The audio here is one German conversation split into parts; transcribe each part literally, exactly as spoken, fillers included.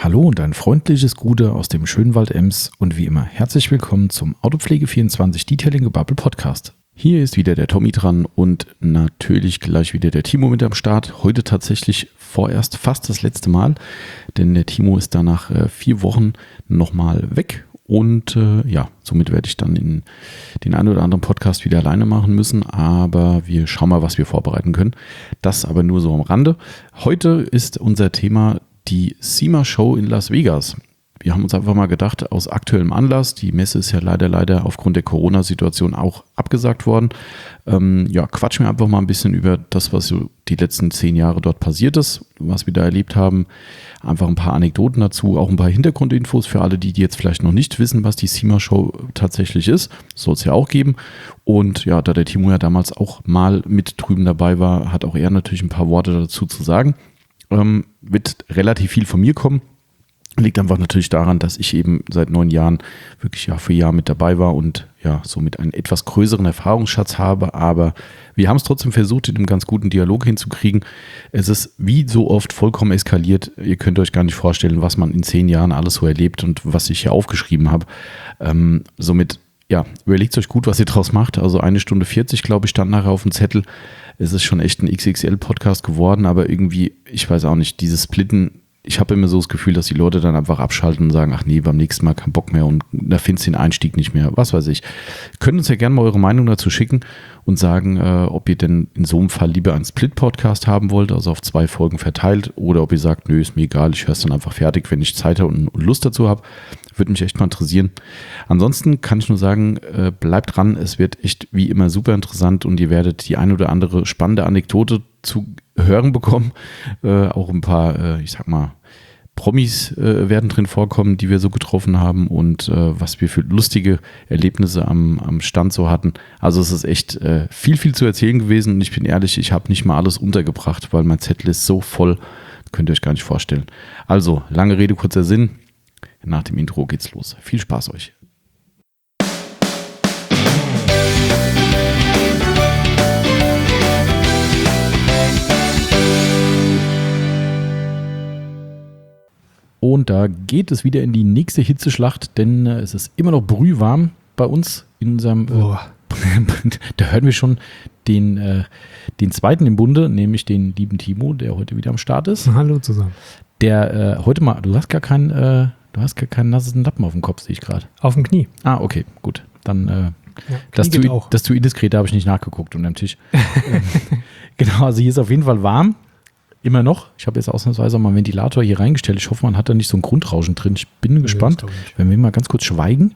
Hallo und ein freundliches Gute aus dem schönen Wald Ems und wie immer herzlich willkommen zum Autopflege vierundzwanzig Detailing Gebubble Podcast. Hier ist wieder der Tommy dran und natürlich gleich wieder der Timo mit am Start. Heute tatsächlich vorerst fast das letzte Mal, denn der Timo ist da nach äh, vier Wochen nochmal weg. Und äh, ja, somit werde ich dann in den einen oder anderen Podcast wieder alleine machen müssen, aber wir schauen mal, was wir vorbereiten können. Das aber nur so am Rande. Heute ist unser Thema die SEMA Show in Las Vegas. Wir haben uns einfach mal gedacht, aus aktuellem Anlass, die Messe ist ja leider, leider aufgrund der Corona-Situation auch abgesagt worden. Ähm, ja, quatschen wir einfach mal ein bisschen über das, was so die letzten zehn Jahre dort passiert ist, was wir da erlebt haben. Einfach ein paar Anekdoten dazu, auch ein paar Hintergrundinfos für alle, die, die jetzt vielleicht noch nicht wissen, was die SEMA Show tatsächlich ist. Soll es ja auch geben. Und ja, da der Timo ja damals auch mal mit drüben dabei war, hat auch er natürlich ein paar Worte dazu zu sagen. Ähm, wird relativ viel von mir kommen. Liegt einfach natürlich daran, dass ich eben seit neun Jahren wirklich Jahr für Jahr mit dabei war und ja, somit einen etwas größeren Erfahrungsschatz habe. Aber wir haben es trotzdem versucht, in einem ganz guten Dialog hinzukriegen. Es ist wie so oft vollkommen eskaliert. Ihr könnt euch gar nicht vorstellen, was man in zehn Jahren alles so erlebt und was ich hier aufgeschrieben habe. Ähm, somit, ja, überlegt euch gut, was ihr draus macht. Also eine Stunde vierzig, glaube ich, stand nachher auf dem Zettel. Es ist schon echt ein X X L-Podcast geworden, aber irgendwie, ich weiß auch nicht, dieses Splitten, ich habe immer so das Gefühl, dass die Leute dann einfach abschalten und sagen, ach nee, beim nächsten Mal kein Bock mehr und da findest du den Einstieg nicht mehr, was weiß ich. Könnt uns ja gerne mal eure Meinung dazu schicken und sagen, äh, ob ihr denn in so einem Fall lieber einen Split-Podcast haben wollt, also auf zwei Folgen verteilt, oder ob ihr sagt, nö, ist mir egal, ich höre es dann einfach fertig, wenn ich Zeit habe und Lust dazu habe. Würde mich echt mal interessieren. Ansonsten kann ich nur sagen, äh, bleibt dran, es wird echt wie immer super interessant und ihr werdet die ein oder andere spannende Anekdote zu hören bekommen. Äh, auch ein paar, äh, ich sag mal, Promis äh, werden drin vorkommen, die wir so getroffen haben und äh, was wir für lustige Erlebnisse am, am Stand so hatten. Also es ist echt äh, viel, viel zu erzählen gewesen und ich bin ehrlich, ich habe nicht mal alles untergebracht, weil mein Zettel ist so voll, könnt ihr euch gar nicht vorstellen. Also, lange Rede, kurzer Sinn. Nach dem Intro geht's los. Viel Spaß euch. Und da geht es wieder in die nächste Hitzeschlacht, denn äh, es ist immer noch brühwarm bei uns in unserem. Äh, da hören wir schon den, äh, den zweiten im Bunde, nämlich den lieben Timo, der heute wieder am Start ist. Hallo zusammen. Der äh, heute mal, du hast gar keinen, äh, du hast gar keinen nassen Lappen auf dem Kopf, sehe ich gerade. Auf dem Knie. Ah, okay, gut. Dann, äh, ja, dass, du, dass du indiskret, da habe ich nicht nachgeguckt unter dem Tisch. Genau, also hier ist auf jeden Fall warm. Immer noch. Ich habe jetzt ausnahmsweise mal einen Ventilator hier reingestellt. Ich hoffe, man hat da nicht so ein Grundrauschen drin. Ich bin nee, gespannt. Wenn wir mal ganz kurz schweigen.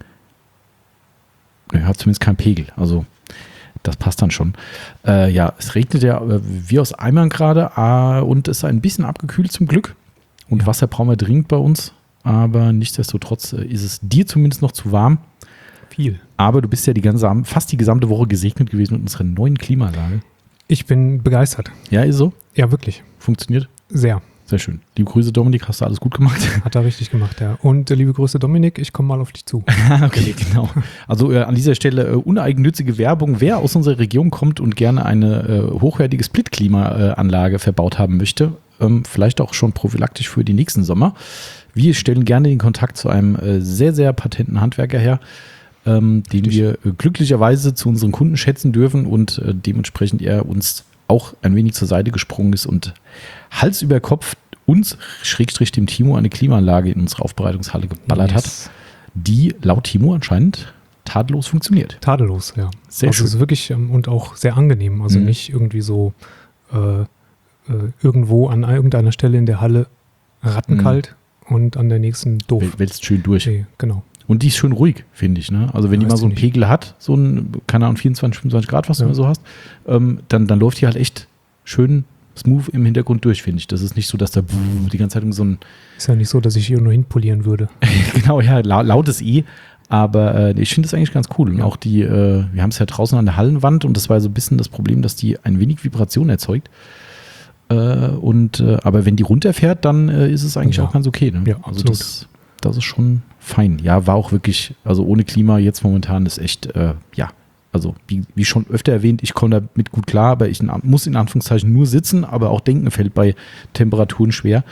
Ne, hat zumindest keinen Pegel. Also das passt dann schon. Äh, ja, es regnet ja äh, wie aus Eimern gerade äh, und es ist ein bisschen abgekühlt zum Glück. Und ja. Wasser brauchen wir dringend bei uns. Aber nichtsdestotrotz äh, ist es dir zumindest noch zu warm. Viel. Aber du bist ja die ganze, fast die gesamte Woche gesegnet gewesen mit unserer neuen Klimaanlage. Ich bin begeistert. Ja, ist so? Ja, wirklich. Funktioniert? Sehr. Sehr schön. Liebe Grüße, Dominik, hast du alles gut gemacht? Hat er richtig gemacht, ja. Und äh, liebe Grüße, Dominik, ich komme mal auf dich zu. Okay, genau. Also äh, an dieser Stelle äh, uneigennützige Werbung. Wer aus unserer Region kommt und gerne eine äh, hochwertige Split-Klimaanlage äh, verbaut haben möchte, ähm, vielleicht auch schon prophylaktisch für die nächsten Sommer. Wir stellen gerne den Kontakt zu einem äh, sehr, sehr patenten Handwerker her, ähm, den Richtig. wir äh, glücklicherweise zu unseren Kunden schätzen dürfen und äh, dementsprechend er uns auch ein wenig zur Seite gesprungen ist und Hals über Kopf uns, Schrägstrich dem Timo, eine Klimaanlage in unsere Aufbereitungshalle geballert yes. hat, die laut Timo anscheinend tadellos funktioniert. Tadellos, ja. Sehr also schön. Es ist wirklich ähm, und auch sehr angenehm. Also mhm. nicht irgendwie so äh, äh, irgendwo an irgendeiner Stelle in der Halle rattenkalt mhm. und an der nächsten doof. Wälzt schön durch. Okay, genau. Und die ist schön ruhig, finde ich. Ne? Also wenn ja, die mal so einen Pegel hat, so ein, keine Ahnung, vierundzwanzig, fünfundzwanzig Grad, was ja. du immer so hast, ähm, dann, dann läuft die halt echt schön smooth im Hintergrund durch, finde ich. Das ist nicht so, dass da die ganze Zeit so ein... Ist ja nicht so, dass ich hier nur hinpolieren würde. Genau, ja, la- lautes I. Aber äh, ich finde das eigentlich ganz cool. Und ja. auch die, äh, wir haben es ja draußen an der Hallenwand und das war so ein bisschen das Problem, dass die ein wenig Vibration erzeugt. Äh, und, äh, aber wenn die runterfährt, dann äh, ist es eigentlich ja. auch ganz okay. Ne? Ja, also das, das ist schon fein. Ja, war auch wirklich, also ohne Klima jetzt momentan ist echt, äh, ja, also wie, wie schon öfter erwähnt, ich komme damit gut klar, aber ich muss in Anführungszeichen nur sitzen, aber auch denken fällt bei Temperaturen schwer.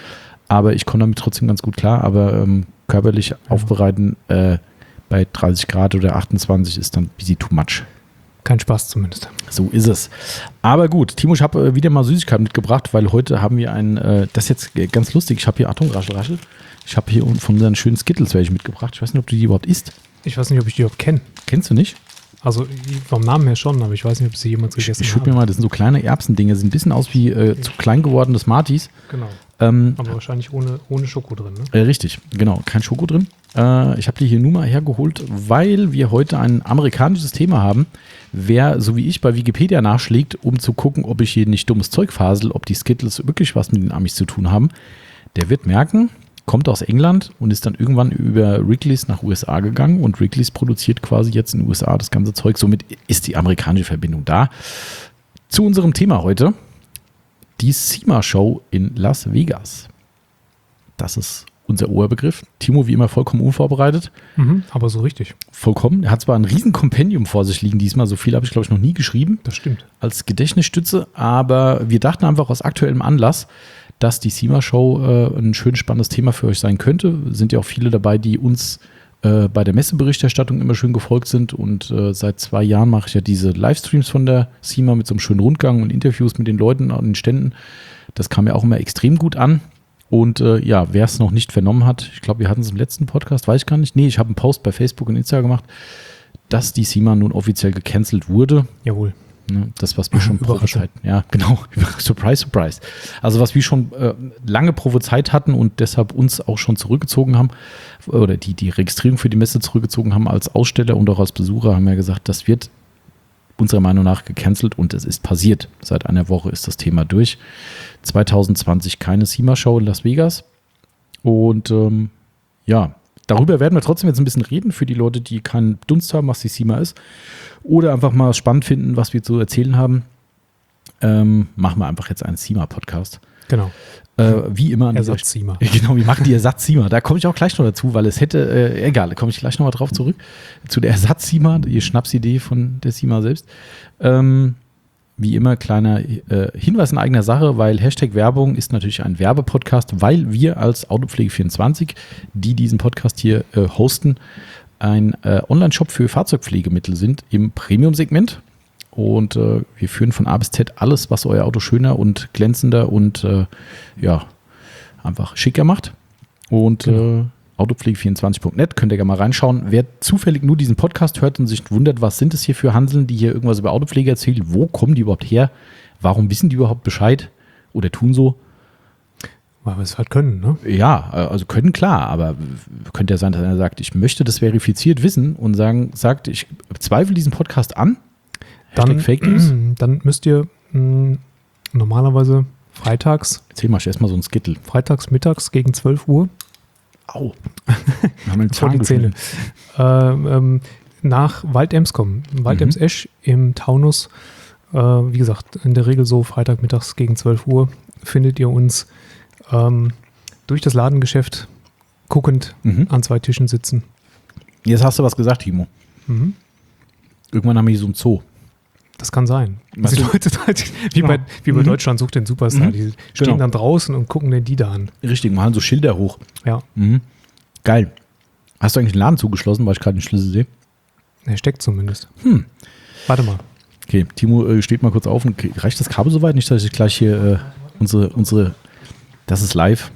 aber ich komme damit trotzdem ganz gut klar. Aber ähm, körperlich ja. aufbereiten äh, bei dreißig Grad oder achtundzwanzig ist dann ein bisschen too much. Kein Spaß zumindest. So ist es. Aber gut, Timo, ich habe äh, wieder mal Süßigkeiten mitgebracht, weil heute haben wir ein, äh, das ist jetzt ganz lustig, ich habe hier, Achtung, raschel, raschel, ich habe hier von unseren schönen Skittles welche mitgebracht. Ich weiß nicht, ob du die überhaupt isst. Ich weiß nicht, ob ich die überhaupt kenne. Kennst du nicht? Also vom Namen her schon, aber ich weiß nicht, ob sie jemals gegessen Ich schütte mir mal, das sind so kleine Erbsendinger, sehen ein bisschen aus wie äh, zu klein gewordene Smarties. Genau. Ähm, aber wahrscheinlich ohne, ohne Schoko drin, ne? Äh, richtig, genau, kein Schoko drin. Äh, ich habe die hier nur mal hergeholt, weil wir heute ein amerikanisches Thema haben. Wer, so wie ich, bei Wikipedia nachschlägt, um zu gucken, ob ich hier nicht dummes Zeug fasel, ob die Skittles wirklich was mit den Amis zu tun haben, der wird merken, kommt aus England und ist dann irgendwann über Wrigley's nach U S A gegangen und Wrigley's produziert quasi jetzt in den U S A das ganze Zeug. Somit ist die amerikanische Verbindung da. Zu unserem Thema heute, die SEMA-Show in Las Vegas. Das ist unser Oberbegriff. Timo, wie immer, vollkommen unvorbereitet. Mhm, aber so richtig. Vollkommen. Er hat zwar ein riesen Kompendium vor sich liegen diesmal, so viel habe ich, glaube ich, noch nie geschrieben. Das stimmt. Als Gedächtnisstütze, aber wir dachten einfach aus aktuellem Anlass, dass die SEMA-Show äh, ein schön spannendes Thema für euch sein könnte. Sind ja auch viele dabei, die uns äh, bei der Messeberichterstattung immer schön gefolgt sind und äh, seit zwei Jahren mache ich ja diese Livestreams von der SEMA mit so einem schönen Rundgang und Interviews mit den Leuten an den Ständen. Das kam ja auch immer extrem gut an. Und äh, ja, wer es noch nicht vernommen hat, ich glaube, wir hatten es im letzten Podcast, weiß ich gar nicht. Nee, ich habe einen Post bei Facebook und Insta gemacht, dass die SEMA nun offiziell gecancelt wurde. Jawohl. Ne, das, was wir schon prophezeit, ja, genau, surprise, surprise. Also was wir schon äh, lange prophezeit hatten und deshalb uns auch schon zurückgezogen haben, oder die, die Registrierung für die Messe zurückgezogen haben als Aussteller und auch als Besucher, haben ja gesagt, das wird unserer Meinung nach gecancelt und es ist passiert. Seit einer Woche ist das Thema durch. zwanzig zwanzig keine SEMA-Show in Las Vegas. Und ähm, ja, darüber werden wir trotzdem jetzt ein bisschen reden für die Leute, die keinen Dunst haben, was die SEMA ist. Oder einfach mal spannend finden, was wir zu erzählen haben. Ähm, machen wir einfach jetzt einen SEMA-Podcast. Genau. Äh, wie immer. Ersatz-SEMA. Genau, wir machen die Ersatz-SEMA. Da komme ich auch gleich noch dazu, weil es hätte, äh, egal, da komme ich gleich noch mal drauf zurück. Zu der Ersatz-SEMA, die Schnapsidee von der SEMA selbst. Ähm, Wie immer, kleiner äh, Hinweis in eigener Sache, weil Hashtag Werbung ist natürlich ein Werbepodcast, weil wir als Autopflege vierundzwanzig, die diesen Podcast hier äh, hosten, ein äh, Online-Shop für Fahrzeugpflegemittel sind im Premium-Segment. Und äh, wir führen von A bis Z alles, was euer Auto schöner und glänzender und äh, ja, einfach schicker macht. Und genau. äh, autopflege vierundzwanzig punkt net, könnt ihr gerne mal reinschauen. Wer zufällig nur diesen Podcast hört und sich wundert, was sind es hier für Hanseln, die hier irgendwas über Autopflege erzählen, wo kommen die überhaupt her, warum wissen die überhaupt Bescheid oder tun so? Weil wir es halt können, ne? Ja, also können, klar, aber könnte ja sein, dass einer sagt, ich möchte das verifiziert wissen und sagen, sagt, ich zweifle diesen Podcast an. Dann, Fake News. Dann müsst ihr mh, normalerweise freitags. Erzähl mal erstmal so ein Skittle. Freitags mittags gegen zwölf Uhr. Au. Haben wir vor die Zähne. Äh, ähm, nach Waldems kommen. Waldems mhm. Esch im Taunus. Äh, wie gesagt, in der Regel so Freitagmittags gegen zwölf Uhr findet ihr uns ähm, durch das Ladengeschäft guckend mhm. an zwei Tischen sitzen. Jetzt hast du was gesagt, Timo. Mhm. Irgendwann haben wir hier so ein Zoo. Das kann sein. Also die Leute, wie bei, wie bei mhm. Deutschland sucht den Superstar. Mhm. Die stehen genau. dann draußen und gucken den die da an. Richtig, machen so Schilder hoch. Ja. Mhm. Geil. Hast du eigentlich den Laden zugeschlossen, weil ich gerade den Schlüssel sehe? Er steckt zumindest. Hm. Warte mal. Okay, Timo äh, steht mal kurz auf und reicht das Kabel soweit? Nicht, dass ich gleich hier äh, unsere, unsere, das ist live,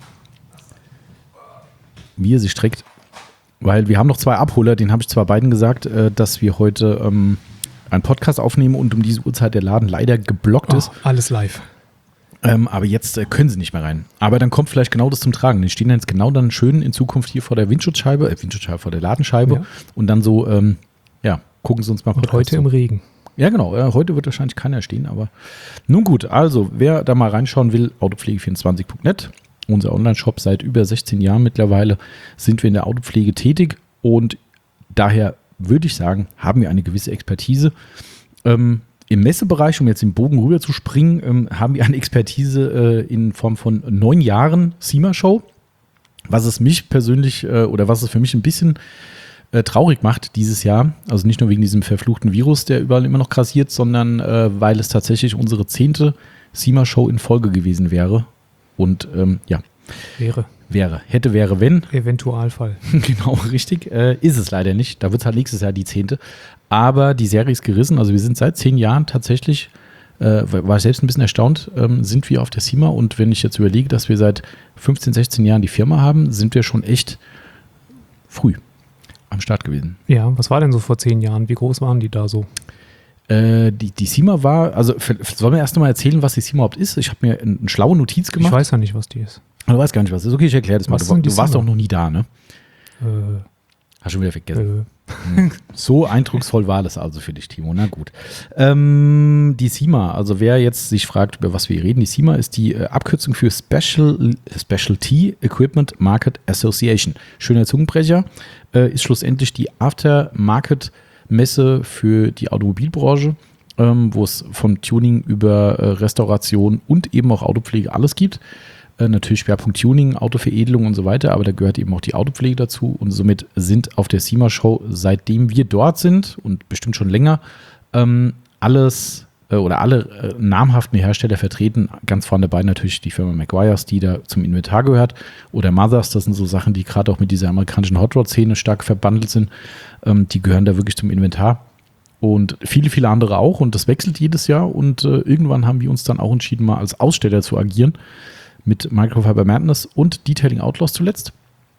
wie er sich streckt. Weil wir haben noch zwei Abholer, den habe ich zwar beiden gesagt, äh, dass wir heute ähm, einen Podcast aufnehmen und um diese Uhrzeit der Laden leider geblockt oh, ist. Alles live. Ähm, aber jetzt äh, können sie nicht mehr rein. Aber dann kommt vielleicht genau das zum Tragen. Die stehen dann jetzt genau dann schön in Zukunft hier vor der Windschutzscheibe, äh, Windschutzscheibe vor der Ladenscheibe ja. und dann so, ähm, ja, gucken sie uns mal Podcast Und heute zu. Im Regen. Ja, genau. Äh, heute wird wahrscheinlich keiner stehen, aber nun gut. Also, wer da mal reinschauen will, autopflege vierundzwanzig punkt net, unser Online-Shop seit über sechzehn Jahren mittlerweile, sind wir in der Autopflege tätig und daher würde ich sagen, haben wir eine gewisse Expertise. Ähm, Im Messebereich, um jetzt den Bogen rüber zu springen, ähm, haben wir eine Expertise äh, in Form von neun Jahren SEMA-Show, was es mich persönlich äh, oder was es für mich ein bisschen äh, traurig macht dieses Jahr. Also nicht nur wegen diesem verfluchten Virus, der überall immer noch grassiert, sondern äh, weil es tatsächlich unsere zehnte SEMA-Show in Folge gewesen wäre. Und ähm, ja, Wäre. Wäre. Hätte, wäre, wenn. Eventualfall. Genau, richtig. Äh, ist es leider nicht. Da wird es halt nächstes Jahr die zehnte. Aber die Serie ist gerissen. Also wir sind seit zehn Jahren tatsächlich, äh, war ich selbst ein bisschen erstaunt, ähm, sind wir auf der SEMA. Und wenn ich jetzt überlege, dass wir seit fünfzehn, sechzehn Jahren die Firma haben, sind wir schon echt früh am Start gewesen. Ja, was war denn so vor zehn Jahren? Wie groß waren die da so? Äh, die, die SEMA war, also sollen wir erst mal erzählen, was die SEMA überhaupt ist? Ich habe mir eine schlaue Notiz gemacht. Ich weiß ja nicht, was die ist. Du weißt gar nicht, was das ist. Okay, ich erkläre das mal. Was Du, sind die du warst SEMA? doch noch nie da, ne? Äh, Hast schon wieder vergessen. äh, So eindrucksvoll war das also für dich, Timo. Na gut. Ähm, die SEMA, also wer jetzt sich fragt, über was wir hier reden, die SEMA ist die äh, Abkürzung für Special, Specialty Equipment Market Association. Schöner Zungenbrecher. Äh, ist schlussendlich die Aftermarket-Messe für die Automobilbranche, ähm, wo es vom Tuning über äh, Restauration und eben auch Autopflege alles gibt. Äh, natürlich Schwerpunkt Tuning, Autoveredelung und so weiter, aber da gehört eben auch die Autopflege dazu und somit sind auf der SEMA-Show, seitdem wir dort sind und bestimmt schon länger, ähm, alles äh, oder alle äh, namhaften Hersteller vertreten. Ganz vorne dabei natürlich die Firma Meguiar's, die da zum Inventar gehört, oder Mothers, das sind so Sachen, die gerade auch mit dieser amerikanischen Hot Rod-Szene stark verbandelt sind. Ähm, die gehören da wirklich zum Inventar. Und viele, viele andere auch. Und das wechselt jedes Jahr. Und äh, irgendwann haben wir uns dann auch entschieden, mal als Aussteller zu agieren. Mit Microfiber Madness und Detailing Outlaws zuletzt.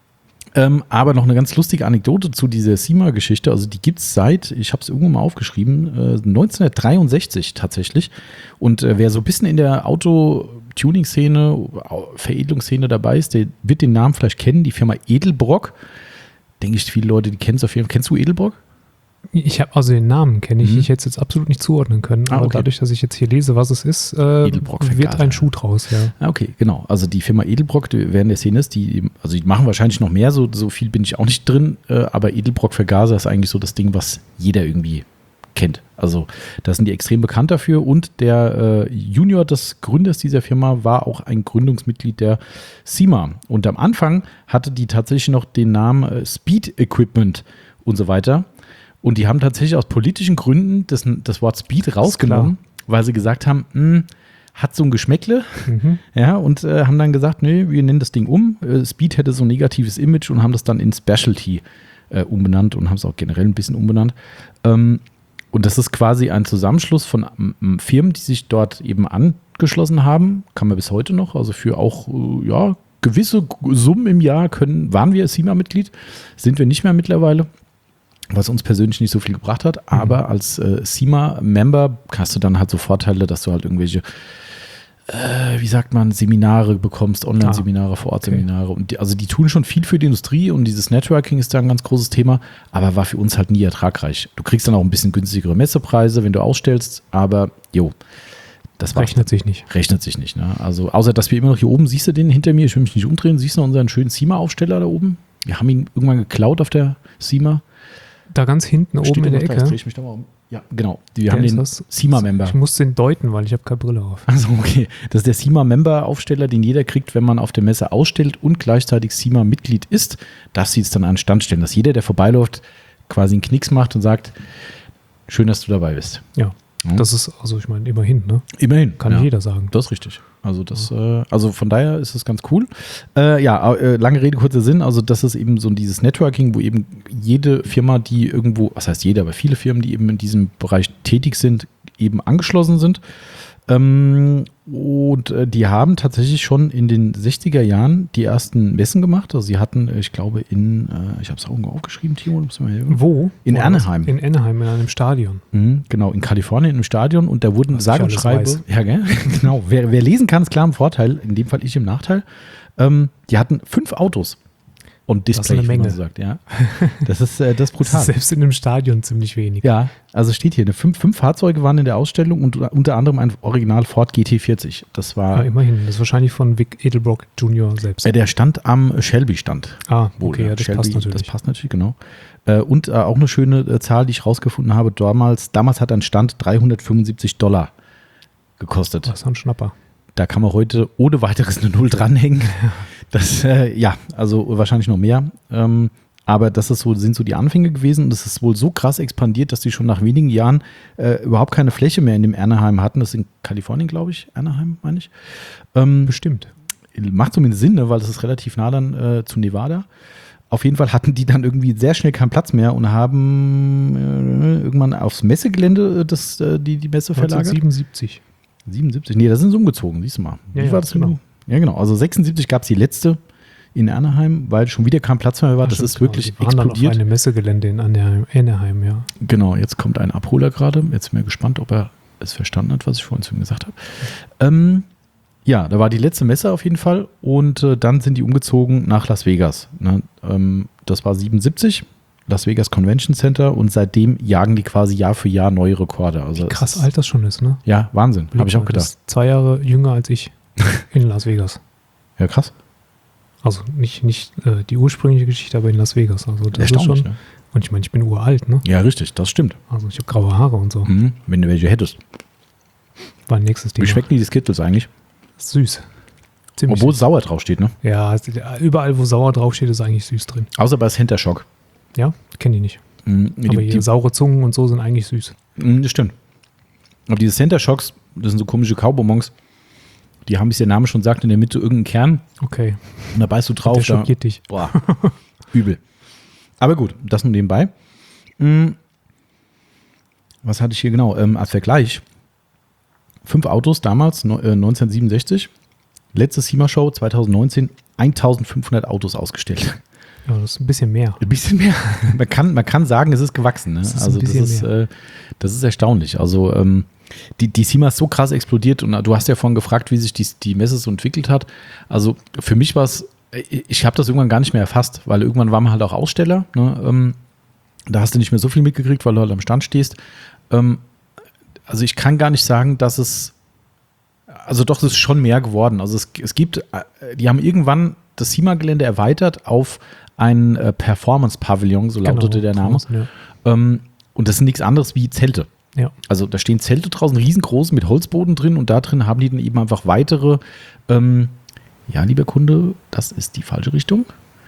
Ähm, aber noch eine ganz lustige Anekdote zu dieser SEMA-Geschichte. Also die gibt es seit, ich habe es irgendwo mal aufgeschrieben, äh, neunzehnhundertdreiundsechzig tatsächlich. Und äh, wer so ein bisschen in der Auto-Tuning-Szene, Veredelungsszene dabei ist, der wird den Namen vielleicht kennen. Die Firma Edelbrock. Denke ich, viele Leute, die kennen es auf jeden Fall. Kennst du Edelbrock? Ich habe also den Namen kenne ich, Mhm. ich hätte es jetzt absolut nicht zuordnen können, Ah, aber okay. dadurch, dass ich jetzt hier lese, was es ist, äh, Edelbrock wird ein Schuh draus, ja. Ah, okay, genau. Also die Firma Edelbrock, die, wer in der Szene ist, die, also die machen wahrscheinlich noch mehr, so, so viel bin ich auch nicht drin, äh, aber Edelbrock Vergaser ist eigentlich so das Ding, was jeder irgendwie kennt. Also da sind die extrem bekannt dafür und der äh, Junior des Gründers dieser Firma war auch ein Gründungsmitglied der SEMA. Und am Anfang hatte die tatsächlich noch den Namen äh, Speed Equipment und so weiter. Und die haben tatsächlich aus politischen Gründen das, das Wort Speed rausgenommen, weil sie gesagt haben, mh, hat so ein Geschmäckle. Mhm. Ja, und äh, haben dann gesagt, nee, wir nennen das Ding um. Äh, Speed hätte so ein negatives Image und haben das dann in Specialty äh, umbenannt und haben es auch generell ein bisschen umbenannt. Ähm, und das ist quasi ein Zusammenschluss von ähm, Firmen, die sich dort eben angeschlossen haben. Kann man bis heute noch, also für auch, äh, ja, gewisse Summen im Jahr können, waren wir SEMA-Mitglied, sind wir nicht mehr mittlerweile. Was uns persönlich nicht so viel gebracht hat, aber als äh, SEMA-Member hast du dann halt so Vorteile, dass du halt irgendwelche, äh, wie sagt man, Seminare bekommst, Online-Seminare, Vor-Ort-Seminare. Und die, also die tun schon viel für die Industrie und dieses Networking ist da ein ganz großes Thema, aber war für uns halt nie ertragreich. Du kriegst dann auch ein bisschen günstigere Messepreise, wenn du ausstellst, aber jo, das war's. Rechnet sich nicht. Rechnet sich nicht, ne? Also außer, dass wir immer noch hier oben, siehst du den hinter mir, ich will mich nicht umdrehen, siehst du unseren schönen SEMA-Aufsteller da oben? Wir haben ihn irgendwann geklaut auf der SEMA. Da ganz hinten oben Steht in der noch da, Ecke. jetzt dreh ich mich da mal um. Ja, genau. Wir Der haben ist den das- SEMA-Member. Ich muss den deuten, weil ich habe keine Brille auf. Also okay, das ist der SEMA-Member-Aufsteller, den jeder kriegt, wenn man auf der Messe ausstellt und gleichzeitig SEMA-Mitglied ist. Das sieht es dann an den Stand stellen, dass jeder, der vorbeiläuft, quasi einen Knicks macht und sagt, schön, dass du dabei bist. Ja, Mhm. das ist, also ich meine, immerhin, ne? Immerhin. Kann ja. jeder sagen. Das ist richtig. Also das, äh, also von daher ist es ganz cool. Äh, ja, äh, lange Rede, kurzer Sinn. Also das ist eben so dieses Networking, wo eben jede Firma, die irgendwo, was heißt jede, aber viele Firmen, die eben in diesem Bereich tätig sind, eben angeschlossen sind. Ähm, und äh, die haben tatsächlich schon in den sechziger Jahren die ersten Messen gemacht. Also sie hatten, äh, ich glaube, in, äh, ich habe es auch irgendwo aufgeschrieben, Timo, du musst mal helfen. Wo? In Wo war Anaheim. das? In Anaheim, in einem Stadion. Mhm, genau, in Kalifornien im Stadion und da wurden Was ich sage und alles schreibe, weiß. ja, gell? Genau, wer, wer lesen kann, ist klar im Vorteil, in dem Fall ich im Nachteil. Ähm, die hatten fünf Autos und ist Display, eine wie man Menge. so sagt, ja. Das ist, äh, das ist Das brutal. ist selbst in einem Stadion ziemlich wenig. Ja, also steht hier, ne, fünf, fünf Fahrzeuge waren in der Ausstellung und unter anderem ein Original Ford G T vierzig. Das war, Ah, immerhin. Das ist wahrscheinlich von Vic Edelbrock Junior selbst. äh, der stand am Shelby-Stand. ah, Wohl, okay, ja, das Shelby, passt natürlich. Das passt natürlich, genau. Äh, und äh, auch eine schöne äh, Zahl, die ich rausgefunden habe, damals, damals hat ein Stand dreihundertfünfundsiebzig Dollar gekostet. Das ist ein Schnapper. Da kann man heute ohne weiteres eine Null dranhängen. Das, äh, ja, also wahrscheinlich noch mehr. Ähm, aber das ist so, sind so die Anfänge gewesen und es ist wohl so krass expandiert, dass die schon nach wenigen Jahren äh, überhaupt keine Fläche mehr in dem Anaheim hatten. Das ist in Kalifornien, glaube ich. Anaheim, meine ich. Ähm, Bestimmt. macht zumindest Sinn, ne, weil das ist relativ nah dann äh, zu Nevada. Auf jeden Fall hatten die dann irgendwie sehr schnell keinen Platz mehr und haben äh, irgendwann aufs Messegelände das, äh, die, die Messe verlagert. neunzehnhundertsiebenundsiebzig. siebenundsiebzig? Nee, da sind sie umgezogen, siehst du mal. Wie Ja, war ja, das genau. Ja, genau. Also sechsundsiebzig gab es die letzte in Anaheim, weil schon wieder kein Platz mehr war. Ja, das stimmt, ist wirklich genau. Die waren explodiert. dann auf einem Messegelände in Anaheim, Anaheim, ja. Genau, jetzt kommt ein Abholer gerade. Jetzt bin ich gespannt, ob er es verstanden hat, was ich vorhin zu ihm gesagt habe. Ähm, ja, da war die letzte Messe auf jeden Fall und äh, dann sind die umgezogen nach Las Vegas. Ne? Ähm, das war siebenundsiebzig, Las Vegas Convention Center und seitdem jagen die quasi Jahr für Jahr neue Rekorde. Also Wie krass ist, alt das schon ist, ne? Ja, Wahnsinn, habe ich auch Das gedacht. ist zwei Jahre jünger als ich in Las Vegas. Ja, krass. Also nicht, nicht äh, die ursprüngliche Geschichte, aber in Las Vegas. Also das ist schon. Ne? Und ich meine, ich bin uralt, ne? Ja, richtig, das stimmt. Also ich habe graue Haare und so. Mhm, wenn du welche hättest. War ein nächstes Thema. Wie schmecken die Skittles eigentlich? Süß. Ziemlich Obwohl süß. sauer draufsteht, ne? Ja, es- überall, wo sauer draufsteht, ist eigentlich süß drin. Außer bei Center Shock. Ja, kenne ich nicht. Mhm, die, Aber hier die, saure Zungen und so sind eigentlich süß. Mhm, das stimmt. Aber diese Center Shocks, das sind so komische Kaubonbons, die haben, wie es der Name schon sagt, in der Mitte irgendeinen Kern Okay, und da beißt du der drauf. Da, schockiert dich. boah, übel. Aber gut, das nur nebenbei. Mhm. Was hatte ich hier genau? Ähm, als Vergleich. Fünf Autos damals, no, äh, neunzehnhundertsiebenundsechzig. Letzte SEMA-Show zweitausendneunzehn, eintausendfünfhundert Autos ausgestellt. Ja, das ist ein bisschen mehr. Ein bisschen mehr. Man kann, man kann sagen, es ist gewachsen. Ne? Es ist ein also das bisschen ist, mehr. äh, das ist erstaunlich. Also ähm, die, die SEMA ist so krass explodiert und du hast ja vorhin gefragt, wie sich die, die Messe so entwickelt hat. Also für mich war es, ich habe das irgendwann gar nicht mehr erfasst, weil irgendwann war man halt auch Aussteller. Ne? Ähm, da hast du nicht mehr so viel mitgekriegt, weil du halt am Stand stehst. Ähm, also ich kann gar nicht sagen, dass es, also doch, es ist schon mehr geworden. Also es, es gibt, äh, die haben irgendwann das SEMA-Gelände erweitert auf ein äh, Performance-Pavillon, so lautete der Name. Ja. Ähm, und das sind nichts anderes wie Zelte. Ja. Also da stehen Zelte draußen, riesengroß mit Holzboden drin und da drin haben die dann eben einfach weitere, ähm, ja, lieber Kunde, das ist die falsche Richtung.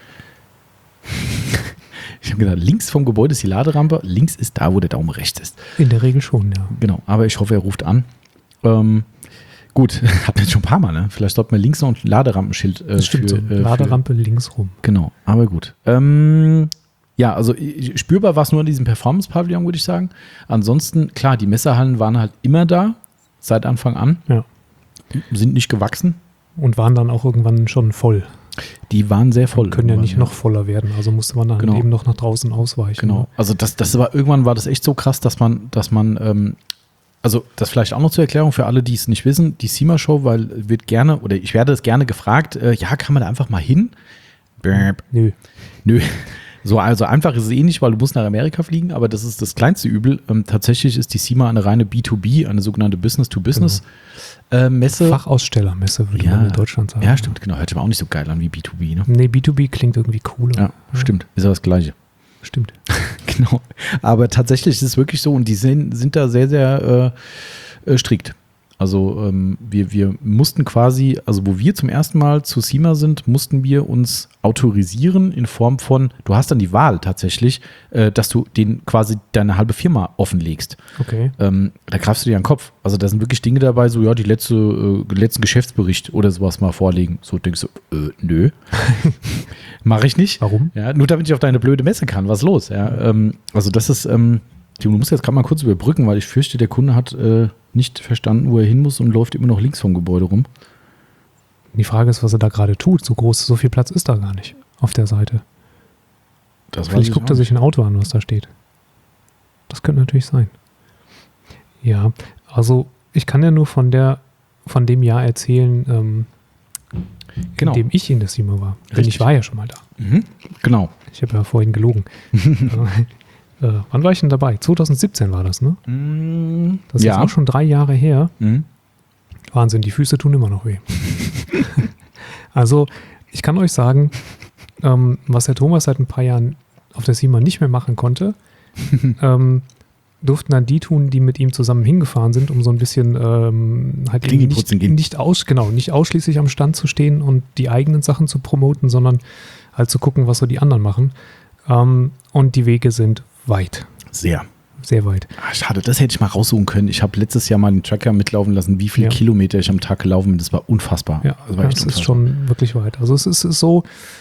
Ich habe gedacht, links vom Gebäude ist die Laderampe, links ist da, wo der Daumen rechts ist. In der Regel schon, ja. Genau, aber ich hoffe, er ruft an. Ähm, gut, hab jetzt schon ein paar Mal, ne? Vielleicht sollte man links noch ein Laderampenschild äh, Das stimmt für, so. äh, Laderampe links rum. Für, genau, aber gut. Ähm, ja, also ich- spürbar war es nur in diesem Performance-Pavillon, würde ich sagen. Ansonsten, klar, die Messehallen waren halt immer da, seit Anfang an, Ja. sind nicht gewachsen. Und waren dann auch irgendwann schon voll. Die waren sehr voll. Können ja irgendwann, nicht noch voller werden. Also musste man dann Genau. eben noch nach draußen ausweichen. Genau. Also das, das war irgendwann war das echt so krass, dass man, dass man, ähm, also das vielleicht auch noch zur Erklärung für alle, die es nicht wissen, die SEMA-Show, weil wird gerne, oder ich werde es gerne gefragt, äh, ja, kann man da einfach mal hin? Bäp. Nö. Nö. So, also einfach ist es eh nicht, weil du musst nach Amerika fliegen, aber das ist das kleinste Übel. Ähm, tatsächlich ist die SEMA eine reine B zwei B, eine sogenannte Business-to-Business-Messe. Fachausstellermesse, würde Ja. man in Deutschland sagen. Ja, stimmt, genau. Hört sich aber auch nicht so geil an wie B zwei B, ne? Nee, B zwei B klingt irgendwie cooler. Ja, stimmt. Ist aber das Gleiche. Stimmt. Genau. Aber tatsächlich ist es wirklich so und die sind, sind da sehr, sehr äh, äh, strikt. Also ähm, wir, wir mussten quasi, also wo wir zum ersten Mal zu SEMA sind, mussten wir uns autorisieren in Form von, du hast dann die Wahl tatsächlich, äh, dass du den quasi deine halbe Firma offenlegst. Okay. Ähm, da greifst du dir an den Kopf. Also da sind wirklich Dinge dabei, so ja, die letzte, äh, letzten Geschäftsbericht oder sowas mal vorlegen. So denkst du, äh, nö. Mache ich nicht. Warum? Ja, nur damit ich auf deine blöde Messe kann. Was ist los? Ja, ähm, also das ist, ähm, du musst jetzt gerade mal kurz überbrücken, weil ich fürchte, der Kunde hat äh, nicht verstanden, wo er hin muss und läuft immer noch links vom Gebäude rum. Die Frage ist, was er da gerade tut. So groß, so viel Platz ist da gar nicht auf der Seite. Das weiß Vielleicht ich guckt auch er sich ein Auto an, was da steht. Das könnte natürlich sein. Ja, also ich kann ja nur von der, von dem Jahr erzählen, ähm, Genau. in dem ich in der SEMA war. Denn Richtig. ich war ja schon mal da. Mhm. Genau. Ich habe ja vorhin gelogen. äh, äh, wann war ich denn dabei? zwanzig siebzehn war das, ne? Mm, Das ist ja. jetzt auch schon drei Jahre her. Mhm. Wahnsinn, die Füße tun immer noch weh. Also, ich kann euch sagen, ähm, was der Thomas seit ein paar Jahren auf der SEMA nicht mehr machen konnte, ähm, durften dann die tun, die mit ihm zusammen hingefahren sind, um so ein bisschen ähm, halt Klingeln nicht, putzen gehen. nicht, aus, genau, nicht ausschließlich am Stand zu stehen und die eigenen Sachen zu promoten, sondern halt zu gucken, was so die anderen machen. Ähm, und die Wege sind weit. Sehr. sehr weit. Ach, schade, das hätte ich mal raussuchen können. Ich habe letztes Jahr mal den Tracker mitlaufen lassen, wie viele Ja. Kilometer ich am Tag gelaufen bin. Das war unfassbar. Ja, das war ja, echt es ist unfassbar. schon wirklich weit. Also es ist, ist so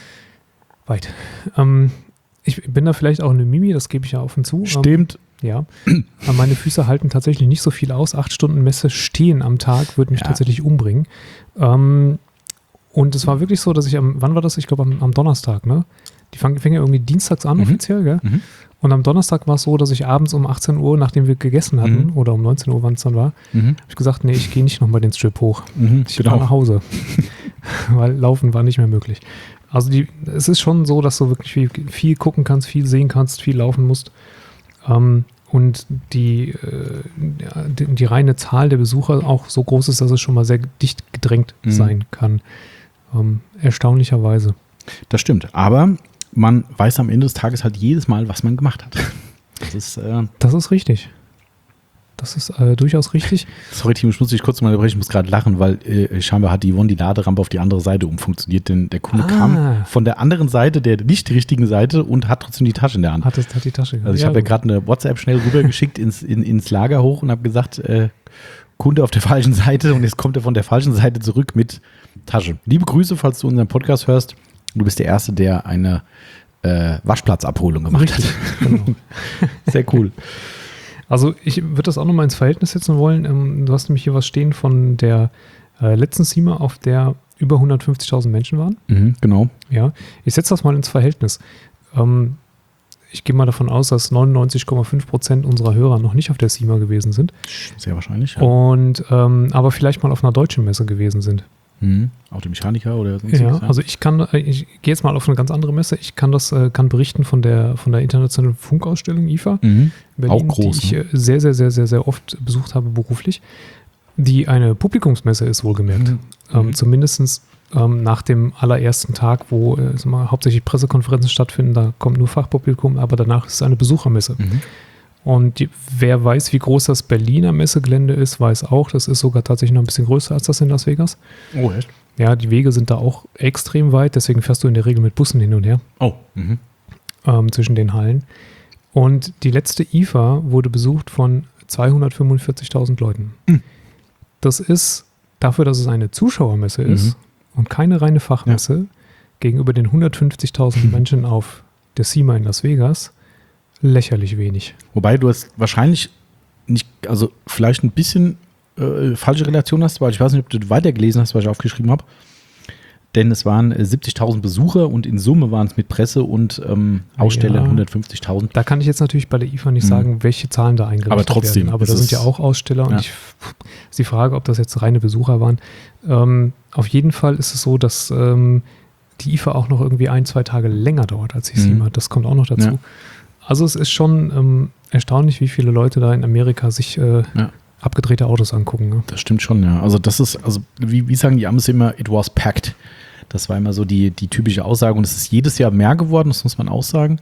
weit. Ähm, ich bin da vielleicht auch eine Mimi, das gebe ich ja offen zu. Stimmt. Ähm, ja, aber meine Füße halten tatsächlich nicht so viel aus. Acht Stunden Messe stehen am Tag würde mich Ja. tatsächlich umbringen. Ähm, und es war wirklich so, dass ich am, wann war das? Ich glaube am, am Donnerstag, ne? Die fangen, fängen ja irgendwie dienstags an Mhm. offiziell, gell? Mhm. Und am Donnerstag war es so, dass ich abends um achtzehn Uhr, nachdem wir gegessen hatten, Mhm. oder um neunzehn Uhr, wann es dann war, Mhm. habe ich gesagt, nee, ich gehe nicht nochmal den Strip hoch. Mhm. Ich fahre nach Hause. Weil Laufen war nicht mehr möglich. Also die, es ist schon so, dass du wirklich viel, viel gucken kannst, viel sehen kannst, viel laufen musst. Ähm, und die, äh, die, die reine Zahl der Besucher auch so groß ist, dass es schon mal sehr dicht gedrängt Mhm. sein kann. Ähm, erstaunlicherweise. Das stimmt. Aber man weiß am Ende des Tages halt jedes Mal, was man gemacht hat. Das ist, äh, Das ist richtig. Das ist äh, durchaus richtig. sorry, Team, ich muss dich kurz mal unterbrechen, ich muss gerade lachen, weil äh, scheinbar hat die Yvonne die Laderampe auf die andere Seite umfunktioniert, denn der Kunde Ah. kam von der anderen Seite, der nicht richtigen Seite und hat trotzdem die Tasche in der Hand. Hat, es, hat die Tasche Also ich ja, habe ja gut. gerade eine WhatsApp schnell rübergeschickt ins, in, ins Lager hoch und habe gesagt, äh, Kunde auf der falschen Seite und jetzt kommt er von der falschen Seite zurück mit Tasche. Liebe Grüße, falls du unseren Podcast hörst. Du bist der Erste, der eine äh, Waschplatzabholung gemacht Richtig, hat. genau. Sehr cool. Also ich würde das auch nochmal ins Verhältnis setzen wollen. Ähm, du hast nämlich hier was stehen von der äh, letzten SEMA, auf der über hundertfünfzigtausend Menschen waren. Mhm, genau. Ja, ich setze das mal ins Verhältnis. Ähm, ich gehe mal davon aus, dass neunundneunzig Komma fünf Prozent unserer Hörer noch nicht auf der SEMA gewesen sind. Sehr wahrscheinlich. Ja. Und ähm, aber vielleicht mal auf einer deutschen Messe gewesen sind. Mhm. Automechaniker oder sonst Ja, was, also ich kann, äh, ich gehe jetzt mal auf eine ganz andere Messe. Ich kann das, äh, kann berichten von der von der internationalen Funkausstellung I F A. Mhm. Berlin, Auch groß, die ich ne? äh, sehr, sehr, sehr, sehr, sehr oft besucht habe beruflich, die eine Publikumsmesse ist, wohlgemerkt. Mhm. Ähm, Mhm. Zumindest ähm, nach dem allerersten Tag, wo äh, sag mal, hauptsächlich Pressekonferenzen stattfinden, da kommt nur Fachpublikum, aber danach ist es eine Besuchermesse. Mhm. Und die, wer weiß, wie groß das Berliner Messegelände ist, weiß auch, das ist sogar tatsächlich noch ein bisschen größer als das in Las Vegas. Oh, echt? Ja, die Wege sind da auch extrem weit, deswegen fährst du in der Regel mit Bussen hin und her. Oh. Mhm. ähm, zwischen den Hallen. Und die letzte I F A wurde besucht von zweihundertfünfundvierzigtausend Leuten. Mhm. Das ist dafür, dass es eine Zuschauermesse ist Mhm. und keine reine Fachmesse, gegenüber den hundertfünfzigtausend Mhm. Menschen auf der SEMA in Las Vegas lächerlich wenig. Wobei du es wahrscheinlich nicht, also vielleicht ein bisschen äh, falsche Relation hast, weil ich weiß nicht, ob du weitergelesen hast, was ich aufgeschrieben habe. Denn es waren äh, siebzigtausend Besucher und in Summe waren es mit Presse und ähm, Ausstellern Ja. hundertfünfzigtausend. Da kann ich jetzt natürlich bei der I F A nicht Mhm. sagen, welche Zahlen da eingerichtet Aber trotzdem, werden. Aber es da sind ist- ja auch Aussteller und Ja. ich, ist die Frage, ob das jetzt reine Besucher waren. Ähm, auf jeden Fall ist es so, dass ähm, die I F A auch noch irgendwie ein, zwei Tage länger dauert als die Mhm. SEMA. Das kommt auch noch dazu. Ja. Also es ist schon ähm, erstaunlich, wie viele Leute da in Amerika sich äh, Ja. abgedrehte Autos angucken. Ne? Das stimmt schon, ja. Also das ist, also wie, wie sagen die Amis immer, it was packed. Das war immer so die, die typische Aussage und es ist jedes Jahr mehr geworden, das muss man auch sagen.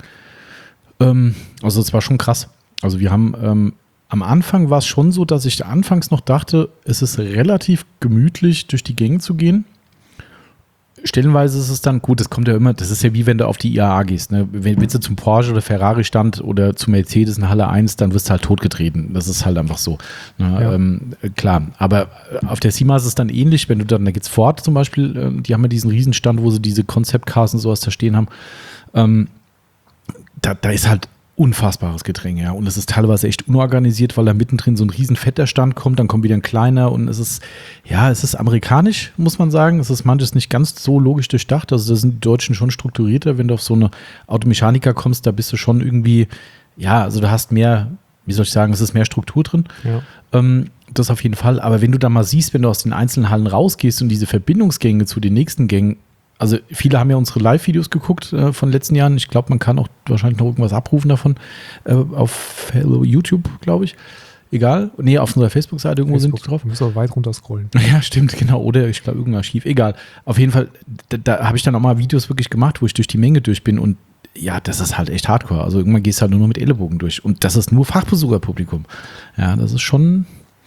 Ähm, also es war schon krass. Also wir haben, ähm, am Anfang war es schon so, dass ich anfangs noch dachte, es ist relativ gemütlich, durch die Gänge zu gehen. Stellenweise ist es dann gut, das kommt ja immer, das ist ja wie wenn du auf die I A A gehst. Ne? Wenn, wenn du zum Porsche oder Ferrari stand oder zu Mercedes in Halle eins, dann wirst du halt totgetreten. Das ist halt einfach so. Ne? Ja. Ähm, äh, klar, aber auf der SEMA ist es dann ähnlich, wenn du dann, da geht's Ford zum Beispiel, äh, die haben ja diesen Riesenstand, wo sie diese Concept Cars und sowas da stehen haben. Ähm, da, da ist halt unfassbares Gedränge, ja. Und es ist teilweise echt unorganisiert, weil da mittendrin so ein riesen fetter Stand kommt, dann kommt wieder ein kleiner und es ist, ja, es ist amerikanisch, muss man sagen. Es ist manches nicht ganz so logisch durchdacht. Also da sind die Deutschen schon strukturierter. Wenn du auf so eine Automechaniker kommst, da bist du schon irgendwie, ja, also du hast mehr, wie soll ich sagen, es ist mehr Struktur drin. Ja. Ähm, das auf jeden Fall. Aber wenn du da mal siehst, wenn du aus den einzelnen Hallen rausgehst und diese Verbindungsgänge zu den nächsten Gängen, also viele haben ja unsere Live-Videos geguckt äh, von den letzten Jahren. Ich glaube, man kann auch wahrscheinlich noch irgendwas abrufen davon äh, auf Hello YouTube, glaube ich. Egal. Nee, auf unserer Facebook-Seite irgendwo Facebook, sind die drauf. du musst auch weit runter scrollen. Ja, stimmt, genau. Oder ich glaube, irgendein Archiv. Egal. Auf jeden Fall, da, da habe ich dann auch mal Videos wirklich gemacht, wo ich durch die Menge durch bin und ja, das ist halt echt hardcore. Also irgendwann gehst du halt nur noch mit Ellenbogen durch. Und das ist nur Fachbesucherpublikum. Ja, das ist schon.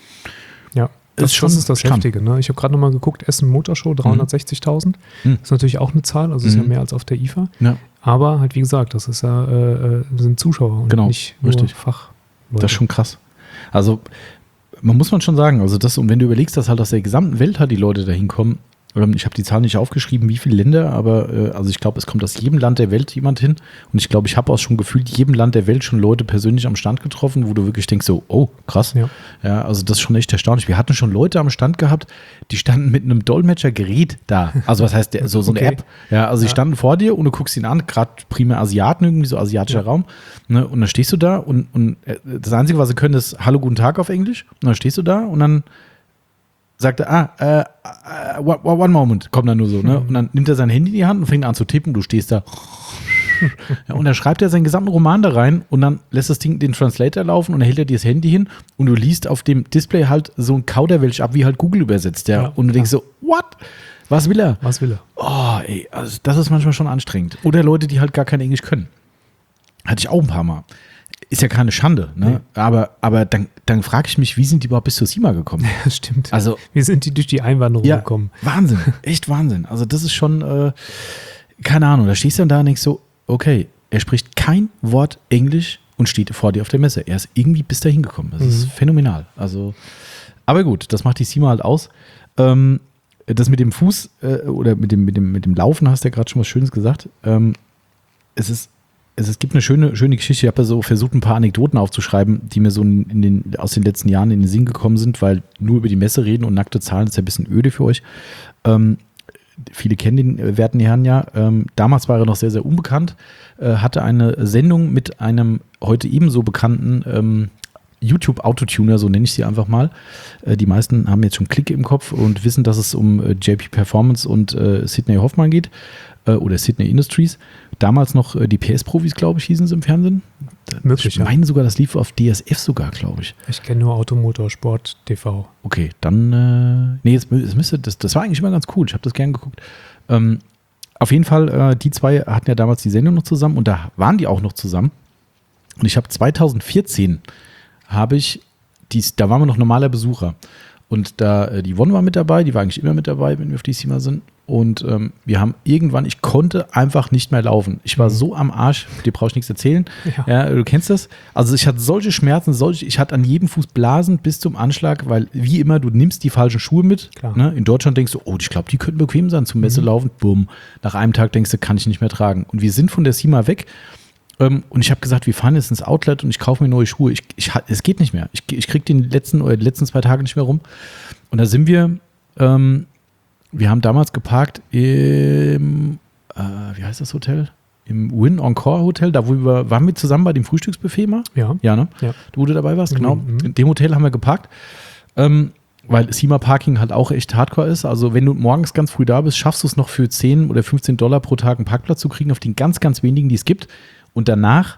Ja, das, Ist schon das ist das stramm. Heftige. Ne? Ich habe gerade nochmal geguckt, Essen Motorshow, dreihundertsechzigtausend. Mhm. Ist natürlich auch eine Zahl, also ist ja Mhm. mehr als auf der I F A. Ja. Aber halt, wie gesagt, das ist ja, äh, äh, sind Zuschauer und Genau, nicht nur richtig. Fach, Leute. Das ist schon krass. Also, man muss man schon sagen, also das, und wenn du überlegst, dass halt aus der gesamten Welt halt die Leute da hinkommen, ich habe die Zahl nicht aufgeschrieben, wie viele Länder, aber äh, also ich glaube, es kommt aus jedem Land der Welt jemand hin. Und ich glaube, ich habe auch schon gefühlt jedem Land der Welt schon Leute persönlich am Stand getroffen, wo du wirklich denkst so, oh, krass. Ja, ja, also das ist schon echt erstaunlich. Wir hatten schon Leute am Stand gehabt, die standen mit einem Dolmetschergerät da. Also was heißt, der, so, so eine okay. App. Ja, also die ja. standen vor dir und du guckst ihn an, gerade primär Asiaten, irgendwie so asiatischer ja. Raum. Ne, und dann stehst du da und, und das Einzige, was sie können, ist Hallo, guten Tag auf Englisch. Und dann stehst du da und dann sagt er, ah, äh, uh, one moment, kommt dann nur so, ne? Und dann nimmt er sein Handy in die Hand und fängt an zu tippen, du stehst da. Ja, und dann schreibt er seinen gesamten Roman da rein und dann lässt das Ding den Translator laufen und dann hält er dir das Handy hin und du liest auf dem Display halt so ein Kauderwelsch ab, wie halt Google übersetzt, ja. ja und du denkst ja. so, what? Was will er? Was will er? Oh, ey, also das ist manchmal schon anstrengend. Oder Leute, die halt gar kein Englisch können. Hatte ich auch ein paar Mal. Ist ja keine Schande, ne? Nee. Aber, aber dann, dann frage ich mich, wie sind die überhaupt bis zur SEMA gekommen? Ja, das stimmt. Also, wie sind die durch die Einwanderung ja, gekommen? Wahnsinn, echt Wahnsinn. Also das ist schon, äh, keine Ahnung, da stehst du dann da und denkst so, okay, er spricht kein Wort Englisch und steht vor dir auf der Messe. Er ist irgendwie bis dahin gekommen. Das mhm. ist phänomenal. Also, aber gut, das macht die SEMA halt aus. Ähm, das mit dem Fuß äh, oder mit dem, mit, dem, mit dem Laufen hast du ja gerade schon was Schönes gesagt. Ähm, es ist Es, es gibt eine schöne, schöne Geschichte. Ich habe ja so versucht, ein paar Anekdoten aufzuschreiben, die mir so in den, aus den letzten Jahren in den Sinn gekommen sind, weil nur über die Messe reden und nackte Zahlen ist ja ein bisschen öde für euch. Ähm, viele kennen den werten Herrn ja. Ähm, damals war er noch sehr, sehr unbekannt, äh, hatte eine Sendung mit einem heute ebenso bekannten ähm, YouTube-Autotuner, so nenne ich sie einfach mal. Äh, die meisten haben jetzt schon Klick im Kopf und wissen, dass es um äh, J P Performance und äh, Sidney Hoffmann geht. Oder Sidney Industries. Damals noch die P S-Profis, glaube ich, hießen sie im Fernsehen. Möglich, ich meine ja. sogar, das lief auf D S F sogar, glaube ich. Ich kenne nur Automotorsport T V. Okay, dann, äh, nee, jetzt, jetzt müsste, das, das war eigentlich immer ganz cool. Ich habe das gern geguckt. Ähm, auf jeden Fall, äh, die zwei hatten ja damals die Sendung noch zusammen und da waren die auch noch zusammen. Und ich habe zweitausendvierzehn, habe ich, dies, da waren wir noch normaler Besucher. Und da, äh, die Yvonne war mit dabei, die war eigentlich immer mit dabei, wenn wir auf die SEMA sind. Und ähm, wir haben irgendwann, ich konnte einfach nicht mehr laufen. Ich war mhm. so am Arsch, dir brauche ich nichts erzählen. Ja. Ja, du kennst das. Also ich hatte solche Schmerzen, solche, ich hatte an jedem Fuß Blasen bis zum Anschlag, weil wie immer, du nimmst die falschen Schuhe mit. Ne? In Deutschland denkst du, oh, ich glaube, die könnten bequem sein, zum Messe mhm. laufen. Bumm. Nach einem Tag denkst du, kann ich nicht mehr tragen. Und wir sind von der SEMA weg. Ähm, und ich habe gesagt, wir fahren jetzt ins Outlet und ich kaufe mir neue Schuhe. Ich, ich, es geht nicht mehr. Ich, ich kriege den letzten oder die letzten zwei Tage nicht mehr rum. Und da sind wir, ähm, wir haben damals geparkt im, äh, wie heißt das Hotel? Im Wynn Encore Hotel, da wo wir, waren wir zusammen bei dem Frühstücksbuffet mal? Ja. Ja, ne? Ja. Du, wo du dabei warst, genau. Mhm. In dem Hotel haben wir geparkt, ähm, weil SEMA Parking halt auch echt hardcore ist. Also wenn du morgens ganz früh da bist, schaffst du es noch für zehn oder fünfzehn Dollar pro Tag einen Parkplatz zu kriegen, auf den ganz, ganz wenigen, die es gibt. Und danach,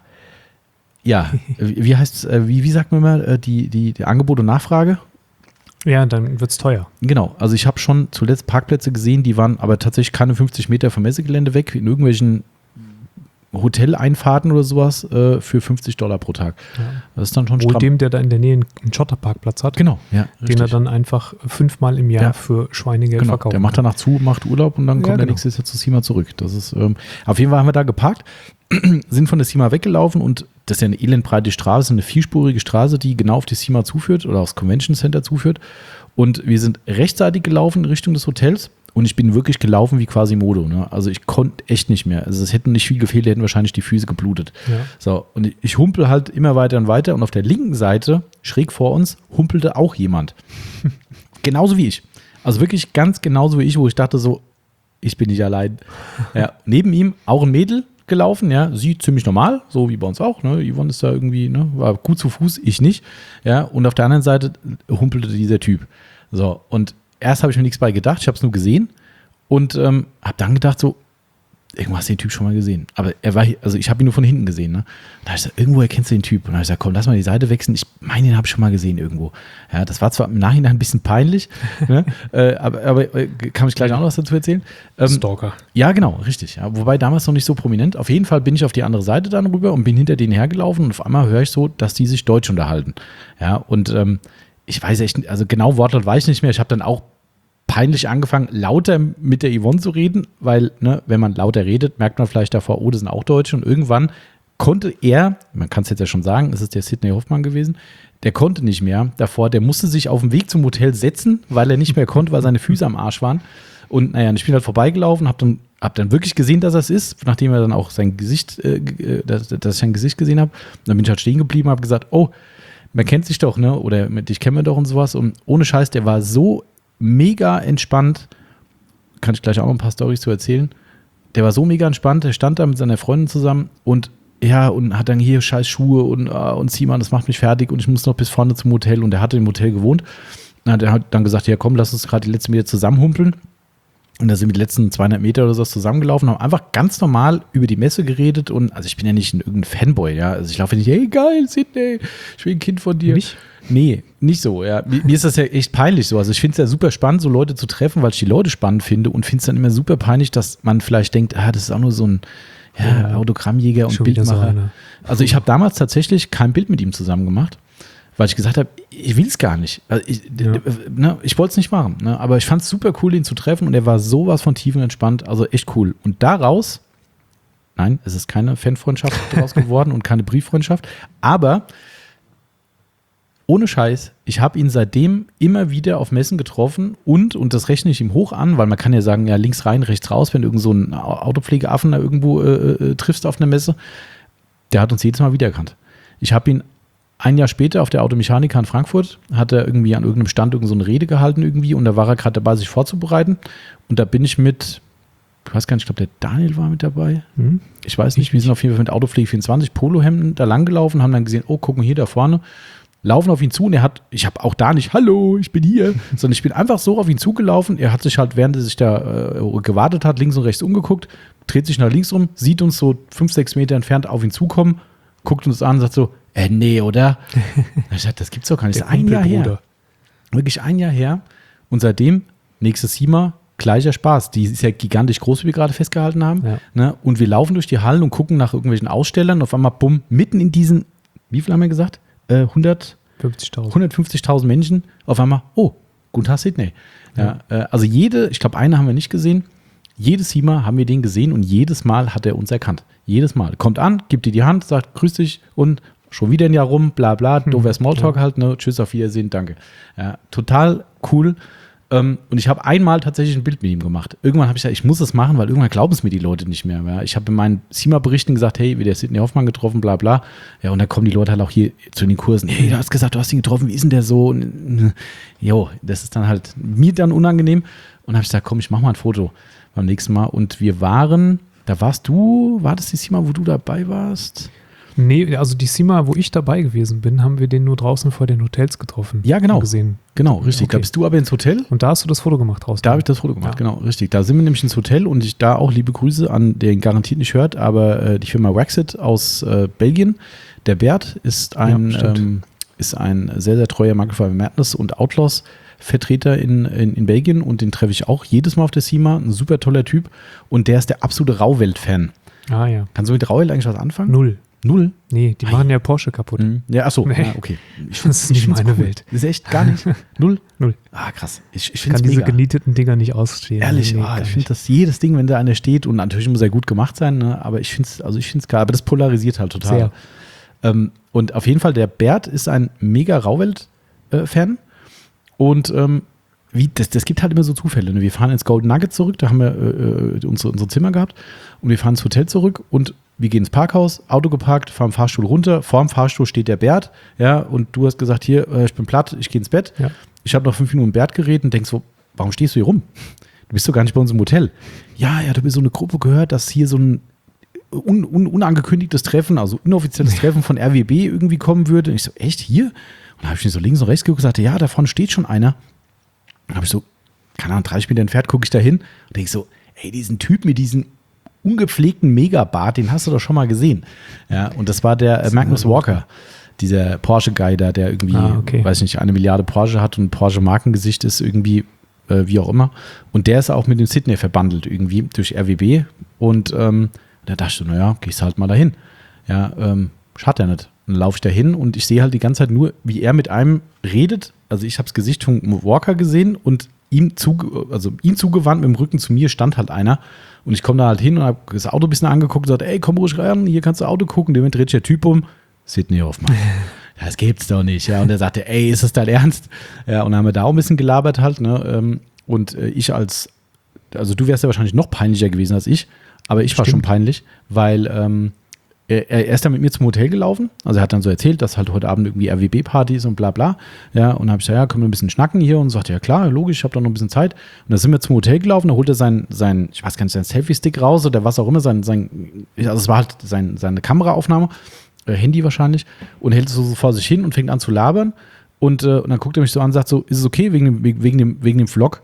ja, wie heißt es, wie, wie sagt man mal, die, die, die Angebot und Nachfrage? Ja, dann wird es teuer. Genau, also ich habe schon zuletzt Parkplätze gesehen, die waren aber tatsächlich keine fünfzig Meter vom Messegelände weg, in irgendwelchen Hoteleinfahrten oder sowas äh, für fünfzig Dollar pro Tag. Ja. Das ist dann schon stramm. stramm. Dem, der da in der Nähe einen Schotterparkplatz hat, genau, ja, den er dann einfach fünfmal im Jahr ja. für Schweinegeld genau. verkauft. Der macht danach zu, macht Urlaub und dann kommt ja, genau. der nächste Jahr zu SEMA zurück. Das ist, ähm, auf jeden Fall haben wir da geparkt, sind von der SEMA weggelaufen und das ist ja eine elendbreite Straße, eine vierspurige Straße, die genau auf die SEMA zuführt oder aufs Convention Center zuführt. Und wir sind rechtzeitig gelaufen in Richtung des Hotels und ich bin wirklich gelaufen wie Quasimodo. Ne? Also ich konnte echt nicht mehr. Also es hätten nicht viel gefehlt, hätten wahrscheinlich die Füße geblutet. Ja. So, und ich humpel halt immer weiter und weiter und auf der linken Seite, schräg vor uns, humpelte auch jemand. Genauso wie ich. Also wirklich ganz genauso wie ich, wo ich dachte so, ich bin nicht allein. Ja, neben ihm auch ein Mädel gelaufen, ja, sie ziemlich normal, so wie bei uns auch, ne, Yvonne ist da irgendwie, ne, war gut zu Fuß, ich nicht, ja, und auf der anderen Seite humpelte dieser Typ, so, und erst habe ich mir nichts bei gedacht, ich habe es nur gesehen und ähm, habe dann gedacht so, irgendwo hast du den Typ schon mal gesehen, aber er war hier, also ich habe ihn nur von hinten gesehen, ne, da habe ich gesagt, irgendwo erkennst du den Typ und dann habe ich gesagt, komm, lass mal die Seite wechseln, ich meine, den habe ich schon mal gesehen irgendwo, ja, das war zwar im Nachhinein ein bisschen peinlich, ne? äh, aber, aber äh, kann ich gleich auch noch was dazu erzählen. Ähm, Stalker. Ja, genau, richtig, ja, wobei damals noch nicht so prominent, auf jeden Fall bin ich auf die andere Seite dann rüber und bin hinter denen hergelaufen und auf einmal höre ich so, dass die sich Deutsch unterhalten, ja, und ähm, ich weiß echt nicht, also genau Wortlaut weiß ich nicht mehr, ich habe dann auch peinlich angefangen, lauter mit der Yvonne zu reden, weil, ne, wenn man lauter redet, merkt man vielleicht davor, oh, das sind auch Deutsche und irgendwann konnte er, man kann es jetzt ja schon sagen, es ist der Sidney Hoffmann gewesen, der konnte nicht mehr davor, der musste sich auf dem Weg zum Hotel setzen, weil er nicht mehr konnte, weil seine Füße am Arsch waren. Und naja, ich bin halt vorbeigelaufen, hab dann, hab dann wirklich gesehen, dass er es ist, nachdem er dann auch sein Gesicht, äh, dass, dass ich sein Gesicht gesehen habe. Dann bin ich halt stehen geblieben, habe gesagt, oh, man kennt sich doch, ne? Oder dich kennen wir doch und sowas. Und ohne Scheiß, der war so mega entspannt, kann ich gleich auch noch ein paar Storys zu erzählen. Der war so mega entspannt, der stand da mit seiner Freundin zusammen und ja, und hat dann hier scheiß Schuhe und, uh, und Simon, das macht mich fertig und ich muss noch bis vorne zum Hotel und der hatte im Hotel gewohnt. Und er hat dann gesagt, ja komm, lass uns gerade die letzten Meter zusammenhumpeln. Und da sind wir die letzten zweihundert Meter oder so zusammengelaufen, haben einfach ganz normal über die Messe geredet und, also ich bin ja nicht ein irgendein Fanboy, ja, also ich laufe nicht, hey geil, Sidney, ich will ein Kind von dir. Nicht? Nee, nicht so, ja. Mir, mir ist das ja echt peinlich so, also ich finde es ja super spannend, so Leute zu treffen, weil ich die Leute spannend finde und finde es dann immer super peinlich, dass man vielleicht denkt, ah, das ist auch nur so ein ja, ja, Autogrammjäger und Bildmacher. So also ich habe damals tatsächlich kein Bild mit ihm zusammen gemacht, weil ich gesagt habe, ich will es gar nicht. Also ich, ja. ne, ich wollte es nicht machen, ne, aber ich fand es super cool, ihn zu treffen und er war sowas von tiefenentspannt, also echt cool. Und daraus, nein, es ist keine Fanfreundschaft daraus geworden und keine Brieffreundschaft, aber ohne Scheiß, ich habe ihn seitdem immer wieder auf Messen getroffen und, und das rechne ich ihm hoch an, weil man kann ja sagen, ja links rein, rechts raus, wenn du irgend so einen Autopflegeaffen da irgendwo äh, äh, triffst auf einer Messe, der hat uns jedes Mal wiedererkannt. Ich habe ihn ein Jahr später auf der Automechanika in Frankfurt, hat er irgendwie an irgendeinem Stand irgend so eine Rede gehalten irgendwie und da war er gerade dabei, sich vorzubereiten und da bin ich mit, ich weiß gar nicht, ich glaube der Daniel war mit dabei, hm. ich weiß nicht, wir sind auf jeden Fall mit Autopflege vierundzwanzig Polohemden da lang gelaufen, haben dann gesehen, oh, guck mal hier da vorne, laufen auf ihn zu und er hat, ich habe auch da nicht, hallo, ich bin hier, sondern ich bin einfach so auf ihn zugelaufen. Er hat sich halt, während er sich da äh, gewartet hat, links und rechts umgeguckt, dreht sich nach links rum, sieht uns so fünf, sechs Meter entfernt auf ihn zukommen, guckt uns an und sagt so, äh, nee, oder? Ich dachte, das gibt's doch gar nicht. Das ist ein Jahr her. Wirklich ein Jahr her. Und seitdem, nächstes SEMA, gleicher Spaß. Die ist ja gigantisch groß, wie wir gerade festgehalten haben. Ja. Ne? Und wir laufen durch die Hallen und gucken nach irgendwelchen Ausstellern. Auf einmal, bumm, mitten in diesen, wie viel haben wir gesagt? hundertfünfzigtausend Menschen, auf einmal, oh, guten Tag, Sidney. Ja, ja. Äh, also jede, ich glaube, eine haben wir nicht gesehen, jedes SEMA haben wir den gesehen und jedes Mal hat er uns erkannt. Jedes Mal. Kommt an, gibt dir die Hand, sagt, grüß dich und schon wieder ein Jahr rum, bla bla, hm. doofer Smalltalk ja. halt, ne, tschüss, auf Wiedersehen, danke. Ja, total cool. Ähm, und ich habe einmal tatsächlich ein Bild mit ihm gemacht. Irgendwann habe ich gesagt, ich muss es machen, weil irgendwann glauben es mir die Leute nicht mehr. Ja. Ich habe in meinen SEMA-Berichten gesagt, hey, wie der Sidney Hoffmann getroffen, bla bla. Ja, und dann kommen die Leute halt auch hier zu den Kursen. Hey, du hast gesagt, du hast ihn getroffen, wie ist denn der so? Und, jo, das ist dann halt mir dann unangenehm. Und habe ich gesagt, komm, ich mache mal ein Foto beim nächsten Mal. Und wir waren, da warst du, war das die SEMA, wo du dabei warst? Nee, also die SEMA, wo ich dabei gewesen bin, haben wir den nur draußen vor den Hotels getroffen. Ja, genau. Gesehen. Genau, richtig. Okay. Da bist du aber ins Hotel. Und da hast du das Foto gemacht draußen. Da habe ich das Foto gemacht, ja. Genau, richtig. Da sind wir nämlich ins Hotel und ich da auch liebe Grüße an den garantiert nicht hört, aber äh, die Firma Waxit aus äh, Belgien. Der Bert ist ein, ja, ähm, ist ein sehr, sehr treuer Markenfirma Madness und Outlaws Vertreter in, in, in Belgien und den treffe ich auch jedes Mal auf der SEMA. Ein super toller Typ und der ist der absolute Rauwelt-Fan. Ah ja. Kannst du mit Rauwelt eigentlich was anfangen? Null. Null? Nee, die machen ja Porsche kaputt. Mhm. Ja, achso, nee. ja, okay. Ich das ist nicht meine cool. Welt. Das ist echt gar nicht? Null? Null. Ah, krass. Ich, ich kann mega. diese genieteten Dinger nicht ausstehen. Ehrlich, nee, ah, ich finde das jedes Ding, wenn da einer steht und natürlich muss er gut gemacht sein, ne, aber ich finde es also ich find's geil, aber das polarisiert halt total. Sehr. Ähm, und auf jeden Fall, der Bert ist ein mega Rauwelt-Fan äh, und ähm, wie, das, das gibt halt immer so Zufälle. Ne? Wir fahren ins Golden Nugget zurück, da haben wir äh, unsere, unsere Zimmer gehabt und wir fahren ins Hotel zurück und wir gehen ins Parkhaus, Auto geparkt, fahren im Fahrstuhl runter, vor dem Fahrstuhl steht der Bert, ja, und du hast gesagt, hier, äh, ich bin platt, ich gehe ins Bett. Ja. Ich habe noch fünf Minuten im Bert geredet und denkst so, warum stehst du hier rum? Du bist doch gar nicht bei uns im Hotel. Ja, ja, du bist so eine Gruppe gehört, dass hier so ein un, un, unangekündigtes Treffen, also inoffizielles Treffen von R W B irgendwie kommen würde. Und ich so, echt, hier? Und dann habe ich mir so links und rechts geguckt und gesagt, ja, da vorne steht schon einer. Und dann habe ich so, keine Ahnung, dreißig Meter entfernt, gucke ich da hin und denke so, ey, diesen Typ mit diesen ungepflegten Megabart, den hast du doch schon mal gesehen. Ja, und das war der äh, Magnus Walker, dieser Porsche-Guy da, der irgendwie, ah, okay. weiß nicht, eine Milliarde Porsche hat und Porsche-Markengesicht ist irgendwie, äh, wie auch immer. Und der ist auch mit dem Sidney verbandelt irgendwie durch R W B. Und ähm, da dachte ich so, naja, gehst halt mal dahin. Ja, ähm, schadet ja nicht. Und dann laufe ich da hin und ich sehe halt die ganze Zeit nur, wie er mit einem redet. Also ich habe das Gesicht von Walker gesehen und ihm, zuge, also ihm zugewandt, mit dem Rücken zu mir, stand halt einer. Und ich komme da halt hin und habe das Auto ein bisschen angeguckt und gesagt, ey, komm ruhig rein, hier kannst du Auto gucken. Dem dreht sich der Typ um, Sidney Hoffmann. Das gibt's doch nicht. Ja, und er sagte, ey, ist das dein Ernst? Ja, und dann haben wir da auch ein bisschen gelabert halt. Ne? Und ich als, also du wärst ja wahrscheinlich noch peinlicher gewesen als ich, aber ich war Stimmt. schon peinlich, weil ähm, er, er ist dann mit mir zum Hotel gelaufen. Also er hat dann so erzählt, dass halt heute Abend irgendwie R W B-Party ist und bla bla. Ja, und dann habe ich gesagt, ja, können wir ein bisschen schnacken hier? Und sagte, ja klar, logisch, ich habe doch noch ein bisschen Zeit. Und dann sind wir zum Hotel gelaufen, da holt er sein, sein ich weiß gar nicht, sein Selfie-Stick raus oder was auch immer, sein, sein also es war halt sein, seine Kameraaufnahme, äh, Handy wahrscheinlich, und hält es so vor sich hin und fängt an zu labern. Und, äh, und dann guckt er mich so an und sagt so, ist es okay wegen dem, wegen dem, wegen dem Vlog?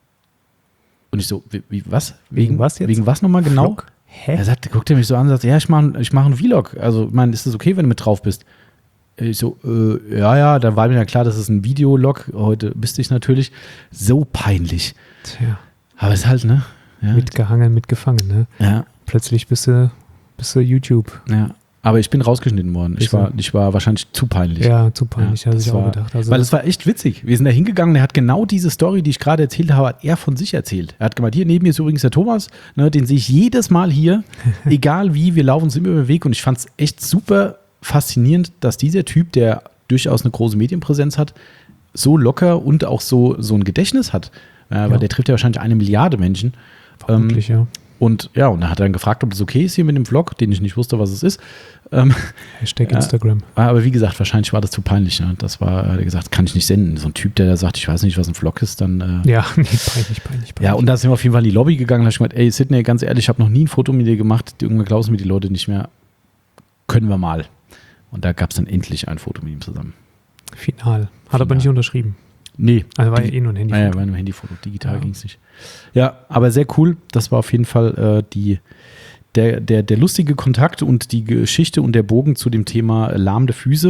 Und ich so, wie, wie was? Wegen, Wegen was jetzt? Wegen was nochmal genau? Vlog? Hä? Er sagt, guckt er mich so an und sagt, ja, ich mache ich mach einen Vlog. Also, ich meine, ist das okay, wenn du mit drauf bist? Ich so, äh, ja, ja, da war mir ja klar, das ist ein Videolog. Heute bist ich natürlich so peinlich. Tja, Aber es ist halt, ne? Ja, mitgehangen, mitgefangen, ne? ja, Plötzlich bist du, bist du YouTube. ja. Aber ich bin rausgeschnitten worden. Ich Bist du? war, ich war wahrscheinlich zu peinlich. Ja, zu peinlich, Ja, hatte das ich auch war- gedacht. Also, Weil es war echt witzig. Wir sind da hingegangen, er hat genau diese Story, die ich gerade erzählt habe, hat er von sich erzählt. Er hat gemeint, hier neben mir ist übrigens der Thomas, ne, den sehe ich jedes Mal hier, egal wie, wir laufen uns immer über den Weg und ich fand es echt super faszinierend, dass dieser Typ, der durchaus eine große Medienpräsenz hat, so locker und auch so, so ein Gedächtnis hat. Äh, Ja. Weil der trifft ja wahrscheinlich eine Milliarde Menschen. vermutlich, ja. Und ja, und dann hat er dann gefragt, ob das okay ist hier mit dem Vlog, den ich nicht wusste, was es ist. Ähm, Hashtag Ja. Instagram. aber wie gesagt, wahrscheinlich war das zu peinlich. Ne? Das war, er hat gesagt, kann ich nicht senden. So ein Typ, der da sagt, ich weiß nicht, was ein Vlog ist, dann. Äh, Ja, nee, peinlich, peinlich, peinlich. ja, und da sind wir auf jeden Fall in die Lobby gegangen. Da habe ich gemeint, ey, Sidney, ganz ehrlich, ich habe noch nie ein Foto mit dir gemacht. Irgendwann glauben mir die Leute nicht mehr. Können wir mal. Und da gab es dann endlich ein Foto mit ihm zusammen. Final. Hat aber Final. nicht unterschrieben. Nee. Also war ja Die- eh nur ein Handy. Ah ja, war nur ein Handyfoto. Digital Ja. ging es nicht. Ja, aber sehr cool. Das war auf jeden Fall äh, die, der, der, der lustige Kontakt und die Geschichte und der Bogen zu dem Thema äh, lahmende Füße.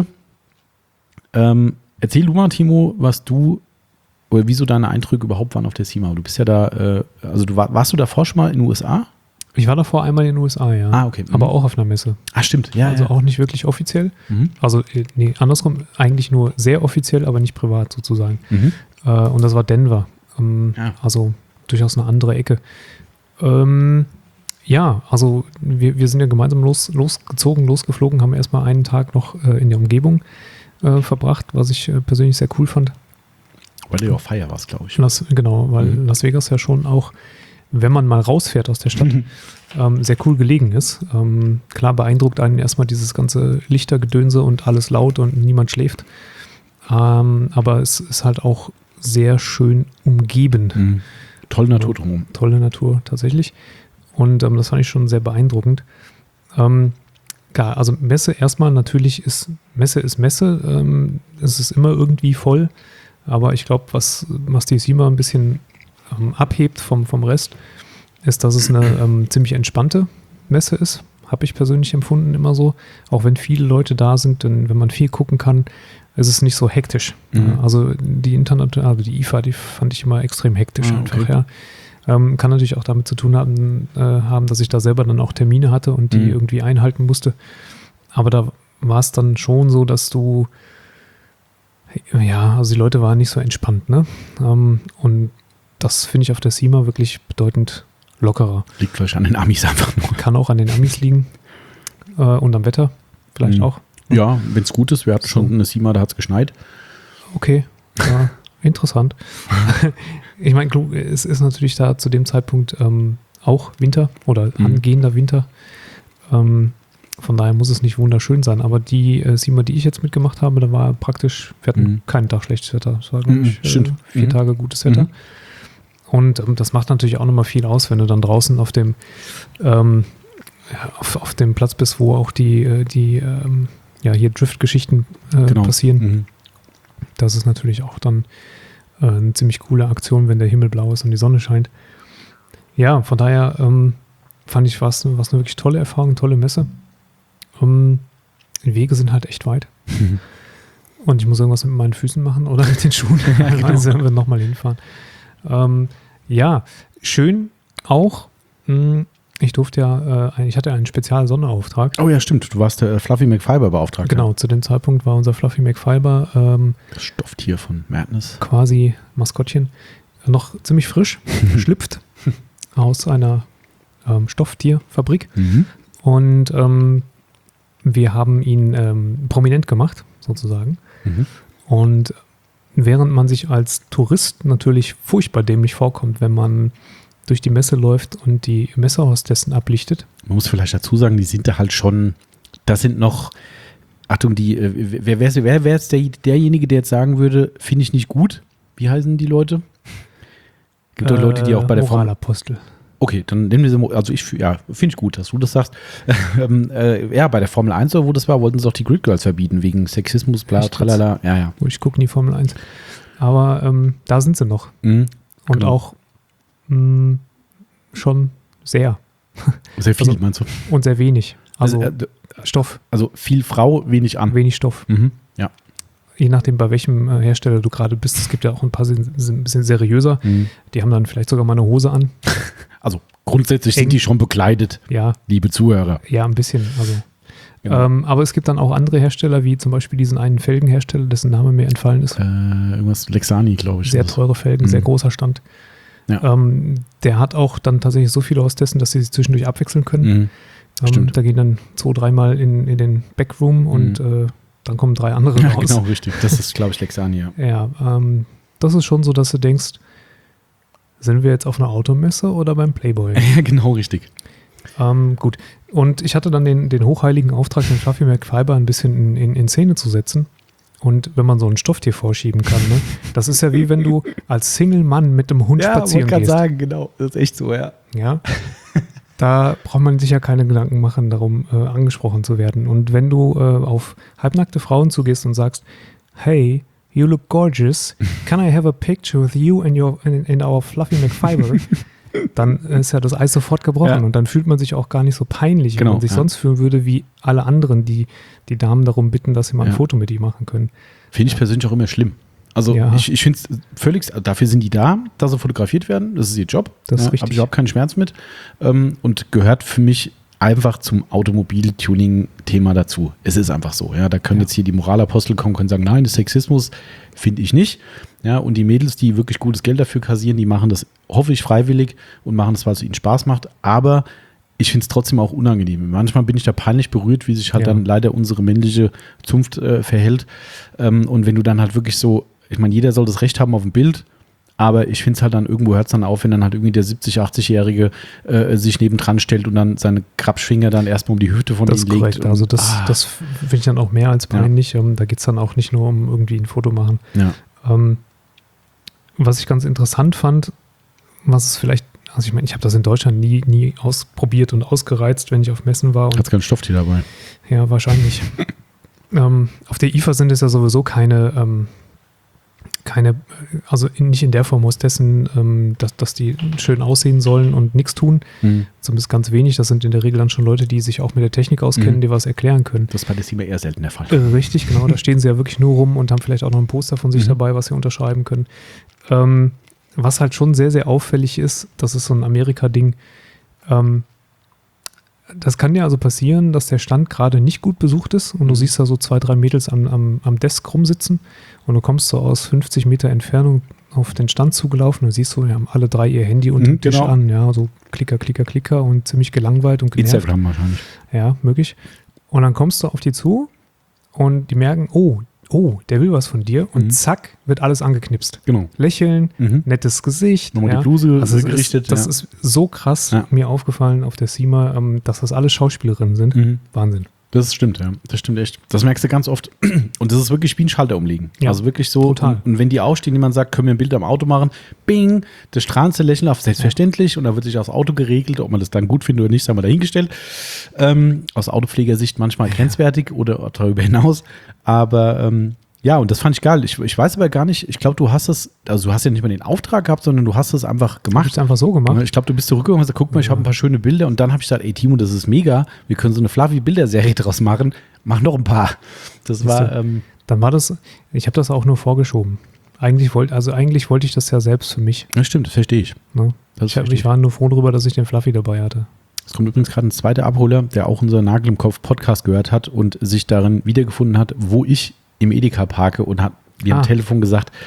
Ähm, erzähl du mal, Timo, was du oder wieso deine Eindrücke überhaupt waren auf der SEMA. Du bist ja da, äh, also du war, warst du davor schon mal in den U S A? Ich war davor einmal in den U S A, ja. Ah, okay. Mhm. Aber auch auf einer Messe. Ah, stimmt. Ja, also ja. auch nicht wirklich offiziell. Mhm. Also, äh, nee, andersrum, eigentlich nur sehr offiziell, aber nicht privat sozusagen. Mhm. Äh, und das war Denver. Ähm, Ja. Also durchaus eine andere Ecke. Ähm, ja, also wir, wir sind ja gemeinsam los, losgezogen, losgeflogen, haben erstmal einen Tag noch äh, in der Umgebung äh, verbracht, was ich äh, persönlich sehr cool fand. Weil du ja auch Feier warst, glaube ich. Las, genau, weil Mhm. Las Vegas ja schon auch, wenn man mal rausfährt aus der Stadt, ähm, sehr cool gelegen ist. Ähm, klar beeindruckt einen erstmal dieses ganze Lichtergedönse und alles laut und niemand schläft. Ähm, aber es ist halt auch sehr schön umgeben. Mhm. Tolle Natur drumherum. Tolle Natur tatsächlich. Und ähm, das fand ich schon sehr beeindruckend. Ähm, klar, also Messe erstmal natürlich ist, Messe ist Messe. Ähm, es ist immer irgendwie voll. Aber ich glaube, was, was die SEMA ein bisschen ähm, abhebt vom, vom Rest, ist, dass es eine ähm, ziemlich entspannte Messe ist. Habe ich persönlich empfunden immer so. Auch wenn viele Leute da sind, denn wenn man viel gucken kann, ist es nicht so hektisch. Mhm. Ja, also die Internet, also die I F A, die fand ich immer extrem hektisch Ah, einfach, okay. ja. Ähm, kann natürlich auch damit zu tun haben, äh, haben, dass ich da selber dann auch Termine hatte und die Mhm. irgendwie einhalten musste. Aber da war es dann schon so, dass du, ja, also die Leute waren nicht so entspannt, ne? Ähm, und das finde ich auf der SEMA wirklich bedeutend lockerer. Liegt vielleicht an den Amis einfach nur. Kann auch an den Amis liegen äh, und am Wetter vielleicht Mhm. auch. Ja, wenn es gut ist. Wir hatten So. schon eine SEMA, da hat es geschneit. Okay, ja, interessant. Ich meine, klar, es ist natürlich da zu dem Zeitpunkt ähm, auch Winter oder Mhm. angehender Winter. Ähm, von daher muss es nicht wunderschön sein. Aber die äh, SEMA, die ich jetzt mitgemacht habe, da war praktisch, wir hatten Mhm. keinen Tag schlechtes Wetter. Es war, glaube Mhm, ich, äh, stimmt. vier Mhm. Tage gutes Wetter. Mhm. Und ähm, das macht natürlich auch nochmal viel aus, wenn du dann draußen auf dem ähm, ja, auf, auf dem Platz bist, wo auch die, äh, die ähm, ja, hier Drift-Geschichten äh, Genau. passieren. Mhm. Das ist natürlich auch dann äh, eine ziemlich coole Aktion, wenn der Himmel blau ist und die Sonne scheint. Ja, von daher ähm, fand ich, war es eine wirklich tolle Erfahrung, tolle Messe. Ähm, die Wege sind halt echt weit. Mhm. Und ich muss irgendwas mit meinen Füßen machen oder mit den Schuhen. Ja, genau. Also werden wir nochmal hinfahren. Ähm, ja, schön auch. Mh, ich durfte ja, äh, ich hatte einen speziellen Sonderauftrag. Oh ja, stimmt. Du warst der äh, Fluffy McFiber beauftragt. Genau, zu dem Zeitpunkt war unser Fluffy McFiber ähm, Das Stofftier von Madness. quasi Maskottchen. noch ziemlich frisch, schlüpft aus einer ähm, Stofftierfabrik. Mhm. Und ähm, wir haben ihn ähm, prominent gemacht, sozusagen. Mhm. Und während man sich als Tourist natürlich furchtbar dämlich vorkommt, wenn man durch die Messe läuft und die Messehostessen ablichtet. Man muss vielleicht dazu sagen, die sind da halt schon, das sind noch, Achtung, die, wer wäre wer, wer jetzt der, derjenige, der jetzt sagen würde, finde ich nicht gut? Wie heißen die Leute? Gibt doch äh, Leute, die auch bei der Moralapostel. Okay, dann nehmen wir sie, also ich, ja, finde ich gut, dass du das sagst. ähm, äh, ja, bei der Formel eins, oder wo das war, wollten sie auch die Grid Girls verbieten, wegen Sexismus, bla, Echt? Tralala. Ja, ja. Ich gucke nie Formel eins. Aber ähm, da sind sie noch. Mhm, und genau. auch mh, schon sehr. Sehr viel, also, meinst du? Und sehr wenig. Also, also äh, Stoff. Also viel Frau, wenig an. Wenig Stoff. Mhm, ja. Je nachdem, bei welchem äh, Hersteller du gerade bist. Es gibt ja auch ein paar, sind, sind ein bisschen seriöser. Mhm. Die haben dann vielleicht sogar mal eine Hose an. Also grundsätzlich Eng. sind die schon bekleidet, ja. liebe Zuhörer. Ja, ein bisschen. Also, genau. ähm, aber es gibt dann auch andere Hersteller, wie zum Beispiel diesen einen Felgenhersteller, dessen Name mir entfallen ist. Äh, irgendwas Lexani, glaube ich. Sehr teure Felgen, mhm. sehr großer Stand. Ja. Ähm, der hat auch dann tatsächlich so viele Hostessen, dass sie sich zwischendurch abwechseln können. Mhm. Ähm, da gehen dann zwei, dreimal in, in den Backroom und mhm. äh, dann kommen drei andere ja, raus. Genau, richtig. Das ist, glaube ich, Lexani, ja. Ja, ähm, das ist schon so, dass du denkst, sind wir jetzt auf einer Automesse oder beim Playboy? Ja, genau, richtig. Ähm, gut. Und ich hatte dann den, den hochheiligen Auftrag, den Fluffy McFiber ein bisschen in, in, in Szene zu setzen. Und wenn man so ein Stofftier vorschieben kann, ne? Das ist ja wie wenn du als Single-Mann mit einem Hund ja, spazieren gehst. Ja, wollte sagen, genau. Das ist echt so, ja. Ja. Da braucht man sich ja keine Gedanken machen, darum äh, angesprochen zu werden. Und wenn du äh, auf halbnackte Frauen zugehst und sagst, hey, you look gorgeous, can I have a picture with you and, your, and, and our Fluffy McFiber? Dann ist ja das Eis sofort gebrochen ja. und dann fühlt man sich auch gar nicht so peinlich, genau, wie man sich ja. sonst fühlen würde, wie alle anderen, die die Damen darum bitten, dass sie mal ein ja. Foto mit ihm machen können. Finde ich ja. persönlich auch immer schlimm. Also ja. ich, ich finde es völlig, dafür sind die da, dass sie fotografiert werden. Das ist ihr Job. Das ist ja, richtig. Habe ich überhaupt keinen Schmerz mit. Ähm, und gehört für mich einfach zum Automobil-Tuning-Thema dazu. Es ist einfach so. Ja, da können ja. jetzt hier die Moralapostel kommen und sagen, nein, das Sexismus finde ich nicht. Ja, und die Mädels, die wirklich gutes Geld dafür kassieren, die machen das, hoffe ich, freiwillig und machen das, weil es ihnen Spaß macht. Aber ich finde es trotzdem auch unangenehm. Manchmal bin ich da peinlich berührt, wie sich halt ja. dann leider unsere männliche Zunft äh, verhält. Ähm, und wenn du dann halt wirklich so, ich meine, jeder soll das Recht haben auf ein Bild, aber ich finde es halt dann, irgendwo hört es dann auf, wenn dann halt irgendwie der siebzig-, achtzigjährige äh, sich nebendran stellt und dann seine Krapschfinger dann erstmal um die Hüfte von das ihm legt. legt. Also das, ah. das finde ich dann auch mehr als peinlich. Ja. Da geht es dann auch nicht nur um irgendwie ein Foto machen. Ja. Ähm, was ich ganz interessant fand, was es vielleicht, also ich meine, ich habe das in Deutschland nie, nie ausprobiert und ausgereizt, wenn ich auf Messen war. Hat kein Stofftier dabei. Ja, wahrscheinlich. ähm, auf der I F A sind es ja sowieso keine, ähm, keine, also in, nicht in der Form Hostessen, ähm, dass, dass die schön aussehen sollen und nichts tun. Mhm. Zumindest ganz wenig. Das sind in der Regel dann schon Leute, die sich auch mit der Technik auskennen, mhm. die was erklären können. Das war das immer eher selten der Fall. Äh, richtig, genau. Da stehen sie ja wirklich nur rum und haben vielleicht auch noch ein Poster von sich mhm. dabei, was sie unterschreiben können. Ähm, was halt schon sehr, sehr auffällig ist, das ist so ein Amerika-Ding. Ähm, das kann ja also passieren, dass der Stand gerade nicht gut besucht ist und du siehst da so zwei, drei Mädels am, am, am Desk rumsitzen und du kommst so aus fünfzig Meter Entfernung auf den Stand zugelaufen und siehst so, wir haben alle drei ihr Handy unter dem mhm, Tisch genau. an, ja, so Klicker, Klicker, Klicker und ziemlich gelangweilt und genervt. Instagram wahrscheinlich. Ja, möglich. Und dann kommst du auf die zu und die merken, oh, oh, der will was von dir und mhm. zack, wird alles angeknipst. Genau. Lächeln, mhm. nettes Gesicht. Nochmal ja. die Bluse also gerichtet. Ist, das ja. ist so krass ja. mir aufgefallen auf der SEMA, ähm, dass das alles Schauspielerinnen sind. Mhm. Wahnsinn. Das stimmt, ja. Das stimmt echt. Das merkst du ganz oft. Und das ist wirklich wie ein Schalter umlegen. Ja, also wirklich so. total. Und, und wenn die ausstehen, jemand sagt, können wir ein Bild am Auto machen, bing, das strahlendste Lächeln auf, selbstverständlich. Ja. Und da wird sich aufs Auto geregelt, ob man das dann gut findet oder nicht, sagen wir dahingestellt. Ähm, aus Autopflegersicht manchmal grenzwertig oder darüber hinaus. Aber ähm, ja, und das fand ich geil. Ich, ich weiß aber gar nicht, ich glaube, du hast es, also du hast ja nicht mal den Auftrag gehabt, sondern du hast es einfach gemacht. Ich habe es einfach so gemacht. Ich glaube, du bist zurückgekommen und hast gesagt, guck mal, ich habe ein paar schöne Bilder. Und dann habe ich gesagt, ey Timo, das ist mega. Wir können so eine Fluffy-Bilderserie draus machen. Mach noch ein paar. Das war, ähm, dann war das, ich habe das auch nur vorgeschoben. Eigentlich wollte, also eigentlich wollte ich das ja selbst für mich. Ja, stimmt, das verstehe ich. Ne? Das ich, hab, ich war nur froh darüber, dass ich den Fluffy dabei hatte. Es kommt übrigens gerade ein zweiter Abholer, der auch unser Nagel im Kopf Podcast gehört hat und sich darin wiedergefunden hat, wo ich im Edeka parke und hat mir ah. am Telefon gesagt,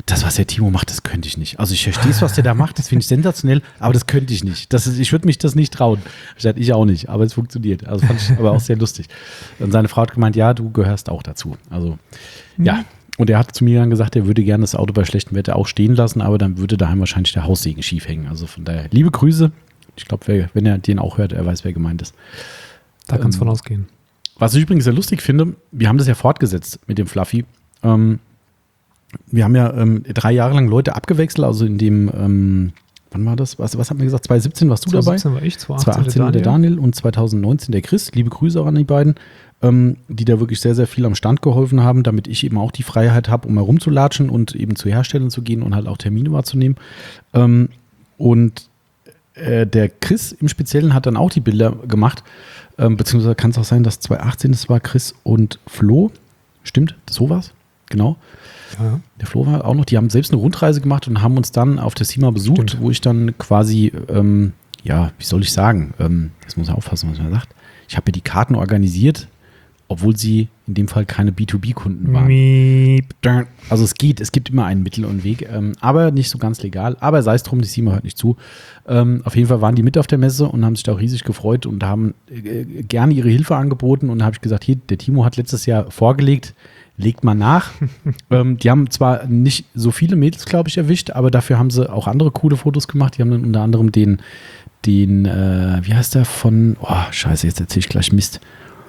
das, was der Timo macht, das könnte ich nicht. Also ich verstehe es, was der da macht, das finde ich sensationell, aber das könnte ich nicht. Das ist, ich würde mich das nicht trauen. Ich auch nicht, aber es funktioniert. Also fand ich aber auch sehr lustig. Und seine Frau hat gemeint, ja, du gehörst auch dazu. Also mhm. ja. Und er hat zu mir dann gesagt, er würde gerne das Auto bei schlechtem Wetter auch stehen lassen, aber dann würde daheim wahrscheinlich der Haussegen schief hängen. Also von daher, liebe Grüße. Ich glaube, wenn er den auch hört, er weiß, wer gemeint ist. Da kann es ähm, von ausgehen. Was ich übrigens sehr lustig finde, wir haben das ja fortgesetzt mit dem Fluffy. Ähm, wir haben ja ähm, drei Jahre lang Leute abgewechselt, also in dem, ähm, wann war das? Was, was haben wir gesagt? zwanzig siebzehn warst du dabei? zwanzig siebzehn war ich, zwanzig achtzehn, zwanzig achtzehn der Daniel und zwanzig neunzehn der Chris. Liebe Grüße auch an die beiden, ähm, die da wirklich sehr, sehr viel am Stand geholfen haben, damit ich eben auch die Freiheit habe, um herumzulatschen und eben zu Herstellern zu gehen und halt auch Termine wahrzunehmen. Ähm, und äh, der Chris im Speziellen hat dann auch die Bilder gemacht, ähm, beziehungsweise kann es auch sein, dass zwanzig achtzehn das war Chris und Flo. Stimmt, so war's, genau. Ja. Der Flo war auch noch, die haben selbst eine Rundreise gemacht und haben uns dann auf der SEMA besucht, Stimmt. wo ich dann quasi, ähm, ja, wie soll ich sagen, ähm, jetzt muss man aufpassen, was man sagt. Ich habe mir die Karten organisiert, obwohl sie in dem Fall keine B zwei B-Kunden waren. Miep. Also es geht, es gibt immer ein Mittel und Weg, ähm, aber nicht so ganz legal. Aber sei es drum, die SEMA hört nicht zu. Ähm, auf jeden Fall waren die mit auf der Messe und haben sich da auch riesig gefreut und haben äh, gerne ihre Hilfe angeboten. Und da habe ich gesagt, hier, der Timo hat letztes Jahr vorgelegt, legt mal nach. ähm, die haben zwar nicht so viele Mädels, glaube ich, erwischt, aber dafür haben sie auch andere coole Fotos gemacht. Die haben dann unter anderem den, den äh, wie heißt der, von, oh, scheiße, jetzt erzähle ich gleich Mist.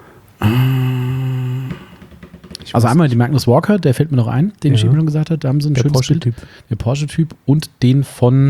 Ich also einmal den Magnus Walker, der fällt mir noch ein, den ja. ich eben schon gesagt habe, da haben sie ein der schönes Porsche-Typ. Bild. Der Porsche-Typ und den von,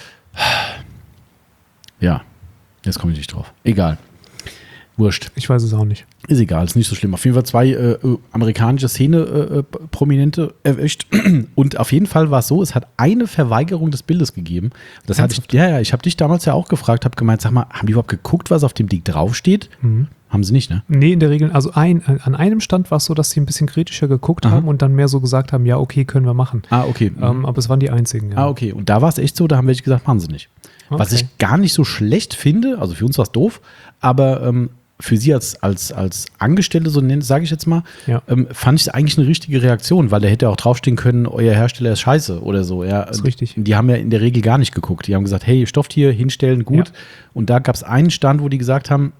ja, jetzt komme ich nicht drauf. Egal. Wurscht. Ich weiß es auch nicht. Ist egal, ist nicht so schlimm. Auf jeden Fall zwei äh, amerikanische Szene-Prominente äh, erwischt. Und auf jeden Fall war es so, es hat eine Verweigerung des Bildes gegeben. Das hatte ich, ja, ja, ich habe dich damals ja auch gefragt, habe gemeint, sag mal, haben die überhaupt geguckt, was auf dem Ding draufsteht? Mhm. Haben sie nicht, ne? Nee, in der Regel, also ein, an einem Stand war es so, dass sie ein bisschen kritischer geguckt Aha. haben und dann mehr so gesagt haben, ja, okay, können wir machen. Ah, okay. Mhm. Ähm, aber es waren die einzigen, ja. Ah, okay. Und da war es echt so, da haben welche gesagt, machen sie nicht. Okay. Was ich gar nicht so schlecht finde, also für uns war es doof, aber ähm, für sie als, als, als Angestellte, so sage ich jetzt mal, ja. ähm, fand ich eigentlich eine richtige Reaktion, weil da hätte auch draufstehen können, euer Hersteller ist scheiße oder so. Ja. Das ist richtig. Die haben ja in der Regel gar nicht geguckt. Die haben gesagt, hey, Stofftier hinstellen, gut. Ja. Und da gab es einen Stand, wo die gesagt haben,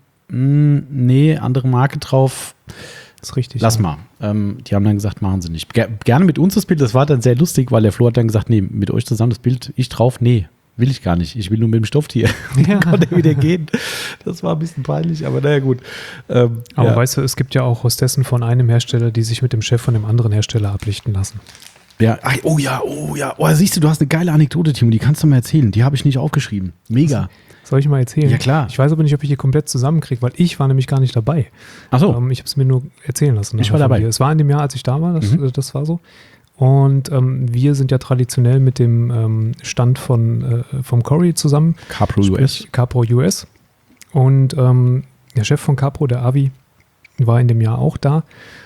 nee, andere Marke drauf. Das ist richtig. Lass ja. mal. Ähm, die haben dann gesagt, machen sie nicht. Ger- gerne mit uns das Bild, das war dann sehr lustig, weil der Flo hat dann gesagt, nee, mit euch zusammen das Bild, ich drauf, nee. Will ich gar nicht. Ich will nur mit dem Stofftier. Ja. Dann konnte er wieder gehen. Das war ein bisschen peinlich, aber naja, gut. Ähm, aber ja. weißt du, es gibt ja auch Hostessen von einem Hersteller, die sich mit dem Chef von dem anderen Hersteller ablichten lassen. Ja, ach, oh ja, oh ja. Oh, siehst du, du hast eine geile Anekdote, Timo, die kannst du mal erzählen. Die habe ich nicht aufgeschrieben. Mega. Soll ich mal erzählen? Ja, klar. Ich weiß aber nicht, ob ich die komplett zusammenkriege, weil ich war nämlich gar nicht dabei. Ach so. Ähm, ich habe es mir nur erzählen lassen. Ich war dabei. Es war in dem Jahr, als ich da war, das, Mhm. das war so. Und ähm, wir sind ja traditionell mit dem ähm, Stand von, äh, vom Corey zusammen. Capro U S. Capro U S. Und ähm, der Chef von Capro, der Avi, war in dem Jahr auch da.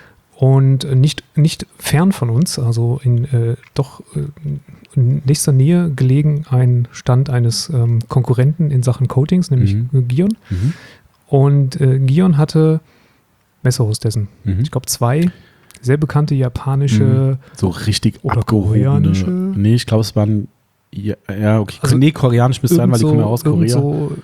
Und nicht, nicht fern von uns, also in äh, doch äh, in nächster Nähe gelegen, ein Stand eines ähm, Konkurrenten in Sachen Coatings, nämlich Mhm. Gion. Mhm. Und äh, Gion hatte Messerhostessen. Mhm. Ich glaube zwei sehr bekannte japanische So richtig oder abgehobene. koreanische. Nee, ich glaube, es waren, ja, ja okay. Also nee, koreanisch müsste sein, weil die kommen ja aus Korea. So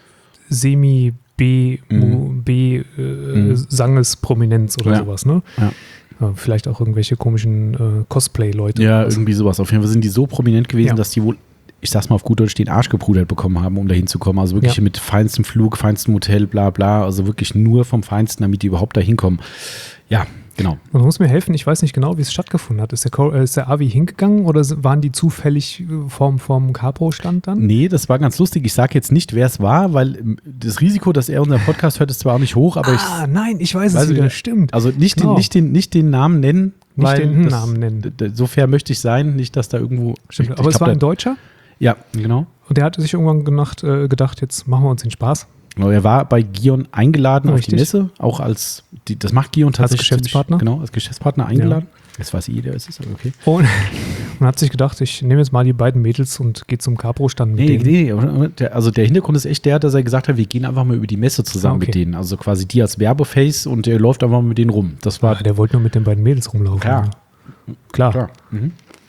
Semi-B, Mhm. B, äh, Mhm. Sanges-Prominenz oder Ja. sowas, ne? Ja. Ja, vielleicht auch irgendwelche komischen äh, Cosplay-Leute. Ja, oder so. irgendwie sowas. Auf jeden Fall sind die so prominent gewesen, Ja. dass die wohl, ich sag's mal auf gut Deutsch, den Arsch geprudert bekommen haben, um da hinzukommen. Also wirklich Ja. mit feinstem Flug, feinstem Hotel, bla bla. Also wirklich nur vom Feinsten, damit die überhaupt da hinkommen. Ja, genau. Und du musst mir helfen, ich weiß nicht genau, wie es stattgefunden hat. Ist der, Co- äh, ist der Avi hingegangen oder s- waren die zufällig äh, vorm, vorm Capro-Stand dann? Nee, das war ganz lustig. Ich sage jetzt nicht, wer es war, weil ähm, das Risiko, dass er unseren Podcast hört, ist zwar auch nicht hoch, aber ah, ich. nein, ich weiß Weiß es ich wieder, nicht. stimmt. Also nicht, Genau. den, nicht, den, nicht den Namen nennen. Nicht weil den das, Namen nennen. d- d- So fair möchte ich sein, nicht, dass da irgendwo. Stimmt. ich, Aber ich es glaub, war ein da- Deutscher Ja, genau. und der hatte sich irgendwann gedacht, äh, gedacht, jetzt machen wir uns den Spaß. Genau, er war bei Gion eingeladen Richtig. auf die Messe, auch als, die, das macht Gion tatsächlich. Geschäftspartner? Ziemlich, genau, als Geschäftspartner eingeladen. Jetzt weiß jeder, es ist aber okay. Und man hat sich gedacht, ich nehme jetzt mal die beiden Mädels und gehe zum Capro-Stand mit Nee, denen. nee, aber der, also der Hintergrund ist echt der, dass er gesagt hat, wir gehen einfach mal über die Messe zusammen Ah, okay. mit denen. Also quasi die als Werbeface und der läuft einfach mal mit denen rum. Das war Ah, der wollte nur mit den beiden Mädels rumlaufen. Klar. Klar. klar. Mhm.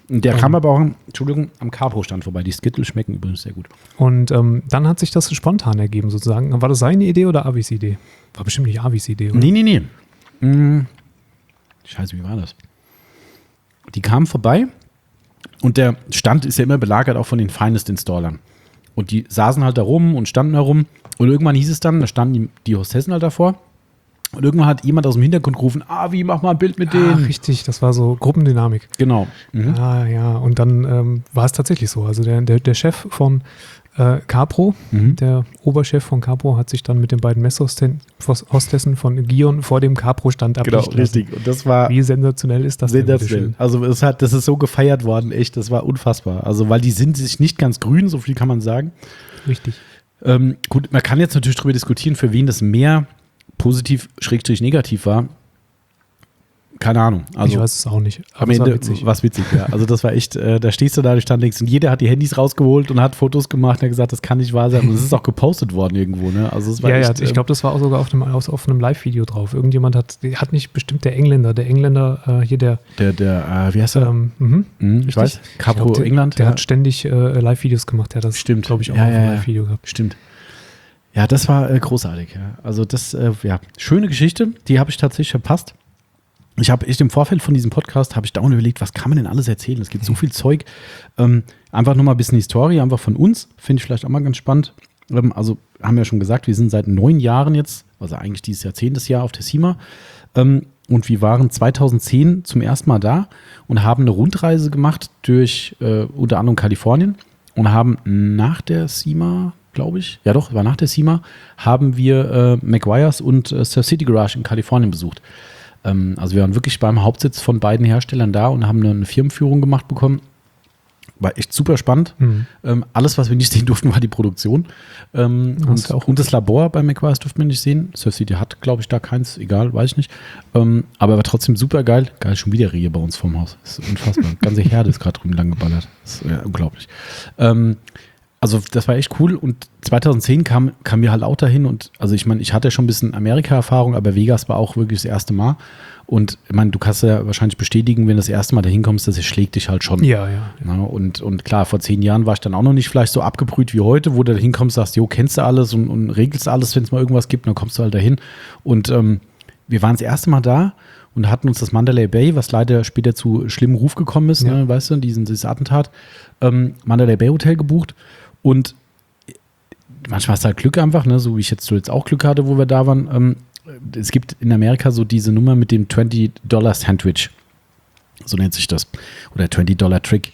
Der Ähm. kam aber auch, Entschuldigung, am Capo-Stand vorbei. Die Skittles schmecken übrigens sehr gut. Und ähm, dann hat sich das spontan ergeben sozusagen. War das seine Idee oder Avis Idee? War bestimmt nicht Avis Idee, oder? Nee, nee, nee. Hm. Scheiße, wie war das? Die kamen vorbei und der Stand ist ja immer belagert auch von den Finest-Installern. Und die saßen halt da rum und standen da rum. Und irgendwann hieß es dann, da standen die, die Hostessen halt davor. Und irgendwann hat jemand aus dem Hintergrund gerufen, ah, wie, mach mal ein Bild mit denen. Ah, richtig, das war so Gruppendynamik. Genau. Mhm. Ah, ja, und dann ähm, war es tatsächlich so. Also der, der, der Chef von äh, Capro, Mhm. der Oberchef von Capro, hat sich dann mit den beiden Messhostessen von Gion vor dem Capro-Stand Genau, ablichten lassen. richtig. Und das war Wie sensationell ist das denn, sensationell. bitteschön? Also es hat, das ist so gefeiert worden, echt, das war unfassbar. Also weil die sind sich nicht ganz grün, so viel kann man sagen. Richtig. Ähm, gut, man kann jetzt natürlich darüber diskutieren, für wen das mehr positiv, schrägstrich negativ war. Keine Ahnung. Also ich weiß es auch nicht. am es war Ende witzig. war es witzig, ja. Also das war echt, äh, da stehst du da, du stand links und jeder hat die Handys rausgeholt und hat Fotos gemacht und hat gesagt, das kann nicht wahr sein. Und es ist auch gepostet worden irgendwo, ne? Also es war Ja, ja, echt, ich glaube, das war auch sogar auf einem, auf, auf einem Live-Video drauf. Irgendjemand hat, hat nicht bestimmt der Engländer, der Engländer äh, hier, der, der, der, äh, wie heißt er? ähm, mhm. Hm, ich richtig. weiß, Capo Ich glaub, der, England. Der ja. hat ständig äh, Live-Videos gemacht. Der hat das, Stimmt. glaube ich, auch Ja, auf ja, einem ja. Live-Video gehabt. Stimmt. Ja, das war äh, großartig. Ja. Also das, äh, ja, schöne Geschichte, die habe ich tatsächlich verpasst. Ich habe echt im Vorfeld von diesem Podcast, habe ich dauernd überlegt, was kann man denn alles erzählen? Es gibt so viel Zeug. Ähm, einfach nur mal ein bisschen Historie, einfach von uns, finde ich vielleicht auch mal ganz spannend. Ähm, also haben wir ja schon gesagt, wir sind seit neun Jahren jetzt, also eigentlich dieses Jahrzehnt, das Jahr auf der SEMA. Ähm, und wir waren zweitausendzehn zum ersten Mal da und haben eine Rundreise gemacht durch äh, unter anderem Kalifornien und haben nach der SEMA, glaube ich, ja doch, war nach der SEMA, haben wir äh, Meguiar's und äh, Surf City Garage in Kalifornien besucht. Ähm, also wir waren wirklich beim Hauptsitz von beiden Herstellern da und haben eine Firmenführung gemacht bekommen. War echt super spannend. Mhm. Ähm, alles, was wir nicht sehen durften, war die Produktion. Ähm, und, auch und das Labor bei Meguiar's durften wir nicht sehen. Surf City hat, glaube ich, da keins, egal, weiß ich nicht. Ähm, aber war trotzdem super geil. Geil, schon wieder Rehe bei uns vorm Haus. Das ist unfassbar. Ganze Herde ist gerade drüben lang geballert. Das ist ja, unglaublich. Ähm, Also das war echt cool und zweitausendzehn kam, kam wir halt auch dahin und also ich meine, ich hatte schon ein bisschen Amerika-Erfahrung, aber Vegas war auch wirklich das erste Mal und ich meine, du kannst ja wahrscheinlich bestätigen, wenn du das erste Mal dahin kommst, das schlägt dich halt schon. Ja, ja. Ja, und, und klar, vor zehn Jahren war ich dann auch noch nicht vielleicht so abgebrüht wie heute, wo du da hinkommst, sagst, jo, kennst du alles und, und regelst alles, wenn es mal irgendwas gibt, dann kommst du halt dahin und ähm, wir waren das erste Mal da und hatten uns das Mandalay Bay, was leider später zu schlimmem Ruf gekommen ist, Ja. ne, weißt du, diesen, dieses Attentat, ähm, Mandalay Bay Hotel gebucht. Und manchmal hast du halt Glück einfach, ne? So wie ich jetzt so jetzt auch Glück hatte, wo wir da waren. Ähm, es gibt in Amerika so diese Nummer mit dem zwanzig Dollar Sandwich. So nennt sich das. Oder zwanzig Dollar Trick.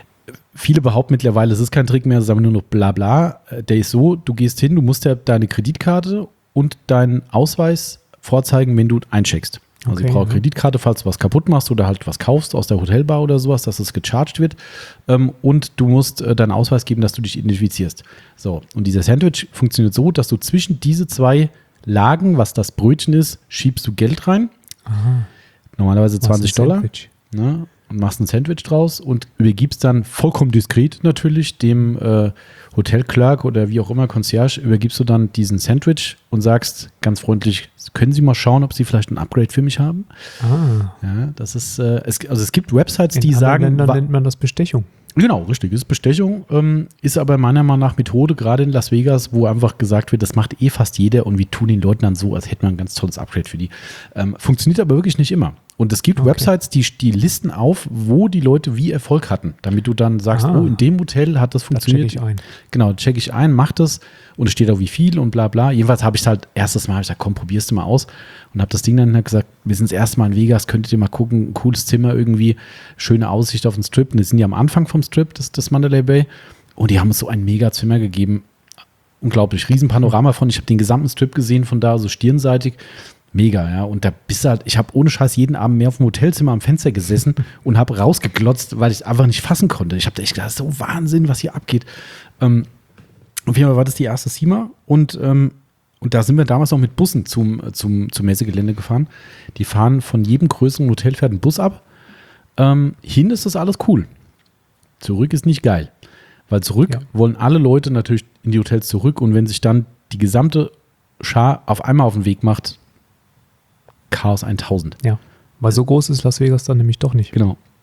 Viele behaupten mittlerweile, es ist kein Trick mehr, sagen wir nur noch bla bla. Der ist so, du gehst hin, du musst ja deine Kreditkarte und deinen Ausweis vorzeigen, wenn du eincheckst. Also Okay, ich brauche ja. Kreditkarte, falls du was kaputt machst oder halt was kaufst aus der Hotelbar oder sowas, dass es gecharged wird. Ähm, und du musst äh, deinen Ausweis geben, dass du dich identifizierst. So, und dieser Sandwich funktioniert so, dass du zwischen diese zwei Lagen, was das Brötchen ist, schiebst du Geld rein. Aha. Normalerweise zwanzig Was ein Dollar. Sandwich. Ne, und machst ein Sandwich draus und übergibst dann vollkommen diskret natürlich dem äh, Hotelclerk oder wie auch immer, Concierge, übergibst du dann diesen Sandwich und sagst ganz freundlich, können Sie mal schauen, ob Sie vielleicht ein Upgrade für mich haben? Ah. Ja, das ist, äh, es, also es gibt Websites, In die anderen sagen, Ländern wa- nennt man das Bestechung. genau, richtig, ist Bestechung, ähm, ist aber meiner Meinung nach Methode, gerade in Las Vegas, wo einfach gesagt wird, das macht eh fast jeder und wir tun den Leuten dann so, als hätten wir ein ganz tolles Upgrade für die. Ähm, funktioniert aber wirklich nicht immer. Und es gibt Okay. Websites, die, die listen auf, wo die Leute wie Erfolg hatten, damit du dann sagst, Ah. oh, in dem Hotel hat das Da funktioniert. check ich ein. Genau, check ich ein, mach das und es steht auch wie viel und bla bla. Jedenfalls habe ich es halt erstes Mal, hab ich gesagt, komm, probierst du mal aus und habe das Ding dann gesagt, wir sind das erste Mal in Vegas, könntet ihr mal gucken, ein cooles Zimmer irgendwie, schöne Aussicht auf den Strip. Und wir sind ja am Anfang vom Strip, das, das Mandalay Bay und die haben uns so ein mega Zimmer gegeben. Unglaublich, riesen Panorama von, ich habe den gesamten Strip gesehen von da, so stirnseitig. Mega, ja. Und da bist du halt, ich habe ohne Scheiß jeden Abend mehr auf dem Hotelzimmer am Fenster gesessen und habe rausgeglotzt, weil ich es einfach nicht fassen konnte. Ich habe echt gedacht, so Wahnsinn, was hier abgeht. Ähm, auf jeden Fall war das die erste SEMA und, ähm, und da sind wir damals noch mit Bussen zum, zum, zum Messegelände gefahren. Die fahren von jedem größeren Hotel fährt ein Bus ab. Ähm, hin ist das alles cool. Zurück ist nicht geil. Weil zurück Ja. wollen alle Leute natürlich in die Hotels zurück und wenn sich dann die gesamte Schar auf einmal auf den Weg macht, Chaos tausend. Ja. Weil so groß ist Las Vegas dann nämlich doch nicht. Genau.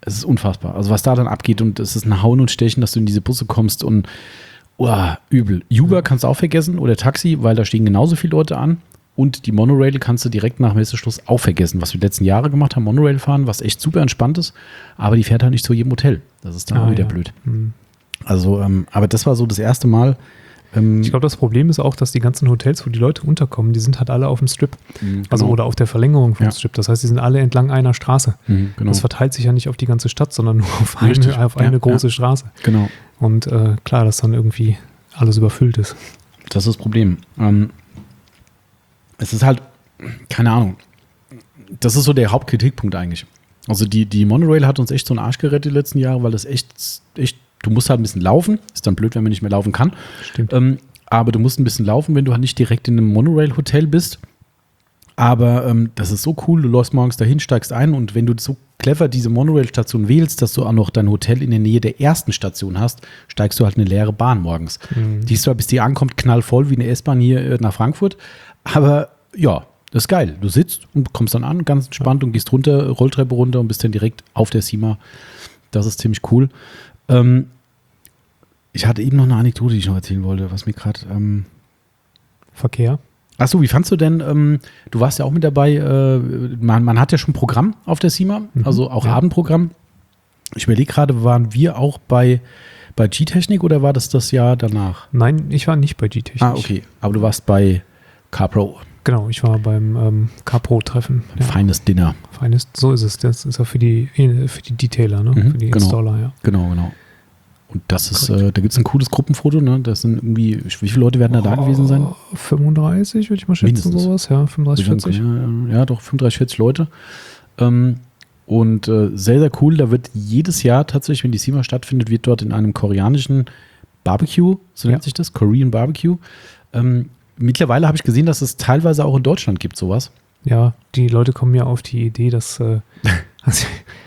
Es ist unfassbar. Also was da dann abgeht und es ist ein Hauen und Stechen, dass du in diese Busse kommst und oh, übel. Uber kannst du auch vergessen oder Taxi, weil da stehen genauso viele Leute an. Und die Monorail kannst du direkt nach Messeschluss auch vergessen, was wir die letzten Jahre gemacht haben, Monorail fahren, was echt super entspannt ist, aber die fährt halt nicht zu jedem Hotel. Das ist dann Ah, auch wieder ja. blöd. Mhm. Also, ähm, aber das war so das erste Mal. Ähm, Ich glaube, das Problem ist auch, dass die ganzen Hotels, wo die Leute unterkommen, die sind halt alle auf dem Strip. mh, Also genau. oder auf der Verlängerung vom Ja. Strip. Das heißt, die sind alle entlang einer Straße. Mhm, genau. Das verteilt sich ja nicht auf die ganze Stadt, sondern nur auf eine, Richtig. auf eine Ja, große ja. Straße. Genau. Und äh, klar, dass dann irgendwie alles überfüllt ist. Das ist das Problem. Ähm, es ist halt, keine Ahnung, das ist so der Hauptkritikpunkt eigentlich. Also die, die Monorail hat uns echt so einen Arsch gerettet die letzten Jahre, weil das echt, echt, du musst halt ein bisschen laufen. Ist dann blöd, wenn man nicht mehr laufen kann. Stimmt. Ähm, aber du musst ein bisschen laufen, wenn du halt nicht direkt in einem Monorail-Hotel bist. Aber ähm, das ist so cool, du läufst morgens dahin, steigst ein und wenn du so clever diese Monorail-Station wählst, dass du auch noch dein Hotel in der Nähe der ersten Station hast, steigst du halt eine leere Bahn morgens. Mhm. Die ist zwar, bis die ankommt, knallvoll wie eine S-Bahn hier äh, nach Frankfurt, aber ja, das ist geil. Du sitzt und kommst dann an, ganz entspannt und gehst runter, Rolltreppe runter und bist dann direkt auf der Sima. Das ist ziemlich cool. Ähm, ich hatte eben noch eine Anekdote, die ich noch erzählen wollte, was mir gerade... Ähm Verkehr. Achso, wie fandst du denn, ähm, du warst ja auch mit dabei, äh, man, man hat ja schon Programm auf der Sima, Mhm, also auch ja. Abendprogramm. Ich überlege gerade, waren wir auch bei, bei G-Technik oder war das das Jahr danach? Nein, ich war nicht bei G-Technik. Ah, okay, aber du warst bei CarPro, Genau, ich war beim ähm, CarPro-Treffen. ein feines Dinner. Feines, so ist es. Das ist ja für die, für die Detailer, ne? Mhm, für die genau. Installer, ja. Genau, genau. Und das ist, äh, da gibt es ein cooles Gruppenfoto, ne? Das sind irgendwie, wie viele Leute werden da da gewesen sein? Oh, fünfunddreißig, würde ich mal schätzen, Mindestens. sowas. Ja, fünfunddreißig, vierzig. Ja, ja, doch, fünfunddreißig, vierzig Leute. Ähm, und äh, sehr, sehr cool. Da wird jedes Jahr tatsächlich, wenn die SEMA stattfindet, wird dort in einem koreanischen Barbecue, so nennt Ja. sich das, Korean Barbecue. Ähm, mittlerweile habe ich gesehen, dass es teilweise auch in Deutschland gibt, sowas. Ja, die Leute kommen ja auf die Idee, dass äh, also,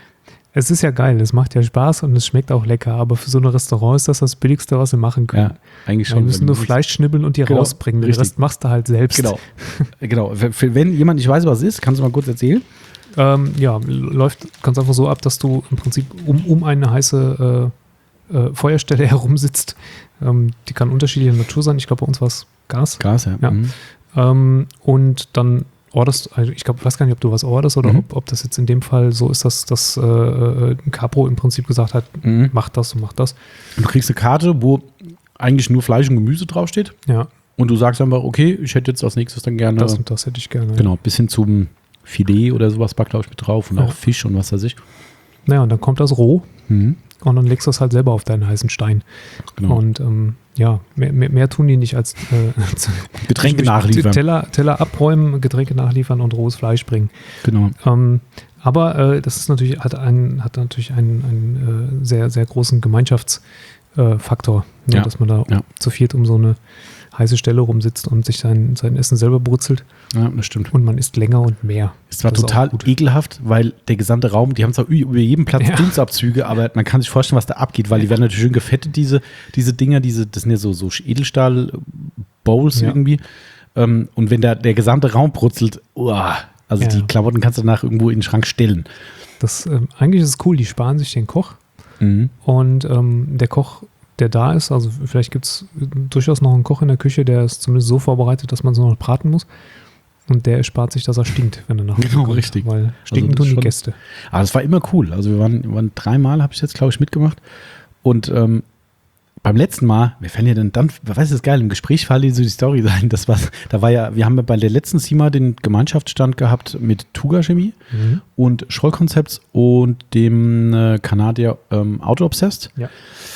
es ist ja geil, es macht ja Spaß und es schmeckt auch lecker, aber für so ein Restaurant ist das das Billigste, was sie machen können. Ja, eigentlich Ja, schon. die müssen weil nur die- Fleisch schnibbeln und die Genau, rausbringen. Den richtig. Rest machst du halt selbst. Genau, genau. Für- für- Wenn jemand nicht weiß, was es ist, kannst du mal kurz erzählen? Ähm, ja, läuft ganz einfach so ab, dass du im Prinzip um, um eine heiße äh, äh, Feuerstelle herum sitzt. Ähm, die kann unterschiedlicher Natur sein. Ich glaube, bei uns war es Gas. Gas, ja. Ja. Mhm. Ähm, und dann orderst, also ich glaube, ich weiß gar nicht, ob du was orderst oder Mhm. ob, ob das jetzt in dem Fall so ist, dass das äh, äh, Capro im Prinzip gesagt hat, Mhm. mach das und mach das. Und du kriegst eine Karte, wo eigentlich nur Fleisch und Gemüse draufsteht. Ja, Und du sagst einfach, okay, ich hätte jetzt als nächstes dann gerne, das und das hätte ich gerne. genau, bis hin zum Filet oder sowas war, glaube ich, mit drauf und Ja. auch Fisch und was weiß ich. Naja, und dann kommt das roh Mhm. und dann legst du es halt selber auf deinen heißen Stein. Genau. Und ähm, ja, mehr, mehr, mehr tun die nicht als äh, Getränke nachliefern. Teller, Teller abräumen, Getränke nachliefern und rohes Fleisch bringen. Genau. Ähm, aber äh, das ist natürlich, hat, ein, hat natürlich einen, einen äh, sehr, sehr großen Gemeinschaftsfaktor, äh, ne, Ja, dass man da ja. zu viert um so eine heiße Stelle rumsitzt und sich sein, sein Essen selber brutzelt Ja, das stimmt. und man isst länger und mehr. Es war Das ist auch total gut. ekelhaft, weil der gesamte Raum, die haben zwar ü- über jedem Platz Ja. Dunstabzüge, aber man kann sich vorstellen, was da abgeht, weil die werden natürlich schön gefettet, diese, diese Dinger, diese, das sind ja so, so Edelstahl-Bowls Ja. irgendwie. Ähm, und wenn da der gesamte Raum brutzelt, uah, also Ja. die Klamotten kannst du danach irgendwo in den Schrank stellen. Das, ähm, eigentlich ist es cool, die sparen sich den Koch Mhm. und ähm, der Koch, der da ist, also vielleicht gibt es durchaus noch einen Koch in der Küche, der ist zumindest so vorbereitet, dass man es noch braten muss. Und der erspart sich, dass er stinkt, wenn er nach Hause Genau, kommt, richtig. Weil stinken das tun die schon- Gäste. Aber es war immer cool. Also wir waren, wir waren dreimal, habe ich jetzt, glaube ich, mitgemacht. Und ähm, beim letzten Mal, wir fällen ja dann, dann, weißt du, das ist geil, im Gespräch fallen die so die Story sein. Das war, da war ja, wir haben ja bei der letzten SEMA den Gemeinschaftsstand gehabt mit Tuga Chemie Mhm. und Scholl Concepts und dem äh, Kanadier ähm, Auto Obsessed. Ja.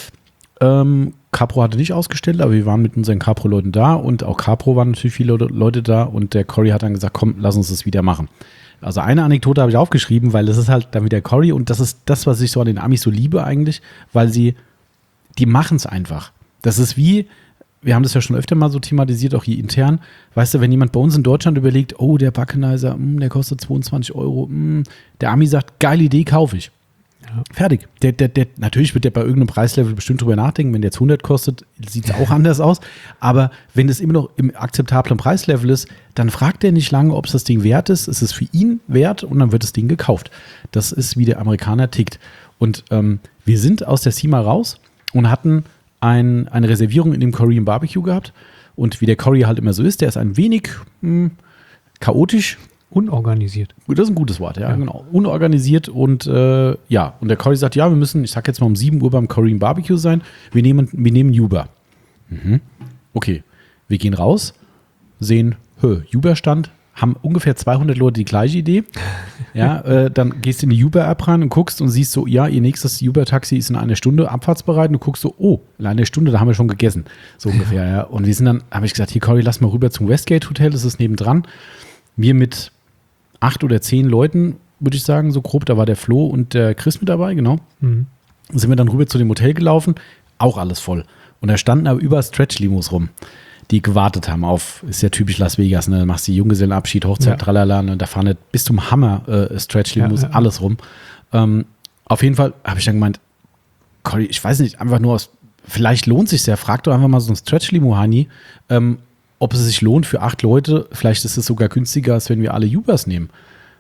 Ähm, Capro hatte nicht ausgestellt, aber wir waren mit unseren Capro-Leuten da und auch Capro waren natürlich viele Leute da und der Cory hat dann gesagt, komm, lass uns das wieder machen. Also eine Anekdote habe ich aufgeschrieben, weil das ist halt dann wieder Cory und das ist das, was ich so an den Amis so liebe eigentlich, weil sie, die machen es einfach. Das ist wie, wir haben das ja schon öfter mal so thematisiert, auch hier intern, weißt du, wenn jemand bei uns in Deutschland überlegt, oh, der Backenizer, mh, der kostet zweiundzwanzig Euro, mh, der Ami sagt, geile Idee, kaufe ich. Ja. Fertig. Der, der, der, natürlich wird der bei irgendeinem Preislevel bestimmt drüber nachdenken. Wenn der jetzt hundert kostet, sieht es auch anders aus. Aber wenn es immer noch im akzeptablen Preislevel ist, dann fragt er nicht lange, ob es das Ding wert ist. Es ist für ihn wert und dann wird das Ding gekauft. Das ist, wie der Amerikaner tickt. Und ähm, wir sind aus der SEMA raus und hatten ein, eine Reservierung in dem Korean Barbecue gehabt. Und wie der Corey halt immer so ist, der ist ein wenig mh, chaotisch. Unorganisiert. Das ist ein gutes Wort, ja, ja. genau. Unorganisiert und äh, ja, und der Corey sagt, ja, wir müssen, ich sag jetzt mal um sieben Uhr beim Korean Barbecue sein. Wir nehmen, wir nehmen Uber. Mhm. Okay, wir gehen raus, sehen, hö, Uber-Stand, haben ungefähr zweihundert Leute die gleiche Idee. Ja, äh, dann gehst du in die Uber-App rein und guckst und siehst so, ja, ihr nächstes Uber-Taxi ist in einer Stunde abfahrtsbereit und du guckst so, oh, in einer Stunde, da haben wir schon gegessen. So ungefähr, ja. Und wir sind dann, habe ich gesagt, hier, Corey, lass mal rüber zum Westgate Hotel, das ist nebendran. Wir mit acht oder zehn Leuten, würde ich sagen, so grob, da war der Flo und der Chris mit dabei, genau. Mhm. Sind wir dann rüber zu dem Hotel gelaufen, auch alles voll. Und da standen aber überall Stretch-Limos rum, die gewartet haben auf, ist ja typisch Las Vegas, ne? Da machst du Junggesellenabschied, Hochzeit, ja. tralala, ne? Da fahren nicht bis zum Hammer äh, Stretch-Limos, ja, ja. alles rum. Ähm, auf jeden Fall habe ich dann gemeint, Corey, ich weiß nicht, einfach nur aus, vielleicht lohnt sich ja, frag doch einfach mal so ein Stretch-Limo, Hani, ähm, ob es sich lohnt für acht Leute, vielleicht ist es sogar günstiger, als wenn wir alle Ubers nehmen.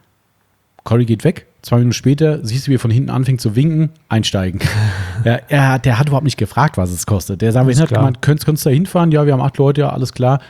Corey geht weg, zwei Minuten später siehst du, wie er von hinten anfängt zu winken, einsteigen. ja, er, der hat überhaupt nicht gefragt, was es kostet. Der sagt, wir hat gemeint, könntest, könntest du da hinfahren? Ja, wir haben acht Leute, ja, alles klar.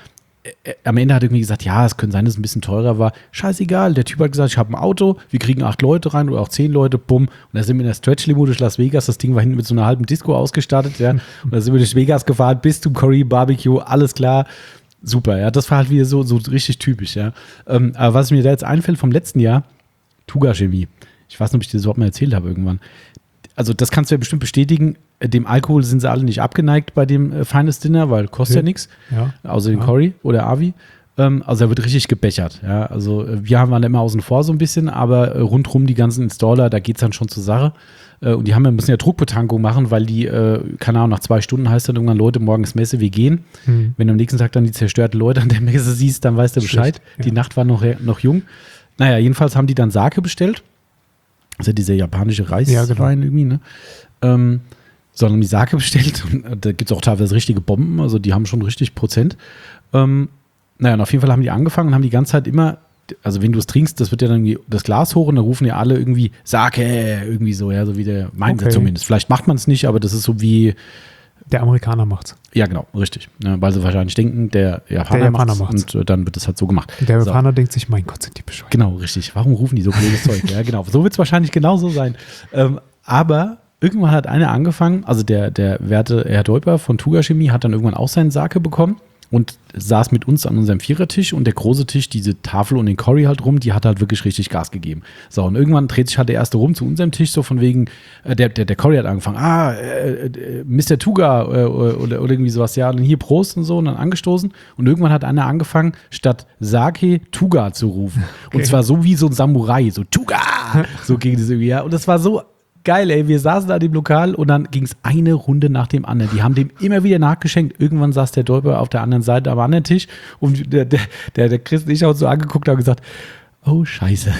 Am Ende hat er irgendwie gesagt, ja, es könnte sein, dass es ein bisschen teurer war. Scheißegal, der Typ hat gesagt, ich habe ein Auto, wir kriegen acht Leute rein oder auch zehn Leute, bumm. Und da sind wir in der Stretch-Limo durch Las Vegas, das Ding war hinten mit so einer halben Disco ausgestattet, ja. Und da sind wir durch Vegas gefahren, bis zum Korean Barbecue, alles klar. Super, ja, das war halt wieder so, so richtig typisch, ja. Ähm, aber was mir da jetzt einfällt vom letzten Jahr, Tuga Chemie. Ich weiß nicht, ob ich dir das überhaupt mal erzählt habe irgendwann. Also das kannst du ja bestimmt bestätigen, dem Alkohol sind sie alle nicht abgeneigt bei dem äh, Finest Dinner, weil kostet ja, ja nichts, ja. außer den ja. Corey oder Avi. Ähm, also er wird richtig gebechert, ja. Also wir haben dann immer außen vor so ein bisschen, aber äh, rundrum die ganzen Installer, da geht es dann schon zur Sache. Und die haben ja, müssen ja Druckbetankung machen, weil die, äh, keine Ahnung, nach zwei Stunden heißt dann irgendwann, Leute, morgen ist Messe, wir gehen. Mhm. Wenn du am nächsten Tag dann die zerstörten Leute an der Messe siehst, dann weißt du Bescheid. Schlecht, ja. Die Nacht war noch, noch jung. Naja, jedenfalls haben die dann Sake bestellt. Also dieser japanische Reiswein ja, genau. irgendwie, ne? Ähm, sondern die Sake bestellt. Und da gibt es auch teilweise richtige Bomben, also die haben schon richtig Prozent. Ähm, naja, und auf jeden Fall haben die angefangen und haben die ganze Zeit immer, also wenn du es trinkst, das wird ja dann irgendwie das Glas hoch und dann rufen ja alle irgendwie Sake, irgendwie so, ja, so wie der meint okay. zumindest. Vielleicht macht man es nicht, aber das ist so wie der Amerikaner macht's. Ja, genau, richtig. Ja, weil sie wahrscheinlich denken, der Japaner, der Japaner macht's, macht's und äh, dann wird das halt so gemacht. Der Japaner so. denkt sich, mein Gott, sind die bescheuert. Genau, richtig. Warum rufen die so blödes Zeug? Ja, genau. So wird es wahrscheinlich genauso sein. Ähm, aber irgendwann hat einer angefangen, also der, der werte Herr Deuper von Tuga Chemie hat dann irgendwann auch seinen Sake bekommen und saß mit uns an unserem Vierertisch und der große Tisch, diese Tafel und den Corey halt rum, die hat halt wirklich richtig Gas gegeben. So, und irgendwann dreht sich halt der erste rum zu unserem Tisch, so von wegen, äh, der, der, der Corey hat angefangen, ah, äh, äh, Mister Tuga äh, oder, oder irgendwie sowas, ja, und dann hier Prost und so und dann angestoßen und irgendwann hat einer angefangen, statt Sake Tuga zu rufen. Okay. Und zwar so wie so ein Samurai, so Tuga, so ging das irgendwie, ja, und das war so geil, ey, wir saßen da in dem Lokal und dann ging es eine Runde nach dem anderen. Die haben dem immer wieder nachgeschenkt. Irgendwann saß der Deuper auf der anderen Seite am anderen Tisch und der, der, der, der Chris und ich haben uns so angeguckt und haben gesagt, oh Scheiße,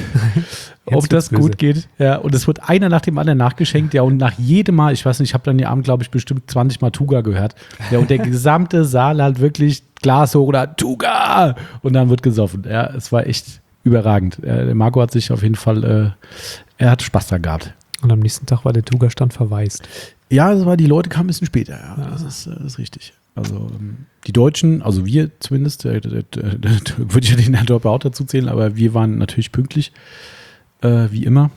ob das gut geht. Ja, und es wird einer nach dem anderen nachgeschenkt. Ja, und nach jedem Mal, ich weiß nicht, ich habe dann den Abend, glaube ich, bestimmt zwanzig Mal Tuga gehört. Ja, und der gesamte Saal halt wirklich Glas hoch oder Tuga und dann wird gesoffen. Ja, es war echt überragend. Ja, der Marco hat sich auf jeden Fall, äh, er hat Spaß da gehabt. Und am nächsten Tag war der Tuga-Stand verwaist. Ja, das war, die Leute kamen ein bisschen später, ja. ja. Das, ist, das ist richtig. Also die Deutschen, also wir zumindest, äh, äh, äh, würde ich ja den Herrn Dörper auch dazu zählen, aber wir waren natürlich pünktlich, äh, wie immer.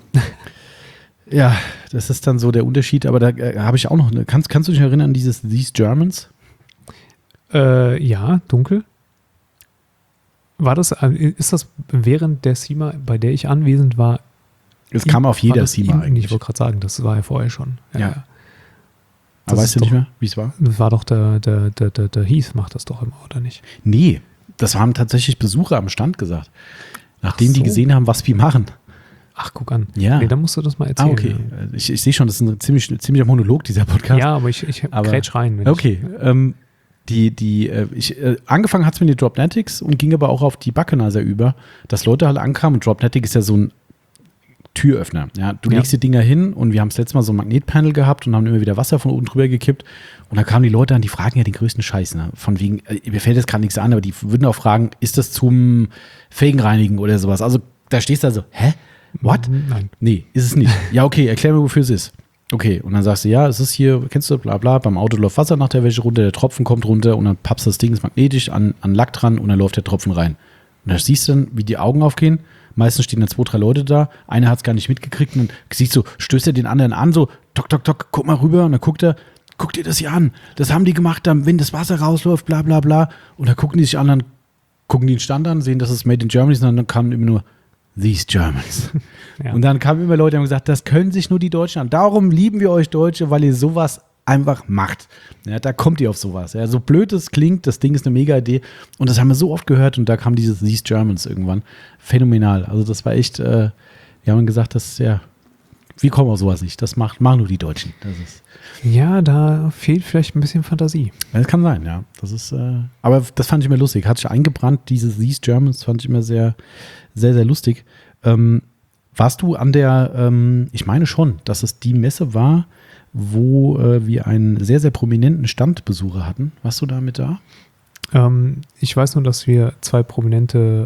Ja, das ist dann so der Unterschied, aber da äh, habe ich auch noch, eine, kannst, kannst du dich erinnern an dieses These Germans? Äh, ja, dunkel. War das, ist das während der SEMA, bei der ich anwesend war? Es kam auf jeder SEMA eigentlich. Ich wollte gerade sagen, das war ja vorher schon. Ja. ja. Aber weißt du nicht mehr, wie es war? Das war doch der, der, der, der, der Heath macht das doch immer, oder nicht? Nee, das haben tatsächlich Besucher am Stand gesagt. Nachdem so. die gesehen haben, was wir machen. Ach, guck an. Ja. Nee, dann musst du das mal erzählen. Ah, okay. Ich, ich sehe schon, das ist ein ziemlich, ziemlicher Monolog, dieser Podcast. Ja, aber ich, ich grätsch rein. Wenn okay. Ich, ähm, die, die, äh, ich, äh, angefangen hat es mit den Dropnetics und ging aber auch auf die Buckenizer über, dass Leute halt ankamen. Und Dropnetic ist ja so ein Türöffner. Ja, du ja. legst die Dinger hin und wir haben das letzte Mal so ein Magnetpanel gehabt und haben immer wieder Wasser von oben drüber gekippt und da kamen die Leute an, die fragen ja den größten Scheiß. Ne? Von wegen, äh, mir fällt jetzt gerade nichts an, aber die würden auch fragen, ist das zum Felgenreinigen oder sowas? Also da stehst du also, hä? What? Nein. Nee, ist es nicht. Ja, okay, erklär mir, wofür es ist. Okay, und dann sagst du, ja, es ist hier, kennst du, bla bla, beim Auto läuft Wasser nach der Wäsche runter, der Tropfen kommt runter und dann pappst das Ding, ist magnetisch an, an Lack dran und dann läuft der Tropfen rein. Und da siehst du dann, wie die Augen aufgehen. Meistens stehen dann zwei, drei Leute da. Einer hat es gar nicht mitgekriegt und dann siehst du, stößt er den anderen an, so, tok, tok, tok, guck mal rüber. Und dann guckt er, guck dir das hier an. Das haben die gemacht, dann, wenn das Wasser rausläuft, bla bla bla. Und dann gucken die sich an, dann gucken die den Stand an, sehen, dass es Made in Germany ist und dann kamen immer nur, these Germans. Ja. Und dann kamen immer Leute und haben gesagt, das können sich nur die Deutschen an. Darum lieben wir euch Deutsche, weil ihr sowas einfach macht. Ja, da kommt ihr auf sowas. Ja, so blöd es klingt, das Ding ist eine mega Idee. Und das haben wir so oft gehört und da kam dieses These Germans irgendwann. Phänomenal. Also das war echt, äh, wir haben gesagt, das ist ja, wie kommen wir auf sowas nicht? Das macht, machen nur die Deutschen. Das ist, ja, da fehlt vielleicht ein bisschen Fantasie. Das kann sein, ja. Das ist, äh, aber das fand ich immer lustig. Hat sich eingebrannt, dieses These Germans fand ich immer sehr, sehr, sehr lustig. Ähm, warst du an der, ähm, ich meine schon, dass es die Messe war, wo äh, wir einen sehr, sehr prominenten Standbesucher hatten. Warst du da mit da? Ähm, ich weiß nur, dass wir zwei prominente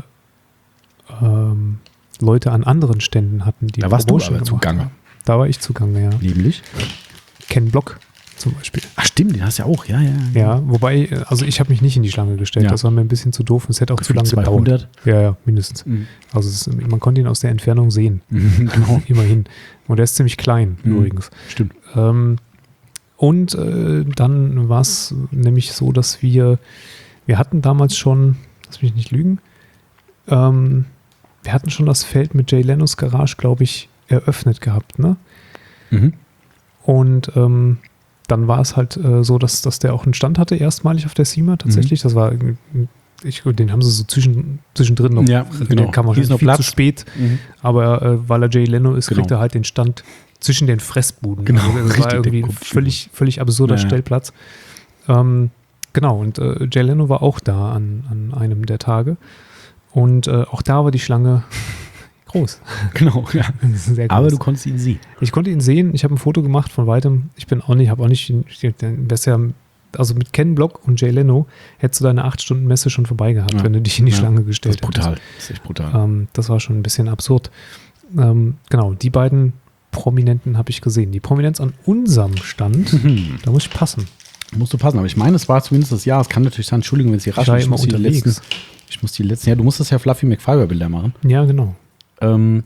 ähm, Leute an anderen Ständen hatten. Die da warst du aber zugange. Da war ich zugange, ja. Nämlich? Ken Block zum Beispiel. Ach stimmt, den hast du ja auch, ja, ja. Ja, ja wobei, also ich habe mich nicht in die Schlange gestellt. Ja. Das war mir ein bisschen zu doof und es hätte auch Gefühl zu lange zweihundert gedauert. Ja, ja, mindestens. Mhm. Also es ist, man konnte ihn aus der Entfernung sehen. Mhm, genau. Immerhin. Und er ist ziemlich klein, mhm. übrigens. Stimmt. Ähm, und äh, dann war es nämlich so, dass wir, wir hatten damals schon, lass mich nicht lügen, ähm, wir hatten schon das Feld mit Jay Lenos Garage, glaube ich, eröffnet gehabt, ne? Mhm. Und ähm, dann war es halt äh, so, dass, dass der auch einen Stand hatte, erstmalig auf der SEMA tatsächlich. Mhm. Das war, ich, den haben sie so zwischen, zwischendrin noch, ja, genau. Den kam wahrscheinlich noch viel Platz. zu spät. Mhm. Aber äh, weil er Jay Leno ist, genau. kriegt er halt den Stand zwischen den Fressbuden. Genau. Also das war irgendwie ein völlig, völlig absurder ja, ja. Stellplatz. Ähm, genau, und äh, Jay Leno war auch da an, an einem der Tage. Und äh, auch da war die Schlange groß. Genau, ja. Sehr groß. Aber du konntest ihn sehen. Ich konnte ihn sehen. Ich habe ein Foto gemacht von weitem. Ich bin auch nicht, habe auch nicht, ja, also mit Ken Block und Jay Leno hättest du deine acht Stunden Messe schon vorbei gehabt, ja. wenn du dich in die ja. Schlange gestellt hättest. Das ist brutal. Das ist echt brutal. Ähm, das war schon ein bisschen absurd. Ähm, genau, die beiden Prominenten habe ich gesehen. Die Prominenz an unserem Stand, mhm. da muss ich passen. Musst du passen, aber ich meine, es war zumindest das Jahr. Es kann natürlich sein, Entschuldigung, wenn es hier rasch ist. Ich muss die letzten, ich muss die letzten, ja, du musst das ja Fluffy McFiber-Bilder machen. Ja, genau. Ähm,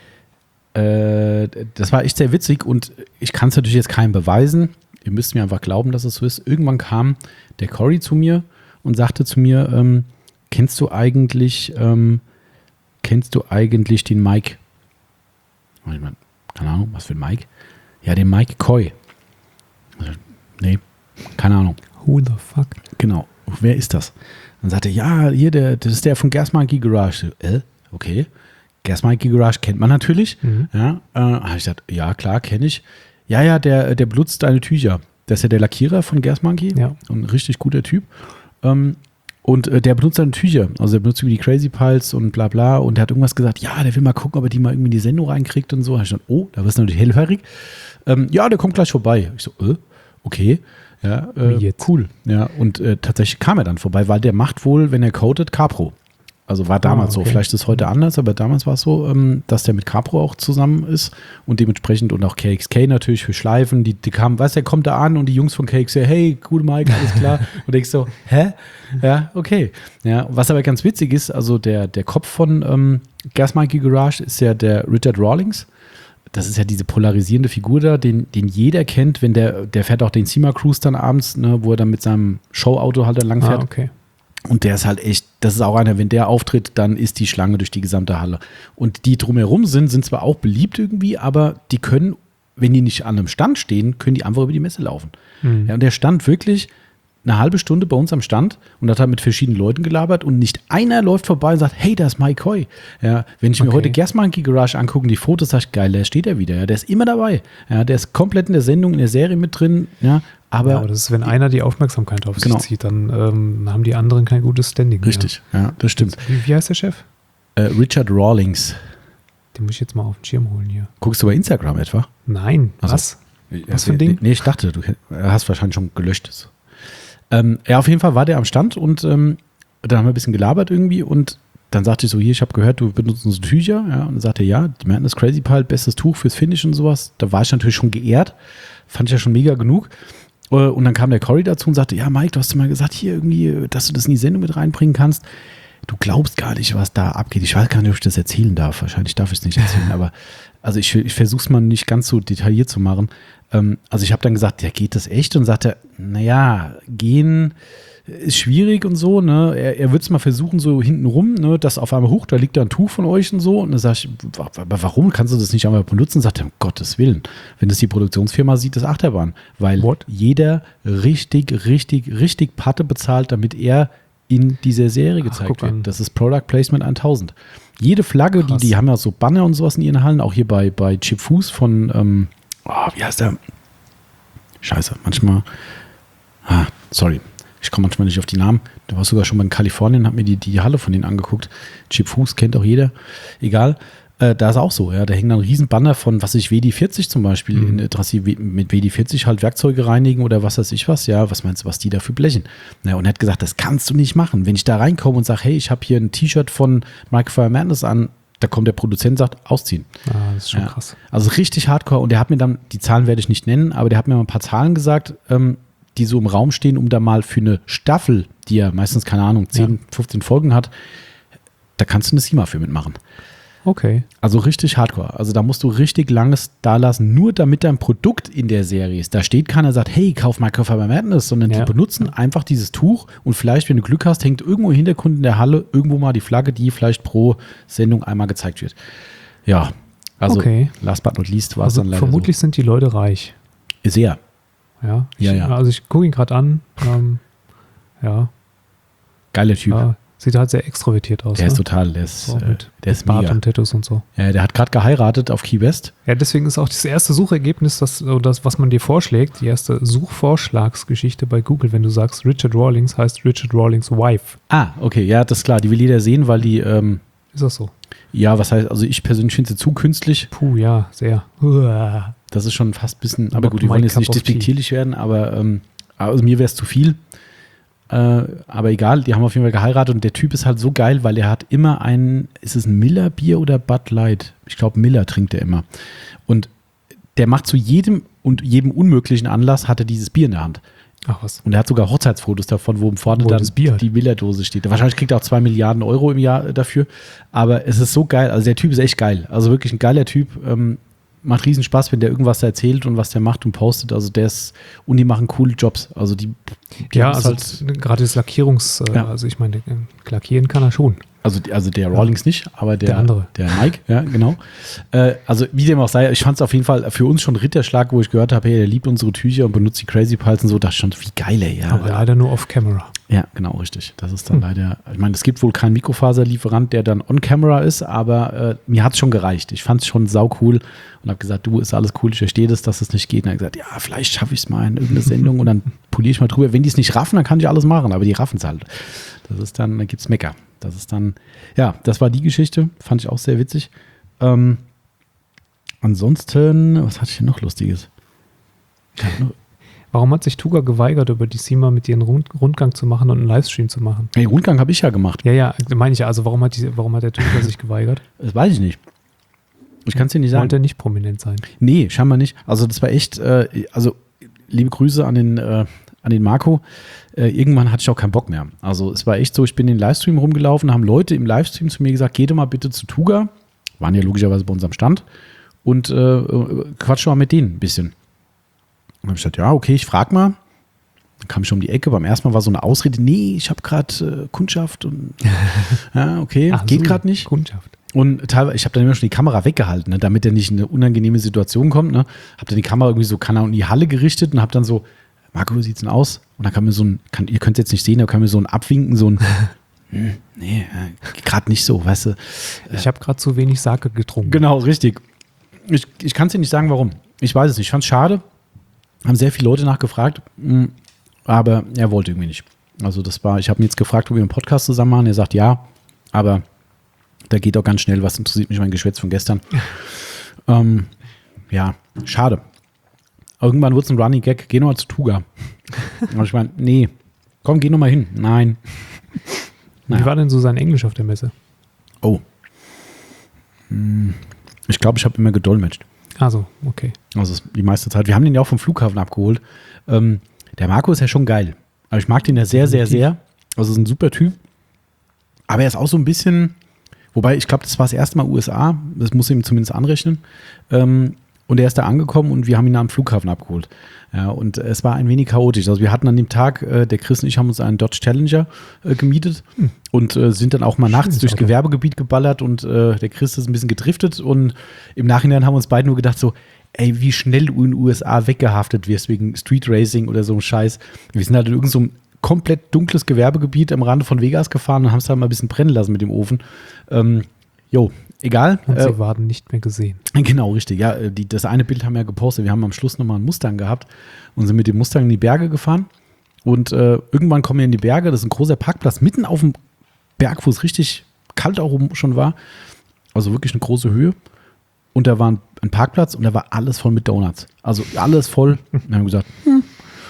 äh, das war echt sehr witzig und ich kann es natürlich jetzt keinem beweisen. Ihr müsst mir einfach glauben, dass es so ist. Irgendwann kam der Cory zu mir und sagte zu mir, ähm, kennst du eigentlich, ähm, kennst du eigentlich den Mike? Ich meine, keine Ahnung, was für ein Mike? Ja, den Mike Coy. Also, nee, keine Ahnung. Who the fuck? Genau, wer ist das? Dann sagte er, ja, hier, der, das ist der von Gas Monkey Garage. Äh, okay. Gas Monkey Garage kennt man natürlich. Mhm. Ja, äh, habe ich gesagt, ja, klar, kenne ich. Ja, ja, der, der benutzt deine Tücher. Das ist ja der Lackierer von Gas Monkey. Ja. Ein richtig guter Typ. Ähm, und äh, der benutzt seine Tücher. Also der benutzt über die Crazy Piles und bla bla. Und der hat irgendwas gesagt, ja, der will mal gucken, ob er die mal irgendwie in die Sendung reinkriegt und so. Da habe ich gesagt, oh, da wirst du natürlich hellhörig. Ähm, ja, der kommt gleich vorbei. Ich so, äh, okay. Ja, äh, jetzt? Cool. Ja, und äh, tatsächlich kam er dann vorbei, weil der macht wohl, wenn er codet, Capro. Also war damals ah, okay. so. Vielleicht ist es heute anders, aber damals war es so, ähm, dass der mit Capro auch zusammen ist und dementsprechend und auch K X K natürlich für Schleifen. Die, die kamen, weißt du, der kommt da an und die Jungs von K X K, hey, cool Mike, alles klar. Und denkst so, hä? Ja, okay. Ja, was aber ganz witzig ist, also der, der Kopf von ähm, Gas Monkey Garage ist ja der Richard Rawlings. Das ist ja diese polarisierende Figur da, den, den jeder kennt, wenn der, der fährt auch den SEMA Cruise dann abends, ne, wo er dann mit seinem Showauto halt dann lang fährt. Ah, okay. Und der ist halt echt, das ist auch einer, wenn der auftritt, dann ist die Schlange durch die gesamte Halle. Und die drumherum sind, sind zwar auch beliebt irgendwie, aber die können, wenn die nicht an einem Stand stehen, können die einfach über die Messe laufen. Mhm. Ja, und der stand wirklich eine halbe Stunde bei uns am Stand und hat mit verschiedenen Leuten gelabert und nicht einer läuft vorbei und sagt, hey, da ist Mike Coy. Ja, wenn ich mir okay. heute Gas Monkey Garage angucke, die Fotos, sag ich, geil, da steht er wieder. Ja, der ist immer dabei. Ja, der ist komplett in der Sendung, in der Serie mit drin. Ja, aber, ja, aber das ist, wenn einer die Aufmerksamkeit auf genau. sich zieht, dann ähm, haben die anderen kein gutes Standing. Richtig, mehr. Ja, das stimmt. Wie, wie heißt der Chef? Äh, Richard Rawlings. Den muss ich jetzt mal auf den Schirm holen hier. Guckst du bei Instagram etwa? Nein, also, was? Was für ein Ding? Nee, ich dachte, du hast wahrscheinlich schon gelöscht. Ähm, ja, auf jeden Fall war der am Stand und ähm, dann haben wir ein bisschen gelabert irgendwie und dann sagte ich so, hier, ich habe gehört, du benutzt unsere Tücher. Ja, und dann sagte er, ja, die Madness Crazy Pile, bestes Tuch fürs Finish und sowas. Da war ich natürlich schon geehrt. Fand ich ja schon mega genug. Und dann kam der Cory dazu und sagte, ja, Mike, du hast mal gesagt, hier irgendwie, dass du das in die Sendung mit reinbringen kannst. Du glaubst gar nicht, was da abgeht. Ich weiß gar nicht, ob ich das erzählen darf. Wahrscheinlich darf ich es nicht erzählen, aber also ich, ich versuche es mal nicht ganz so detailliert zu machen. Ähm, also ich habe dann gesagt, ja, geht das echt? Und sagte, naja, gehen ist schwierig und so, ne? Er, er wird es mal versuchen, so hinten rum, ne? Das auf einmal hoch, da liegt da ein Tuch von euch und so. Und dann sage ich, aber warum kannst du das nicht einmal benutzen? Sagt er, um Gottes Willen. Wenn das die Produktionsfirma sieht, das Achterbahn. Weil What? jeder richtig, richtig, richtig Patte bezahlt, damit er in dieser Serie gezeigt Ach, wird. Das ist Product Placement tausend. Jede Flagge, die, die haben ja so Banner und sowas in ihren Hallen, auch hier bei, bei Chip Fuß von, ähm, oh, wie heißt der? Scheiße, manchmal, ah, sorry. Ich komme manchmal nicht auf die Namen. Da war sogar schon mal in Kalifornien, habe mir die, die Halle von denen angeguckt. Chip Fuß kennt auch jeder. Egal. Äh, da ist auch so. Ja. Da hängen dann riesen Banner von, was ich, W D vierzig zum Beispiel, mhm. in, dass sie mit W D vierzig halt Werkzeuge reinigen oder was weiß ich was. Ja, was meinst du, was die da für blechen? Na, und er hat gesagt, das kannst du nicht machen. Wenn ich da reinkomme und sage, hey, ich habe hier ein T-Shirt von Microfire Madness an, da kommt der Produzent und sagt, ausziehen. Ah, das ist schon ja. krass. Also richtig hardcore. Und der hat mir dann, die Zahlen werde ich nicht nennen, aber der hat mir mal ein paar Zahlen gesagt, ähm, die so im Raum stehen, um da mal für eine Staffel, die ja meistens, keine Ahnung, zehn, ja. fünfzehn Folgen hat, da kannst du eine SEMA für mitmachen. Okay. Also richtig hardcore. Also da musst du richtig langes da lassen, nur damit dein Produkt in der Serie ist. Da steht keiner, sagt, hey, kauf Microfire Madness, sondern ja. die benutzen einfach dieses Tuch und vielleicht, wenn du Glück hast, hängt irgendwo im Hintergrund in der Halle irgendwo mal die Flagge, die vielleicht pro Sendung einmal gezeigt wird. Ja, also okay. last but not least war es also dann leider vermutlich so. Sind die Leute reich. Sehr. Ja, ich, ja, ja. Also ich gucke ihn gerade an. Ähm, ja. Geiler Typ. Ja, sieht halt sehr extrovertiert aus. Der ne? ist total, der ist, so, mit, äh, der ist Bart mega. und Tattoos und so. Ja, der hat gerade geheiratet auf Key West. Ja, deswegen ist auch das erste Suchergebnis, das, das, was man dir vorschlägt, die erste Suchvorschlagsgeschichte bei Google, wenn du sagst Richard Rawlings, heißt Richard Rawlings Wife. Ah, okay, ja, das ist klar. Die will jeder sehen, weil die ähm, ist das so? Ja, was heißt, also ich persönlich finde sie zu künstlich. Puh, ja, sehr. Uah. Das ist schon fast ein bisschen, aber gut, die wollen jetzt nicht despektierlich werden, aber ähm, also mir wäre es zu viel. Äh, aber egal, die haben auf jeden Fall geheiratet und der Typ ist halt so geil, weil er hat immer ein, ist es ein Miller-Bier oder Bud Light? Ich glaube, Miller trinkt er immer. Und der macht zu jedem und jedem unmöglichen Anlass hat er dieses Bier in der Hand. Ach was. Und er hat sogar Hochzeitsfotos davon, wo vorne wo dann das Bier die Miller-Dose steht. Wahrscheinlich kriegt er auch zwei Milliarden Euro im Jahr dafür. Aber es ist so geil. Also der Typ ist echt geil. Also wirklich ein geiler Typ. Ähm, macht riesen Spaß, wenn der irgendwas da erzählt und was der macht und postet. Also der ist, und die machen coole Jobs. Also die, die ja, also halt, gerade das Lackierungs, äh, ja. also ich meine, lackieren kann er schon. Also, also der Rawlings ja. nicht, aber der, der andere. Der Mike, ja, genau. Äh, also wie dem auch sei, ich fand es auf jeden Fall für uns schon Ritterschlag, wo ich gehört habe, hey, der liebt unsere Tücher und benutzt die Crazy Piles und so, das ist schon wie geil, ey. Ja. Aber leider nur off-camera. Ja, genau, richtig. Das ist dann hm. leider, ich meine, es gibt wohl keinen Mikrofaserlieferant, der dann on-camera ist, aber äh, mir hat es schon gereicht. Ich fand es schon sau cool und habe gesagt, du, ist alles cool, ich verstehe das, dass es nicht geht. Und er hat gesagt, ja, vielleicht schaffe ich es mal in irgendeine Sendung und dann poliere ich mal drüber. Wenn die es nicht raffen, dann kann ich alles machen, aber die raffen es halt. Das ist dann, dann gibt es Mecker. Das ist dann, ja, das war die Geschichte, fand ich auch sehr witzig. Ähm, ansonsten, was hatte ich hier noch Lustiges? Warum hat sich Tuga geweigert, über die SEMA mit ihren Rund- Rundgang zu machen und einen Livestream zu machen? Hey, Rundgang habe ich ja gemacht. Ja, ja, meine ich ja. Also warum hat, die, warum hat der Tuga sich geweigert? Das weiß ich nicht. Ich kann es dir nicht sagen. Wollte er nicht prominent sein? Nee, scheinbar nicht. Also das war echt, äh, also liebe Grüße an den, äh, an den Marco. Äh, irgendwann hatte ich auch keinen Bock mehr. Also es war echt so, ich bin in den Livestream rumgelaufen, haben Leute im Livestream zu mir gesagt, geh doch mal bitte zu Tuga. Waren ja logischerweise bei uns am Stand. Und äh, quatsch mal mit denen ein bisschen. Dann habe ich gesagt, ja, okay, ich frage mal. Dann kam ich um die Ecke. Beim ersten Mal war so eine Ausrede, nee, ich habe gerade äh, Kundschaft. Und ja, okay, Ach, geht so, gerade nicht. Kundschaft. Und teilweise, ich habe dann immer schon die Kamera weggehalten, ne, damit er nicht in eine unangenehme Situation kommt. Ne. Habe dann die Kamera irgendwie so, kann er in die Halle gerichtet und habe dann so, Marco, wie sieht's denn aus? Und dann kam mir so ein, kann, ihr könnt es jetzt nicht sehen, da kam mir so ein Abwinken, so ein, hm, nee, äh, gerade nicht so, weißt du. Äh, ich habe gerade zu wenig Sake getrunken. Genau, richtig. Ich, ich kann es dir nicht sagen, warum. Ich weiß es nicht. Ich fand es schade. Haben sehr viele Leute nachgefragt, mh, aber er wollte irgendwie nicht. Also das war, ich habe ihn jetzt gefragt, ob wir einen Podcast zusammen machen. Er sagt ja, aber da geht auch ganz schnell, was interessiert mich mein Geschwätz von gestern. ähm, ja, schade. Irgendwann wird es ein Running Gag, geh nochmal zu Tuga. Aber ich meine, nee, komm, geh nochmal hin. Nein. Wie naja. war denn so sein Englisch auf der Messe? Oh. Ich glaube, ich habe immer gedolmetscht. Also, okay. Also die meiste Zeit. Wir haben den ja auch vom Flughafen abgeholt. Ähm, der Marco ist ja schon geil. Also ich mag den ja sehr, sehr, sehr. Also ist ein super Typ. Aber er ist auch so ein bisschen, wobei ich glaube, das war das erste Mal U S A. Das muss ihm zumindest anrechnen. Ähm, und er ist da angekommen und wir haben ihn am Flughafen abgeholt. Ja, und es war ein wenig chaotisch. Also wir hatten an dem Tag, äh, der Chris und ich haben uns einen Dodge Challenger äh, gemietet hm. und äh, sind dann auch mal nachts durchs Auto. Gewerbegebiet geballert und äh, der Chris ist ein bisschen gedriftet und im Nachhinein haben wir uns beide nur gedacht so, ey, wie schnell du in den U S A weggehaftet wirst wegen Street Racing oder so einem Scheiß. Wir sind halt in irgend so ein komplett dunkles Gewerbegebiet am Rande von Vegas gefahren und haben es da mal ein bisschen brennen lassen mit dem Ofen. Ähm, jo, egal. Und sie äh, waren nicht mehr gesehen. Genau, richtig. Ja, die, das eine Bild haben wir ja gepostet. Wir haben am Schluss nochmal einen Mustang gehabt und sind mit dem Mustang in die Berge gefahren. Und äh, irgendwann kommen wir in die Berge. Das ist ein großer Parkplatz mitten auf dem Berg, wo es richtig kalt auch schon war. Also wirklich eine große Höhe. Und da war ein, ein Parkplatz und da war alles voll mit Donuts. Also alles voll. Und wir haben gesagt, hm.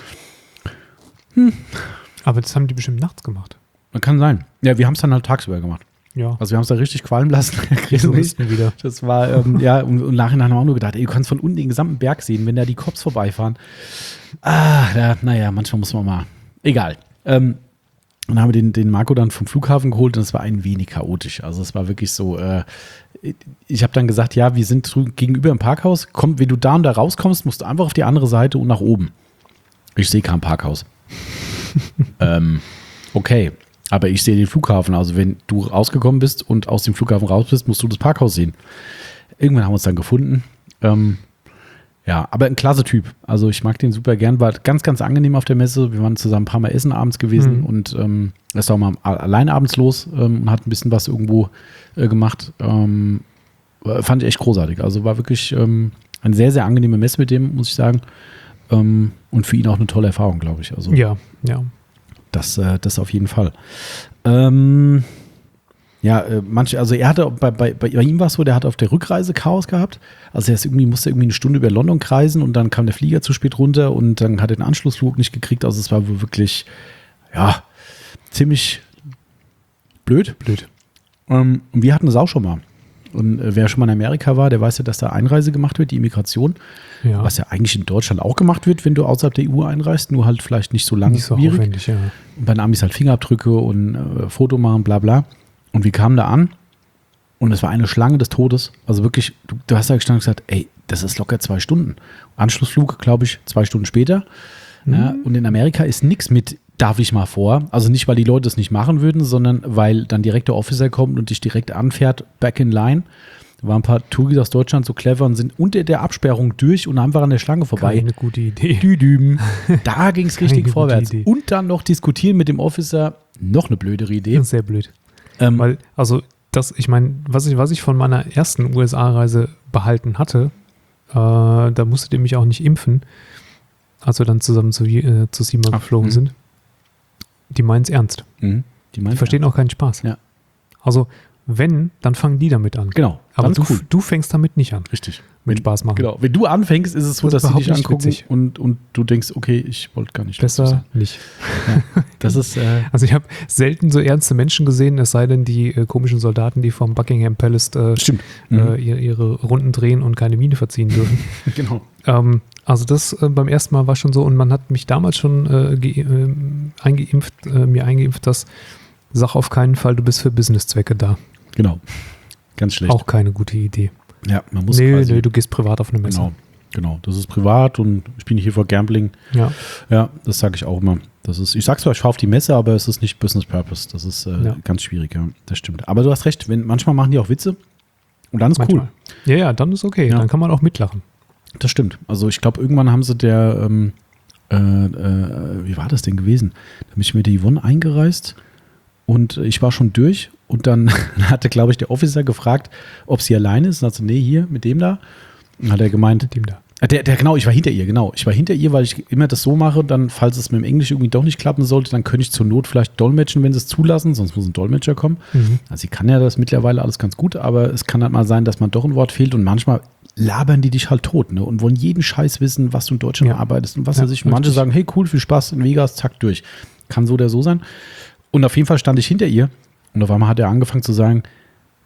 Hm. Aber das haben die bestimmt nachts gemacht. Kann sein. Ja, wir haben es dann halt tagsüber gemacht. Ja. Also wir haben es da richtig qualmen lassen. wieder. Das war, ähm, ja, und im Nachhinein haben wir auch nur gedacht, ey, du kannst von unten den gesamten Berg sehen, wenn da die Cops vorbeifahren. Ah, da, naja, manchmal muss man mal. Egal. Ähm, dann haben wir den, den Marco dann vom Flughafen geholt und es war ein wenig chaotisch. Also es war wirklich so, äh, ich habe dann gesagt, ja, wir sind gegenüber im Parkhaus. Komm, wenn du da und da rauskommst, musst du einfach auf die andere Seite und nach oben. Ich sehe kein Parkhaus. ähm, okay. Aber ich sehe den Flughafen, also wenn du rausgekommen bist und aus dem Flughafen raus bist, musst du das Parkhaus sehen. Irgendwann haben wir uns dann gefunden. Ähm, ja, aber ein klasse Typ. Also ich mag den super gern. War ganz, ganz angenehm auf der Messe. Wir waren zusammen ein paar Mal essen abends gewesen mhm. und ähm, er ist auch mal allein abends los ähm, und hat ein bisschen was irgendwo äh, gemacht. Ähm, fand ich echt großartig. Also war wirklich ähm, eine sehr, sehr angenehme Messe mit dem, muss ich sagen. Ähm, und für ihn auch eine tolle Erfahrung, glaube ich. Also, ja, ja. Das, äh, das auf jeden Fall. Ähm, ja, äh, manche, also er hatte, bei, bei, bei ihm war es so, der hat auf der Rückreise Chaos gehabt. Also er ist irgendwie, musste irgendwie eine Stunde über London kreisen und dann kam der Flieger zu spät runter und dann hat er den Anschlussflug nicht gekriegt. Also es war wirklich, ja, ziemlich blöd. Blöd. Ähm, und wir hatten das auch schon mal. Und äh, wer schon mal in Amerika war, der weiß ja, dass da Einreise gemacht wird, die Immigration. Ja. Was ja eigentlich in Deutschland auch gemacht wird, wenn du außerhalb der E U einreist, nur halt vielleicht nicht so langwierig. Nicht so aufwendig, ja. Und bei den Amis halt Fingerabdrücke und äh, Foto machen, bla bla. Und wir kamen da an und es war eine Schlange des Todes. Also wirklich, du, du hast da gestanden und gesagt, ey, das ist locker zwei Stunden. Anschlussflug, glaube ich, zwei Stunden später. Mhm. Ja, und in Amerika ist nichts mit, darf ich mal vor. Also nicht, weil die Leute es nicht machen würden, sondern weil dann direkt der Officer kommt und dich direkt anfährt, back in line. Da waren ein paar Touris aus Deutschland so clever und sind unter der Absperrung durch und einfach an der Schlange vorbei. Keine gute Idee. Düdüm. Da ging es richtig vorwärts. Und dann noch diskutieren mit dem Officer, noch eine blödere Idee. Das ist sehr blöd. Ähm, Weil, also, das, ich meine, was ich, was ich von meiner ersten U S A-Reise behalten hatte, äh, da musstet ihr mich auch nicht impfen, als wir dann zusammen zu, äh, zu SEMA geflogen mhm. sind. Die meinen es ernst. Mhm. Die, die verstehen ernst. Auch keinen Spaß. Ja. Also, wenn, dann fangen die damit an. Genau. Aber du, cool. du fängst damit nicht an. Richtig. Mit Spaß machen. Genau. Wenn du anfängst, ist es so, das dass sie dich angucken und, und du denkst, okay, ich wollte gar nicht. Besser nicht. Ja, das ist. Äh also ich habe selten so ernste Menschen gesehen, es sei denn die äh, komischen Soldaten, die vom Buckingham Palace äh, Stimmt. Mhm. Äh, ihre, ihre Runden drehen und keine Miene verziehen dürfen. Genau. Ähm, also das äh, beim ersten Mal war schon so und man hat mich damals schon äh, ge- äh, eingeimpft, äh, mir eingeimpft, dass sag auf keinen Fall, du bist für Businesszwecke da. Genau. Ganz schlecht. Auch keine gute Idee. Ja, man muss nee, quasi... Nee, du gehst privat auf eine Messe. Genau, genau. Das ist privat und ich bin nicht hier vor Gambling. Ja. Ja, das sage ich auch immer. Das ist, ich sage zwar, ich fahre auf die Messe, aber es ist nicht Business Purpose. Das ist äh, ja. ganz schwierig, ja. Das stimmt. Aber du hast recht, wenn, manchmal machen die auch Witze und dann ist manchmal. Cool. Ja, ja, dann ist okay. Ja. Dann kann man auch mitlachen. Das stimmt. Also ich glaube, irgendwann haben sie der, ähm, äh, äh, wie war das denn gewesen? Da bin ich mit der Yvonne eingereist und ich war schon durch. Und dann hatte, glaube ich, der Officer gefragt, ob sie alleine ist. Und hat so, nee, hier, mit dem da. Und hat er gemeint, mit dem da. Der, der, genau, ich war hinter ihr, genau. Ich war hinter ihr, weil ich immer das so mache, dann, falls es mit dem Englisch irgendwie doch nicht klappen sollte, dann könnte ich zur Not vielleicht dolmetschen, wenn sie es zulassen, sonst muss ein Dolmetscher kommen. Mhm. Also sie kann ja das mittlerweile alles ganz gut, aber es kann halt mal sein, dass man doch ein Wort fehlt und manchmal labern die dich halt tot, ne? Und wollen jeden Scheiß wissen, was du in Deutschland ja. arbeitest und was ja, er sich. Manche sagen, hey, cool, viel Spaß in Vegas, zack, durch. Kann so oder so sein. Und auf jeden Fall stand ich hinter ihr. Und auf einmal hat er angefangen zu sagen,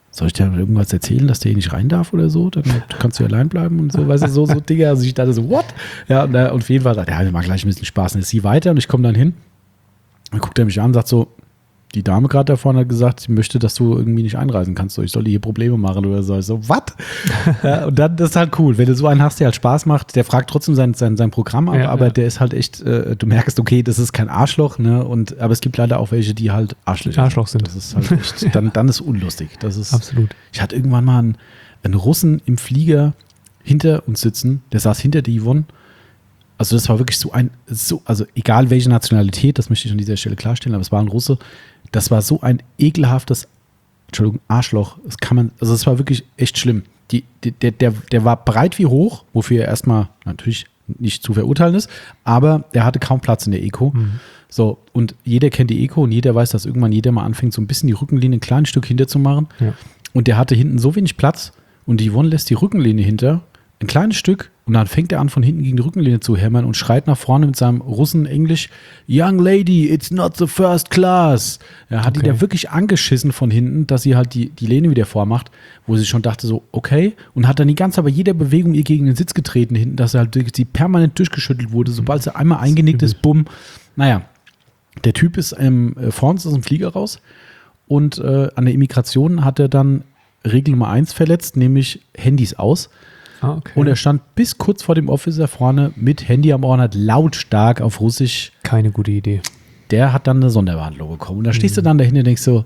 soll ich dir irgendwas erzählen, dass der hier nicht rein darf oder so? Dann kannst du allein bleiben und so, weißt du, so, so Dinge. Also ich dachte so, what? Ja, und, und auf jeden Fall sagt, ja, wir machen gleich ein bisschen Spaß. Und ist sie weiter und ich komme dann hin. Dann guckt er mich an und sagt so, die Dame gerade da vorne hat gesagt, sie möchte, dass du irgendwie nicht einreisen kannst. So, ich soll dir hier Probleme machen oder so. Ich so, was? Ja, und dann, das ist halt cool. Wenn du so einen hast, der halt Spaß macht, der fragt trotzdem sein, sein, sein Programm ab, ja, aber ja. der ist halt echt, äh, du merkst, okay, das ist kein Arschloch, ne? Und, aber es gibt leider auch welche, die halt Arschlöcher Arschloch sind. Das ist halt echt, dann, dann ist unlustig. Das ist, absolut. Ich hatte irgendwann mal einen, einen Russen im Flieger hinter uns sitzen, der saß hinter der Yvonne. Also das war wirklich so ein, so, also egal welche Nationalität, das möchte ich an dieser Stelle klarstellen, aber es war ein Russe, das war so ein ekelhaftes, Entschuldigung, Arschloch, das kann man, also es war wirklich echt schlimm. Die, die, der, der, der war breit wie hoch, wofür er erstmal natürlich nicht zu verurteilen ist, aber er hatte kaum Platz in der Eco. Mhm. So, und jeder kennt die Eco und jeder weiß, dass irgendwann jeder mal anfängt, so ein bisschen die Rückenlehne ein kleines Stück hinter zu machen. Ja. Und der hatte hinten so wenig Platz und die Yvonne lässt die Rückenlehne hinter, ein kleines Stück, und dann fängt er an, von hinten gegen die Rückenlehne zu hämmern und schreit nach vorne mit seinem Russen-Englisch, Young lady, it's not the first class. Er hat okay. die da wirklich angeschissen von hinten, dass sie halt die, die Lehne wieder vormacht, wo sie schon dachte so, okay, und hat dann die ganze Zeit bei jeder Bewegung ihr gegen den Sitz getreten hinten, dass er halt sie permanent durchgeschüttelt wurde, sobald sie einmal eingenickt ist, bumm. Naja, der Typ ist ähm, vor uns aus dem Flieger raus und äh, an der Immigration hat er dann Regel Nummer eins verletzt, nämlich Handys aus. Ah, okay. Und er stand bis kurz vor dem Officer vorne mit Handy am Ohr und hat lautstark auf Russisch. Keine gute Idee. Der hat dann eine Sonderbehandlung bekommen. Und da stehst mhm. du dann dahinter und denkst so,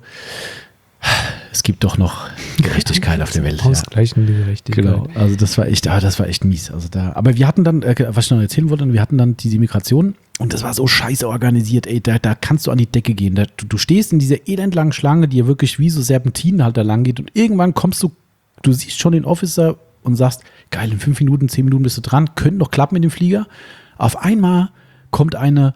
es gibt doch noch Gerechtigkeit auf der Welt. Ausgleichende ja. Gerechtigkeit. Genau, also das war echt, ah, das war echt mies. Also da, aber wir hatten dann, äh, was ich noch erzählen wollte, wir hatten dann diese Migration und das war so scheiße organisiert, ey, da, da kannst du an die Decke gehen. Da, du, du stehst in dieser elendlangen Schlange, die ja wirklich wie so Serpentinen halt da lang geht und irgendwann kommst du, du siehst schon den Officer und sagst, geil, in fünf Minuten, zehn Minuten bist du dran, könnte doch klappen mit dem Flieger. Auf einmal kommt eine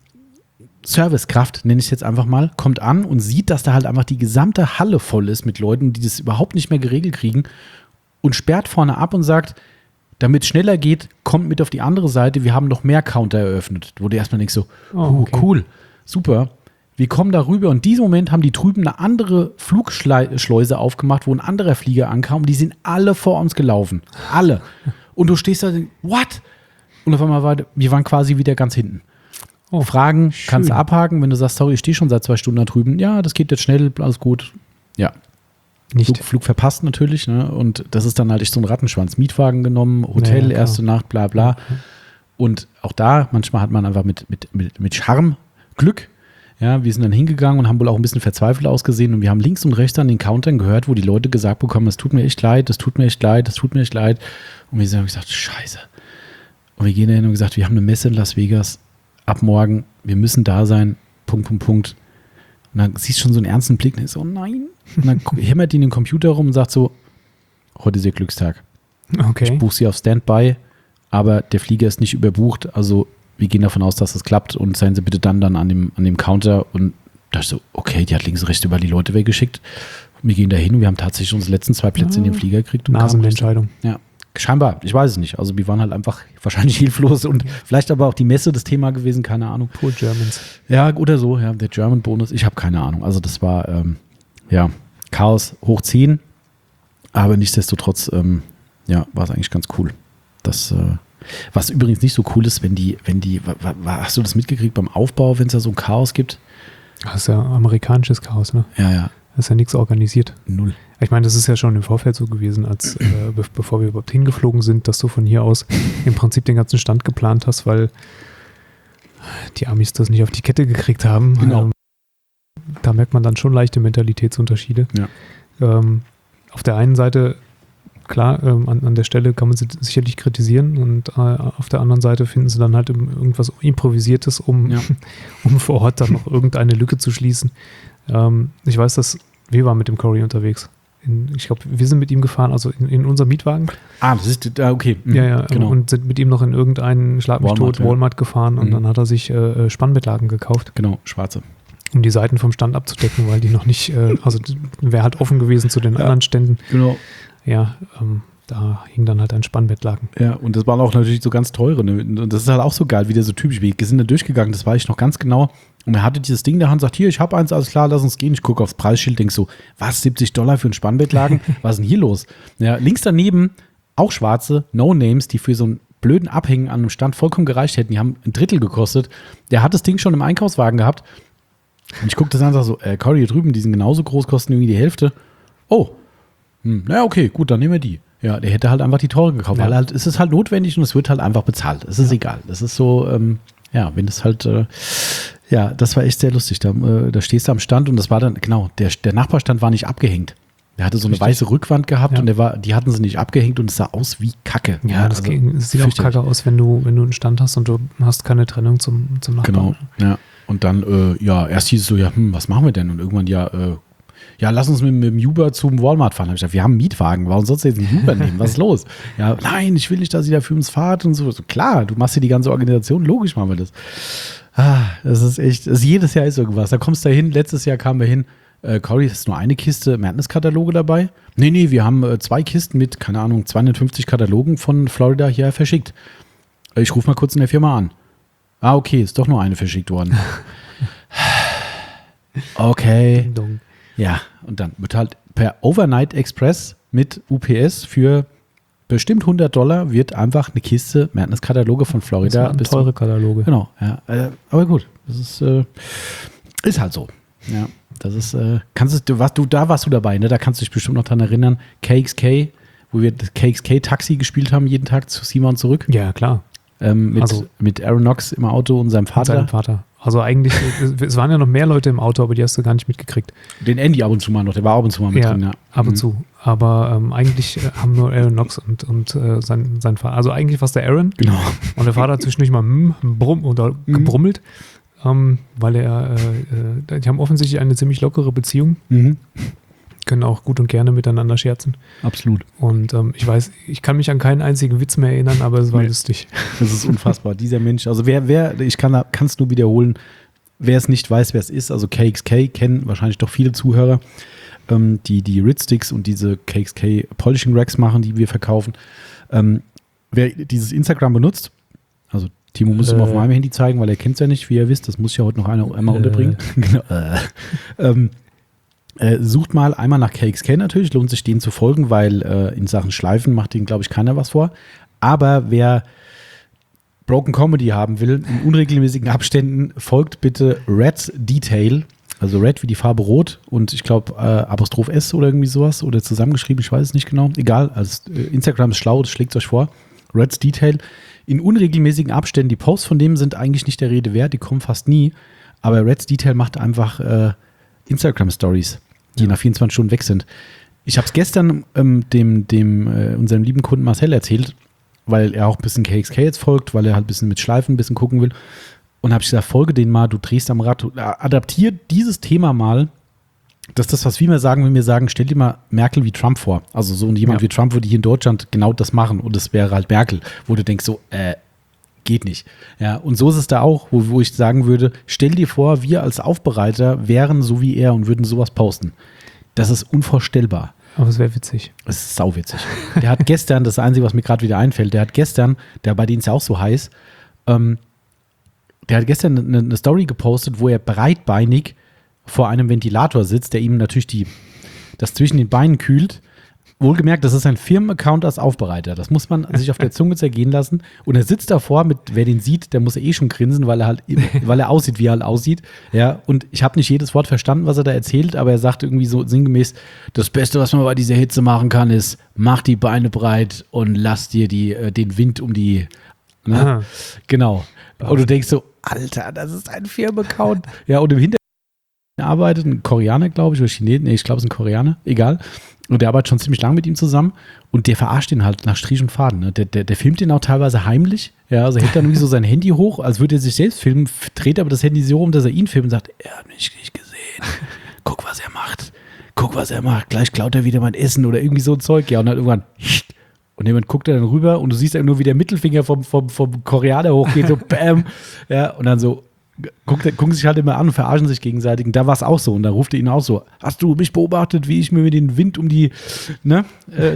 Servicekraft, nenne ich es jetzt einfach mal, kommt an und sieht, dass da halt einfach die gesamte Halle voll ist mit Leuten, die das überhaupt nicht mehr geregelt kriegen und sperrt vorne ab und sagt, damit es schneller geht, kommt mit auf die andere Seite, wir haben noch mehr Counter eröffnet. Wo du erstmal denkst so, oh, okay. cool, super. Wir kommen da rüber und in diesem Moment haben die drüben eine andere Flugschleuse aufgemacht, wo ein anderer Flieger ankam und die sind alle vor uns gelaufen. Alle. Und du stehst da und denkst, what? Und auf einmal war, wir waren quasi wieder ganz hinten. Oh, Fragen schön. Kannst du abhaken, wenn du sagst, sorry, ich stehe schon seit zwei Stunden da drüben. Ja, das geht jetzt schnell, alles gut. Ja. Nicht. Flug, Flug verpasst natürlich, ne? Und das ist dann halt echt so ein Rattenschwanz. Mietwagen genommen, Hotel, ja, ja, erste Nacht, bla bla. Okay. Und auch da, manchmal hat man einfach mit, mit, mit, mit Charme Glück. Ja, wir sind dann hingegangen und haben wohl auch ein bisschen verzweifelt ausgesehen und wir haben links und rechts an den Countern gehört, wo die Leute gesagt bekommen, es tut mir echt leid, das tut mir echt leid, das tut mir echt leid. Und wir haben gesagt, scheiße. Und wir gehen dahin und gesagt, wir haben eine Messe in Las Vegas ab morgen, wir müssen da sein, Punkt, Punkt, Punkt. Und dann siehst du schon so einen ernsten Blick und ich so, nein. Und dann hämmert die in den Computer rum und sagt so, heute ist ihr Glückstag. Okay. Ich buche sie auf Standby, aber der Flieger ist nicht überbucht, also wir gehen davon aus, dass es klappt und seien Sie bitte dann dann an dem, an dem Counter. Und da ist so, okay, die hat links und rechts über die Leute weggeschickt. Wir gehen da hin und wir haben tatsächlich unsere letzten zwei Plätze ja. in den Flieger gekriegt. Nasenentscheidung. Ja, scheinbar. Ich weiß es nicht. Also wir waren halt einfach wahrscheinlich hilflos und vielleicht aber auch die Messe das Thema gewesen, keine Ahnung. Poor Germans. Ja, oder so, ja, der German Bonus. Ich habe keine Ahnung. Also das war, ähm, ja, Chaos hoch zehn. Aber nichtsdestotrotz, ähm, ja, war es eigentlich ganz cool. Das, äh, was übrigens nicht so cool ist, wenn die, wenn die, hast du das mitgekriegt beim Aufbau, wenn es da so ein Chaos gibt? Das ist ja amerikanisches Chaos, ne? Ja, ja. Das ist ja nichts organisiert. Null. Ich meine, das ist ja schon im Vorfeld so gewesen, als äh, be- bevor wir überhaupt hingeflogen sind, dass du von hier aus im Prinzip den ganzen Stand geplant hast, weil die Amis das nicht auf die Kette gekriegt haben. Genau. Ähm, da merkt man dann schon leichte Mentalitätsunterschiede. Ja. Ähm, auf der einen Seite klar, ähm, an, an der Stelle kann man sie sicherlich kritisieren und äh, auf der anderen Seite finden sie dann halt irgendwas Improvisiertes, um, ja. um vor Ort dann noch irgendeine Lücke zu schließen. Ähm, ich weiß, dass wir waren mit dem Corey unterwegs. In, ich glaube, wir sind mit ihm gefahren, also in, in unserem Mietwagen. Ah, das ist, okay. Mhm. Ja, ja, genau. Und sind mit ihm noch in irgendeinen Schlag mich tot Walmart ja. gefahren und mhm. dann hat er sich äh, Spannbettlaken gekauft. Genau, schwarze. Um die Seiten vom Stand abzudecken, weil die noch nicht, äh, also wäre halt offen gewesen zu den ja. anderen Ständen. Genau. Ja, ähm, da hing dann halt ein Spannbettlaken. Ja, und das waren auch natürlich so ganz teure. Ne? Und das ist halt auch so geil, wieder so typisch. Wir sind da durchgegangen, das weiß ich noch ganz genau. Und er hatte dieses Ding in der Hand, sagt, hier, ich habe eins, alles klar, lass uns gehen. Ich gucke aufs Preisschild, denk so, was, siebzig Dollar für ein Spannbettlaken? Was ist denn hier los? Ja, links daneben auch schwarze No-Names, die für so einen blöden Abhängen an einem Stand vollkommen gereicht hätten. Die haben ein Drittel gekostet. Der hat das Ding schon im Einkaufswagen gehabt. Und ich gucke das an und sage so, äh, Corey, hier drüben, die sind genauso groß, kosten irgendwie die Hälfte. Oh, hm, na okay, gut, dann nehmen wir die. Ja, der hätte halt einfach die teure gekauft, ja. weil halt, es ist halt notwendig und es wird halt einfach bezahlt. Es ist ja. egal. Das ist so, ähm, ja, wenn das halt, äh, ja, das war echt sehr lustig. Da, äh, da stehst du am Stand und das war dann, genau, der, der Nachbarstand war nicht abgehängt. Der hatte so eine Richtig. weiße Rückwand gehabt ja. und der war, die hatten sie nicht abgehängt und es sah aus wie Kacke. Ja, das also, ging, es sieht auch kacke aus, wenn du, wenn du einen Stand hast und du hast keine Trennung zum, zum Nachbarn. Genau, ja. Und dann, äh, ja, erst hieß es so, ja, hm, was machen wir denn? Und irgendwann, ja, äh, ja, lass uns mit, mit dem Uber zum Walmart fahren. Da habe ich gesagt, wir haben einen Mietwagen, warum sollst du jetzt einen Uber nehmen? Was ist los? Ja, nein, ich will nicht, dass ihr da für uns fahrt und so. so. Klar, du machst hier die ganze Organisation, logisch machen wir das. Ah, das ist echt, das ist, jedes Jahr ist irgendwas. Da kommst du da hin, letztes Jahr kamen wir hin, äh, Corey, ist nur eine Kiste Madness-Kataloge dabei? Nee, nee, wir haben äh, zwei Kisten mit, keine Ahnung, zweihundertfünfzig Katalogen von Florida hier verschickt. Äh, ich rufe mal kurz in der Firma an. Ah, okay, ist doch nur eine verschickt worden. Okay. Ding dong. Ja, und dann wird halt per Overnight Express mit U P S für bestimmt hundert Dollar wird einfach eine Kiste Madness-Kataloge von Florida. Das sind teure Kataloge. Genau, ja. Äh, aber gut, das ist, äh, ist halt so. Ja, das ist, äh, kannst du, was, du, da warst du dabei, ne? Da kannst du dich bestimmt noch dran erinnern. K X K, wo wir das K X K-Taxi gespielt haben, jeden Tag zu Simon zurück. Ja, klar. Ähm, mit, also, mit Aaron Knox im Auto und seinem Vater. Und seinem Vater. Also eigentlich, es waren ja noch mehr Leute im Auto, aber die hast du gar nicht mitgekriegt. Den Andy ab und zu mal noch, der war ab und zu mal mit ja, drin, ja. ab und mhm. zu. Aber ähm, eigentlich äh, haben nur Aaron Knox und, und äh, sein, sein Vater, also eigentlich war es der Aaron. Genau. Und der Vater hat zwischendurch mal mm, brumm, oder mhm. gebrummelt, ähm, weil er, äh, äh, die haben offensichtlich eine ziemlich lockere Beziehung. Mhm. Können auch gut und gerne miteinander scherzen. Absolut. Und ähm, ich weiß, ich kann mich an keinen einzigen Witz mehr erinnern, aber es war nee. lustig. Das ist unfassbar. Dieser Mensch, also wer, wer, ich kann es nur wiederholen, wer es nicht weiß, wer es ist, also K X K kennen wahrscheinlich doch viele Zuhörer, ähm, die die Rid-Sticks und diese K X K Polishing Racks machen, die wir verkaufen. Ähm, wer dieses Instagram benutzt, also Timo muss äh. ihm auf meinem Handy zeigen, weil er kennt es ja nicht, wie ihr wisst, das muss ja heute noch einer einmal äh. unterbringen. Genau. Äh. ähm, Äh, sucht mal einmal nach K X K natürlich, lohnt sich denen zu folgen, weil äh, in Sachen Schleifen macht denen, glaube ich, keiner was vor. Aber wer Broken Comedy haben will, in unregelmäßigen Abständen, folgt bitte Red Detail, also Red wie die Farbe Rot und ich glaube äh, Apostroph S oder irgendwie sowas oder zusammengeschrieben, ich weiß es nicht genau. Egal, also äh, Instagram ist schlau, das schlägt euch vor. Red Detail. In unregelmäßigen Abständen, die Posts von dem sind eigentlich nicht der Rede wert, die kommen fast nie, aber Red Detail macht einfach äh, Instagram-Stories, die ja. nach vierundzwanzig Stunden weg sind. Ich habe es gestern ähm, dem, dem äh, unserem lieben Kunden Marcel erzählt, weil er auch ein bisschen K X K jetzt folgt, weil er halt ein bisschen mit Schleifen ein bisschen gucken will. Und habe ich gesagt, folge den mal, du drehst am Rad, adaptier dieses Thema mal. Das ist das, was wir mir sagen, wenn wir sagen, stell dir mal Merkel wie Trump vor. Also so jemand ja. wie Trump würde hier in Deutschland genau das machen und das wäre halt Merkel, wo du denkst so, äh, geht nicht. Ja, und so ist es da auch, wo, wo ich sagen würde, stell dir vor, wir als Aufbereiter wären so wie er und würden sowas posten. Das ist unvorstellbar. Aber es wäre witzig. Es ist sauwitzig. Der hat gestern, das Einzige, was mir gerade wieder einfällt, der hat gestern, der bei denen ist ja auch so heiß, ähm, der hat gestern eine, eine Story gepostet, wo er breitbeinig vor einem Ventilator sitzt, der ihm natürlich die, das zwischen den Beinen kühlt. Wohlgemerkt, das ist ein Firmenaccount als Aufbereiter. Das muss man sich auf der Zunge zergehen lassen. Und er sitzt davor, mit, wer den sieht, der muss eh schon grinsen, weil er halt, weil er aussieht, wie er halt aussieht. Ja, und ich habe nicht jedes Wort verstanden, was er da erzählt, aber er sagt irgendwie so sinngemäß, das Beste, was man bei dieser Hitze machen kann, ist, mach die Beine breit und lass dir die, äh, den Wind um die, ne? Genau. Und du denkst so, Alter, das ist ein Firmenaccount. Ja, und im Hintergrund arbeitet ein Koreaner, glaube ich, oder Chinesen, nee, ich glaube, es ist ein Koreaner, egal. Und der arbeitet schon ziemlich lange mit ihm zusammen und der verarscht ihn halt nach Strich und Faden. Ne? Der, der, der filmt ihn auch teilweise heimlich. Ja, also hält dann irgendwie so sein Handy hoch, als würde er sich selbst filmen, dreht aber das Handy so rum, dass er ihn filmt und sagt, er hat mich nicht gesehen. Guck, was er macht. Guck, was er macht. Gleich klaut er wieder mein Essen oder irgendwie so ein Zeug. Ja, und dann irgendwann und jemand guckt dann rüber und du siehst dann nur, wie der Mittelfinger vom, vom, vom Koreaner hochgeht, so bam. Ja, und dann so Guck, gucken sich halt immer an und verarschen sich gegenseitig. Und da war es auch so. Und da ruft er ihn auch so: Hast du mich beobachtet, wie ich mir den Wind um die, ne, äh,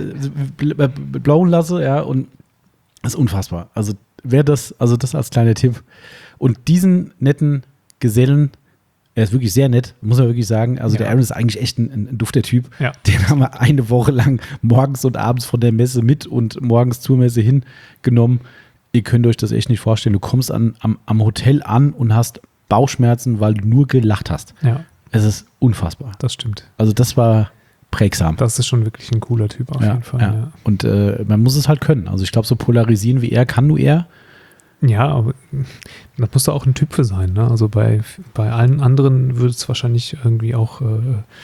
blauen lasse? Ja, und das ist unfassbar. Also, wer das, also das als kleiner Tipp. Und diesen netten Gesellen. Er ist wirklich sehr nett, muss man wirklich sagen. Also Ja. der Aaron ist eigentlich echt ein, ein dufter Typ. Ja. Den haben wir eine Woche lang morgens und abends von der Messe mit und morgens zur Messe hingenommen. Ihr könnt euch das echt nicht vorstellen. Du kommst an, am, am Hotel an und hast Bauchschmerzen, weil du nur gelacht hast. Ja, Es ist unfassbar. das stimmt. Also das war prägsam. Das ist schon wirklich ein cooler Typ auf ja, jeden Fall. ja. Ja, Und äh, man muss es halt können. Also ich glaube, so polarisieren wie er kann nur er. ja aber da musst du auch ein Typ für sein. Ne? Also bei, bei allen anderen würde es wahrscheinlich irgendwie auch äh,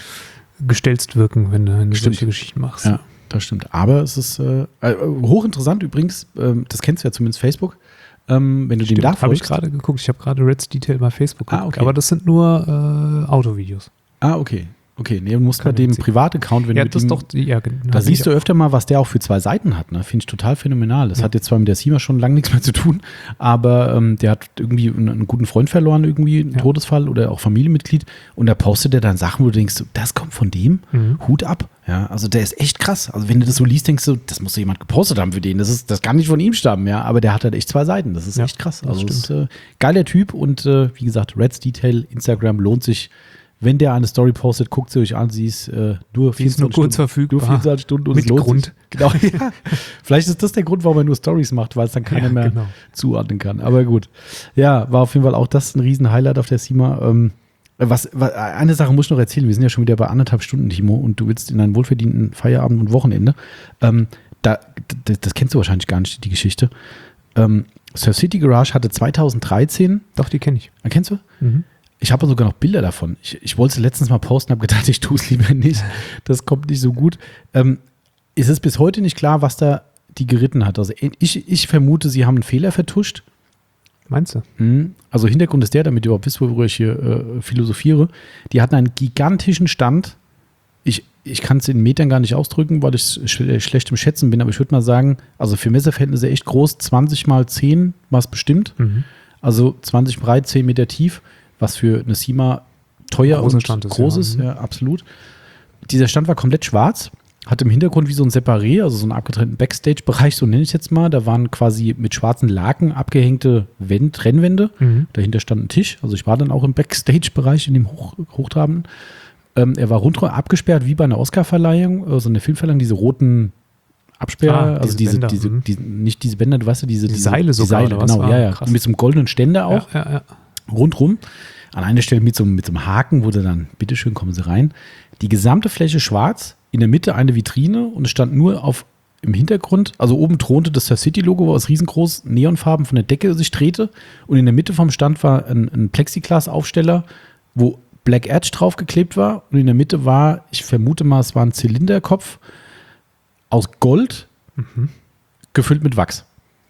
gestelzt wirken, wenn du, wenn du Stimmt. solche Geschichten machst. Ja, das stimmt. Aber es ist äh, äh, hochinteressant übrigens, ähm, das kennst du ja zumindest Facebook, ähm, wenn du dem da Habe ich folgst. gerade geguckt. Ich habe gerade Red's Detail bei Facebook Ah, geguckt. okay. Aber das sind nur äh, Autovideos. Ah, okay. Okay, nee, du musst bei Keine dem Witzig. Privataccount, wenn Ja, du das ihm, doch. Ja, genau. da siehst du öfter mal, was der auch für zwei Seiten hat. Ne? Finde ich total phänomenal. Das Ja. hat jetzt zwar mit der SEMA schon lange nichts mehr zu tun, aber ähm, der hat irgendwie einen, einen guten Freund verloren, irgendwie einen Ja. Todesfall oder auch Familienmitglied. Und da postet er dann Sachen, wo du denkst, so, das kommt von dem, Mhm. Hut ab. Ja, also der ist echt krass. Also wenn du das so liest, denkst du, das muss jemand gepostet haben für den. Das ist, das kann nicht von ihm stammen, ja. Aber der hat halt echt zwei Seiten. Das ist Ja, echt krass. das Also das ist stimmt. äh, geiler Typ und äh, wie gesagt, Red's Detail, Instagram lohnt sich. Wenn der eine Story postet, guckt sie euch an, sie ist äh, nur Die ist nur vierundzwanzig kurz Stunden, verfügbar. Nur vierundzwanzig Stunden und Mit es lohnt Grund. sich. Genau, ja. Vielleicht ist das der Grund, warum er nur Stories macht, weil es dann keiner Ja, mehr genau. zuordnen kann. Aber gut. Ja, war auf jeden Fall auch das ein Riesen-Highlight auf der SEMA. Ähm, was, was, eine Sache muss ich noch erzählen. Wir sind ja schon wieder bei anderthalb Stunden, Timo, und du willst in einen wohlverdienten Feierabend und Wochenende. Ähm, da, d- das kennst du wahrscheinlich gar nicht, die Geschichte. Ähm, Surf City Garage hatte zweitausenddreizehn, Doch, die kenne ich. äh, kennst du? Mhm. Ich habe sogar noch Bilder davon. Ich, ich wollte es letztens mal posten, habe gedacht, ich tue es lieber nicht. Das kommt nicht so gut. Ähm, es ist bis heute nicht klar, was da die geritten hat. Also ich, ich vermute, sie haben einen Fehler vertuscht. Meinst du? Mhm. Also Hintergrund ist der, damit ihr überhaupt wisst, worüber ich hier äh, philosophiere. Die hatten einen gigantischen Stand. Ich, ich kann es in Metern gar nicht ausdrücken, weil ich sch schlecht im Schätzen bin, aber ich würde mal sagen, also für Messerverhältnisse echt groß, zwanzig mal zehn war es bestimmt. Mhm. Also zwanzig breit, zehn Meter tief, was für eine SEMA teuer Großer und Stand ist, groß ja. ist, Mhm. ja, absolut. Dieser Stand war komplett schwarz, hatte im Hintergrund wie so ein Separé, also so einen abgetrennten Backstage-Bereich, so nenne ich es jetzt mal. Da waren quasi mit schwarzen Laken abgehängte Wend Rennwände. Mhm. Dahinter stand ein Tisch. Also ich war dann auch im Backstage-Bereich, in dem Hoch Hochtrabenden. Ähm, er war rundherum abgesperrt, wie bei einer Oscar-Verleihung, also eine Filmverleihung, diese roten Absperr, Ah, also diese diese, Bänder, diese, mhm. diese, nicht diese Bänder, du weißt ja, diese, Die diese Seile sogar, die Seile, oder was? genau, Ah, ja, ja. krass. Mit so einem goldenen Ständer auch, Ja, ja, ja. rundrum. An einer Stelle mit so, einem- mit so einem Haken, wo du dann, bitteschön, kommen Sie rein. Die gesamte Fläche schwarz, in der Mitte eine Vitrine und es stand nur auf im Hintergrund, also oben thronte das Surf City-Logo, was riesengroß Neonfarben von der Decke sich drehte und in der Mitte vom Stand war ein, ein Plexiglas-Aufsteller, wo Black Edge draufgeklebt war und in der Mitte war, ich vermute mal, es war ein Zylinderkopf aus Gold, Mhm. gefüllt mit Wachs.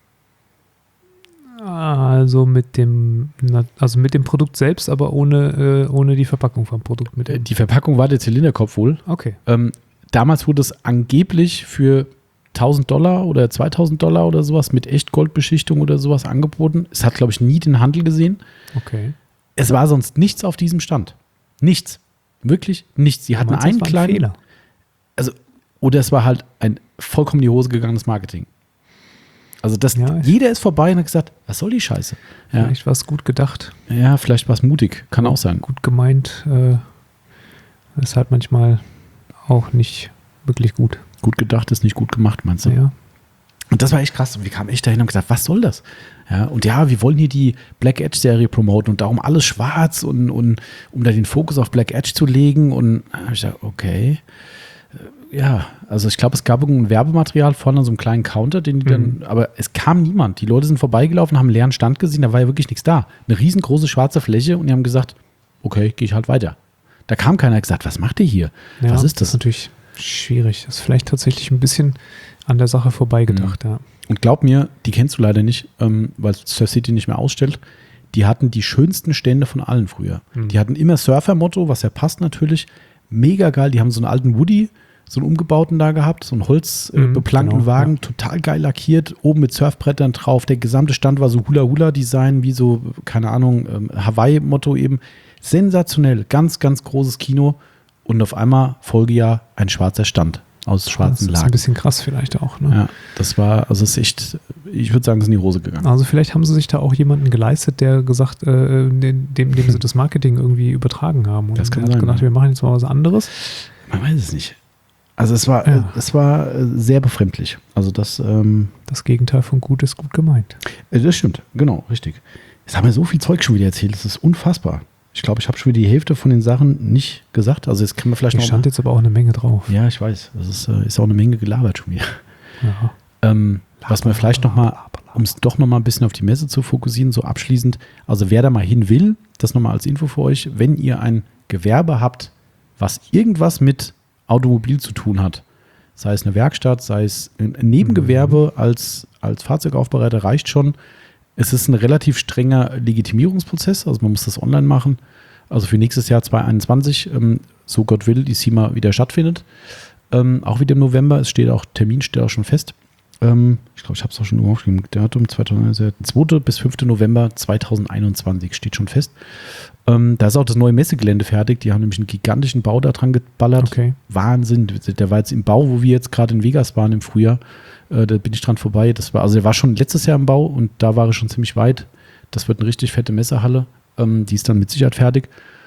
Also mit dem, na, also mit dem Produkt selbst, aber ohne, äh, ohne die Verpackung vom Produkt. Mit dem. Die Verpackung war der Zylinderkopf wohl. Okay. Ähm, damals wurde es angeblich für tausend Dollar oder zweitausend Dollar oder sowas mit Echtgoldbeschichtung oder sowas angeboten. Es hat, glaube ich, nie den Handel gesehen. Okay. Es war sonst nichts auf diesem Stand. Nichts. Wirklich nichts. Sie hatten Meinst du, einen das war ein kleinen Fehler. Also, oder es war halt ein vollkommen in die Hose gegangenes Marketing. Also das, Ja, ich- jeder ist vorbei und hat gesagt, was soll die Scheiße? Ja, Vielleicht war es gut gedacht, ja vielleicht war es mutig. Kann auch sein. gut gemeint. Äh, ist halt manchmal auch nicht wirklich gut. Gut gedacht ist nicht gut gemacht, meinst du? Ja. Und das war echt krass. Und wir kamen echt dahin und haben gesagt, was soll das? Ja, und ja, wir wollen hier die Black Edge-Serie promoten und darum alles schwarz und, und um da den Fokus auf Black Edge zu legen. Und da hab ich gesagt, okay. Ja, also ich glaube, es gab ein Werbematerial vorne, so einen kleinen Counter, den die dann, aber es kam niemand. Die Leute sind vorbeigelaufen, haben einen leeren Stand gesehen, da war ja wirklich nichts da. Eine riesengroße schwarze Fläche und die haben gesagt, okay, gehe ich halt weiter. Da kam keiner, hat gesagt, was macht ihr hier? Ja, was ist Das ist das? natürlich schwierig. Das ist vielleicht tatsächlich ein bisschen an der Sache vorbeigedacht. Ja. Und glaub mir, die kennst du leider nicht, ähm, weil Surf City nicht mehr ausstellt. Die hatten die schönsten Stände von allen früher. Mhm. Die hatten immer Surfer-Motto, was ja passt natürlich. Mega geil. Die haben so einen alten Woody, so einen umgebauten da gehabt, so einen holzbeplankten äh, Mhm, beplankten genau, Wagen, ja. total geil lackiert, oben mit Surfbrettern drauf. Der gesamte Stand war so Hula-Hula-Design, wie so, keine Ahnung, ähm, Hawaii-Motto eben. Sensationell, ganz, ganz großes Kino. Und auf einmal Folgejahr ein schwarzer Stand aus Das schwarzen ist ein Laken. bisschen krass vielleicht auch. Ne? Ja, das war, also es ist echt, ich würde sagen, es ist in die Hose gegangen. Also vielleicht haben sie sich da auch jemanden geleistet, der gesagt, äh, dem, dem sie das Marketing irgendwie übertragen haben. Und das kann der hat sein, gedacht, ja. wir machen jetzt mal was anderes. Man weiß es nicht. Also es war, Ja. äh, es war äh, sehr befremdlich. Also das, ähm, Das Gegenteil von gut ist gut gemeint. äh, das stimmt, genau, richtig. Jetzt haben wir so viel Zeug schon wieder erzählt, das ist unfassbar. Ich glaube, ich habe schon wieder die Hälfte von den Sachen nicht gesagt. Also jetzt können wir vielleicht Hier noch stand mal, jetzt aber auch eine Menge drauf. ja, ich weiß, das ist, äh, ist auch eine Menge gelabert schon wieder. Ja. Ähm, was wir vielleicht noch mal, um es doch noch mal ein bisschen auf die Messe zu fokussieren, so abschließend, also wer da mal hin will, das noch mal als Info für euch, wenn ihr ein Gewerbe habt, was irgendwas mit Automobil zu tun hat, sei es eine Werkstatt, sei es ein Nebengewerbe als, als Fahrzeugaufbereiter, reicht schon. Es ist ein relativ strenger Legitimierungsprozess, also man muss das online machen. Also für nächstes Jahr zwanzig einundzwanzig, ähm, so Gott will, die SEMA wieder stattfindet. Ähm, auch wieder im November, es steht auch, Termin steht auch schon fest. Ähm, ich glaube, ich habe es auch schon irgendwo aufgeschrieben. Datum zweiten bis fünften November zweitausendeinundzwanzig steht schon fest. Ähm, da ist auch das neue Messegelände fertig. Die haben nämlich einen gigantischen Bau da dran geballert. Okay. Wahnsinn. Der war jetzt im Bau, wo wir jetzt gerade in Vegas waren im Frühjahr. Äh, da bin ich dran vorbei. Das war, also der war schon letztes Jahr im Bau und da war er schon ziemlich weit. Das wird eine richtig fette Messehalle. Ähm, die ist dann mit Sicherheit fertig.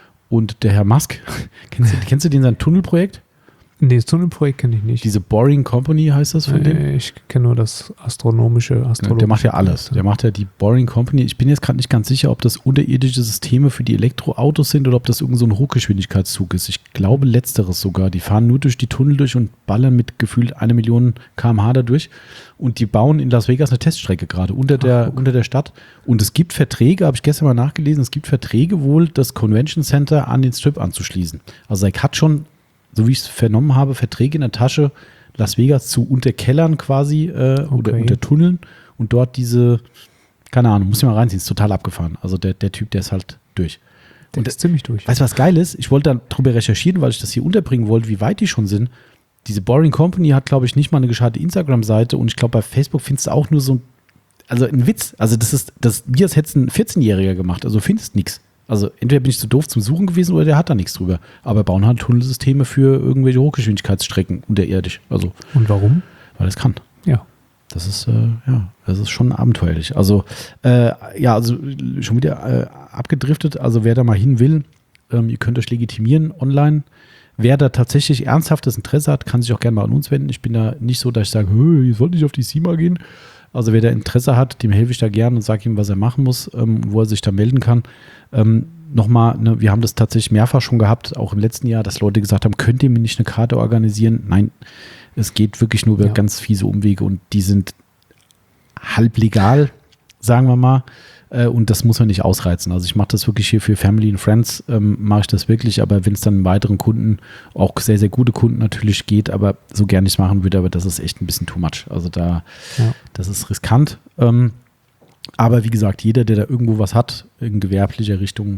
Und der Herr Musk, kennst du, kennst du den sein Tunnelprojekt? Nee, das Tunnelprojekt kenne ich nicht. Diese Boring Company heißt das von dem? äh, ich kenne nur das astronomische, astrologische. Der macht ja alles. Der macht ja die Boring Company. Ich bin jetzt gerade nicht ganz sicher, ob das unterirdische Systeme für die Elektroautos sind oder ob das irgend so ein Hochgeschwindigkeitszug ist. Ich glaube letzteres sogar. Die fahren nur durch die Tunnel durch und ballern mit gefühlt eine Million Kilometer pro Stunde da durch. Und die bauen in Las Vegas eine Teststrecke gerade unter der, okay. unter der Stadt. Und es gibt Verträge, habe ich gestern mal nachgelesen, es gibt Verträge wohl, das Convention Center an den Strip anzuschließen. Also er hat schon, so wie ich es vernommen habe, Verträge in der Tasche, Las Vegas zu unterkellern quasi äh, Okay. oder untertunneln und dort diese, keine Ahnung, muss ich mal reinziehen, ist total abgefahren. Also der, der Typ, der ist halt durch. Der Und ist ziemlich durch. Weißt du, was geil ist? Ich wollte darüber recherchieren, weil ich das hier unterbringen wollte, wie weit die schon sind. Diese Boring Company hat, glaube ich, nicht mal eine gescheite Instagram-Seite und ich glaube, bei Facebook findest du auch nur so ein, also ein Witz. Also das ist, das, wie als hätte es ein vierzehnjähriger gemacht. Also findest nichts. Also entweder bin ich zu doof zum Suchen gewesen oder der hat da nichts drüber. Aber bauen halt Tunnelsysteme für irgendwelche Hochgeschwindigkeitsstrecken unterirdisch. Also, Und warum? weil es kann. Ja. Das ist, äh, ja, das ist schon abenteuerlich. Also, äh, ja, also schon wieder äh, abgedriftet. Also wer da mal hin will, ähm, ihr könnt euch legitimieren online. Wer da tatsächlich ernsthaftes Interesse hat, kann sich auch gerne mal an uns wenden. Ich bin da nicht so, dass ich sage, ihr sollt nicht auf die SEMA gehen. Also wer da Interesse hat, dem helfe ich da gerne und sage ihm, was er machen muss, ähm, wo er sich da melden kann. Ähm, Nochmal, ne, wir haben das tatsächlich mehrfach schon gehabt, auch im letzten Jahr, dass Leute gesagt haben, könnt ihr mir nicht eine Karte organisieren? Nein, es geht wirklich nur über Ja. ganz fiese Umwege und die sind halb legal, sagen wir mal. Äh, und das muss man nicht ausreizen. Also ich mache das wirklich hier für Family and Friends, ähm, mache ich das wirklich, aber wenn es dann weiteren Kunden, auch sehr, sehr gute Kunden natürlich geht, aber so gerne ich es machen würde, aber das ist echt ein bisschen too much. Also da, Ja. das ist riskant. Ähm, aber wie gesagt, jeder, der da irgendwo was hat, in gewerblicher Richtung,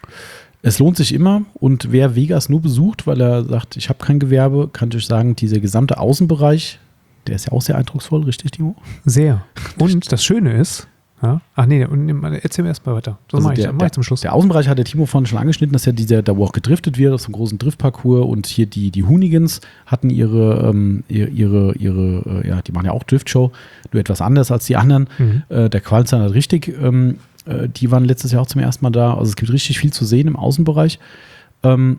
es lohnt sich immer. Und wer Vegas nur besucht, weil er sagt, ich habe kein Gewerbe, kann ich euch sagen, dieser gesamte Außenbereich, der ist ja auch sehr eindrucksvoll, richtig, Timo? Sehr. Und das Schöne ist, ja, ach nee, und, erzähl mir erst mal weiter. Das Also mache ich, der, mach ich zum Schluss. Der Außenbereich hat der Timo vorhin schon angeschnitten, dass ja dieser, da wo auch gedriftet wird, auf so einem großen Driftparcours und hier die, die Hoonigans hatten ihre, ähm, ihre, ihre, äh, ja, die machen ja auch Driftshow, nur etwas anders als die anderen. Mhm. Äh, der Qualzahn hat richtig, ähm, äh, die waren letztes Jahr auch zum ersten Mal da, also es gibt richtig viel zu sehen im Außenbereich ähm,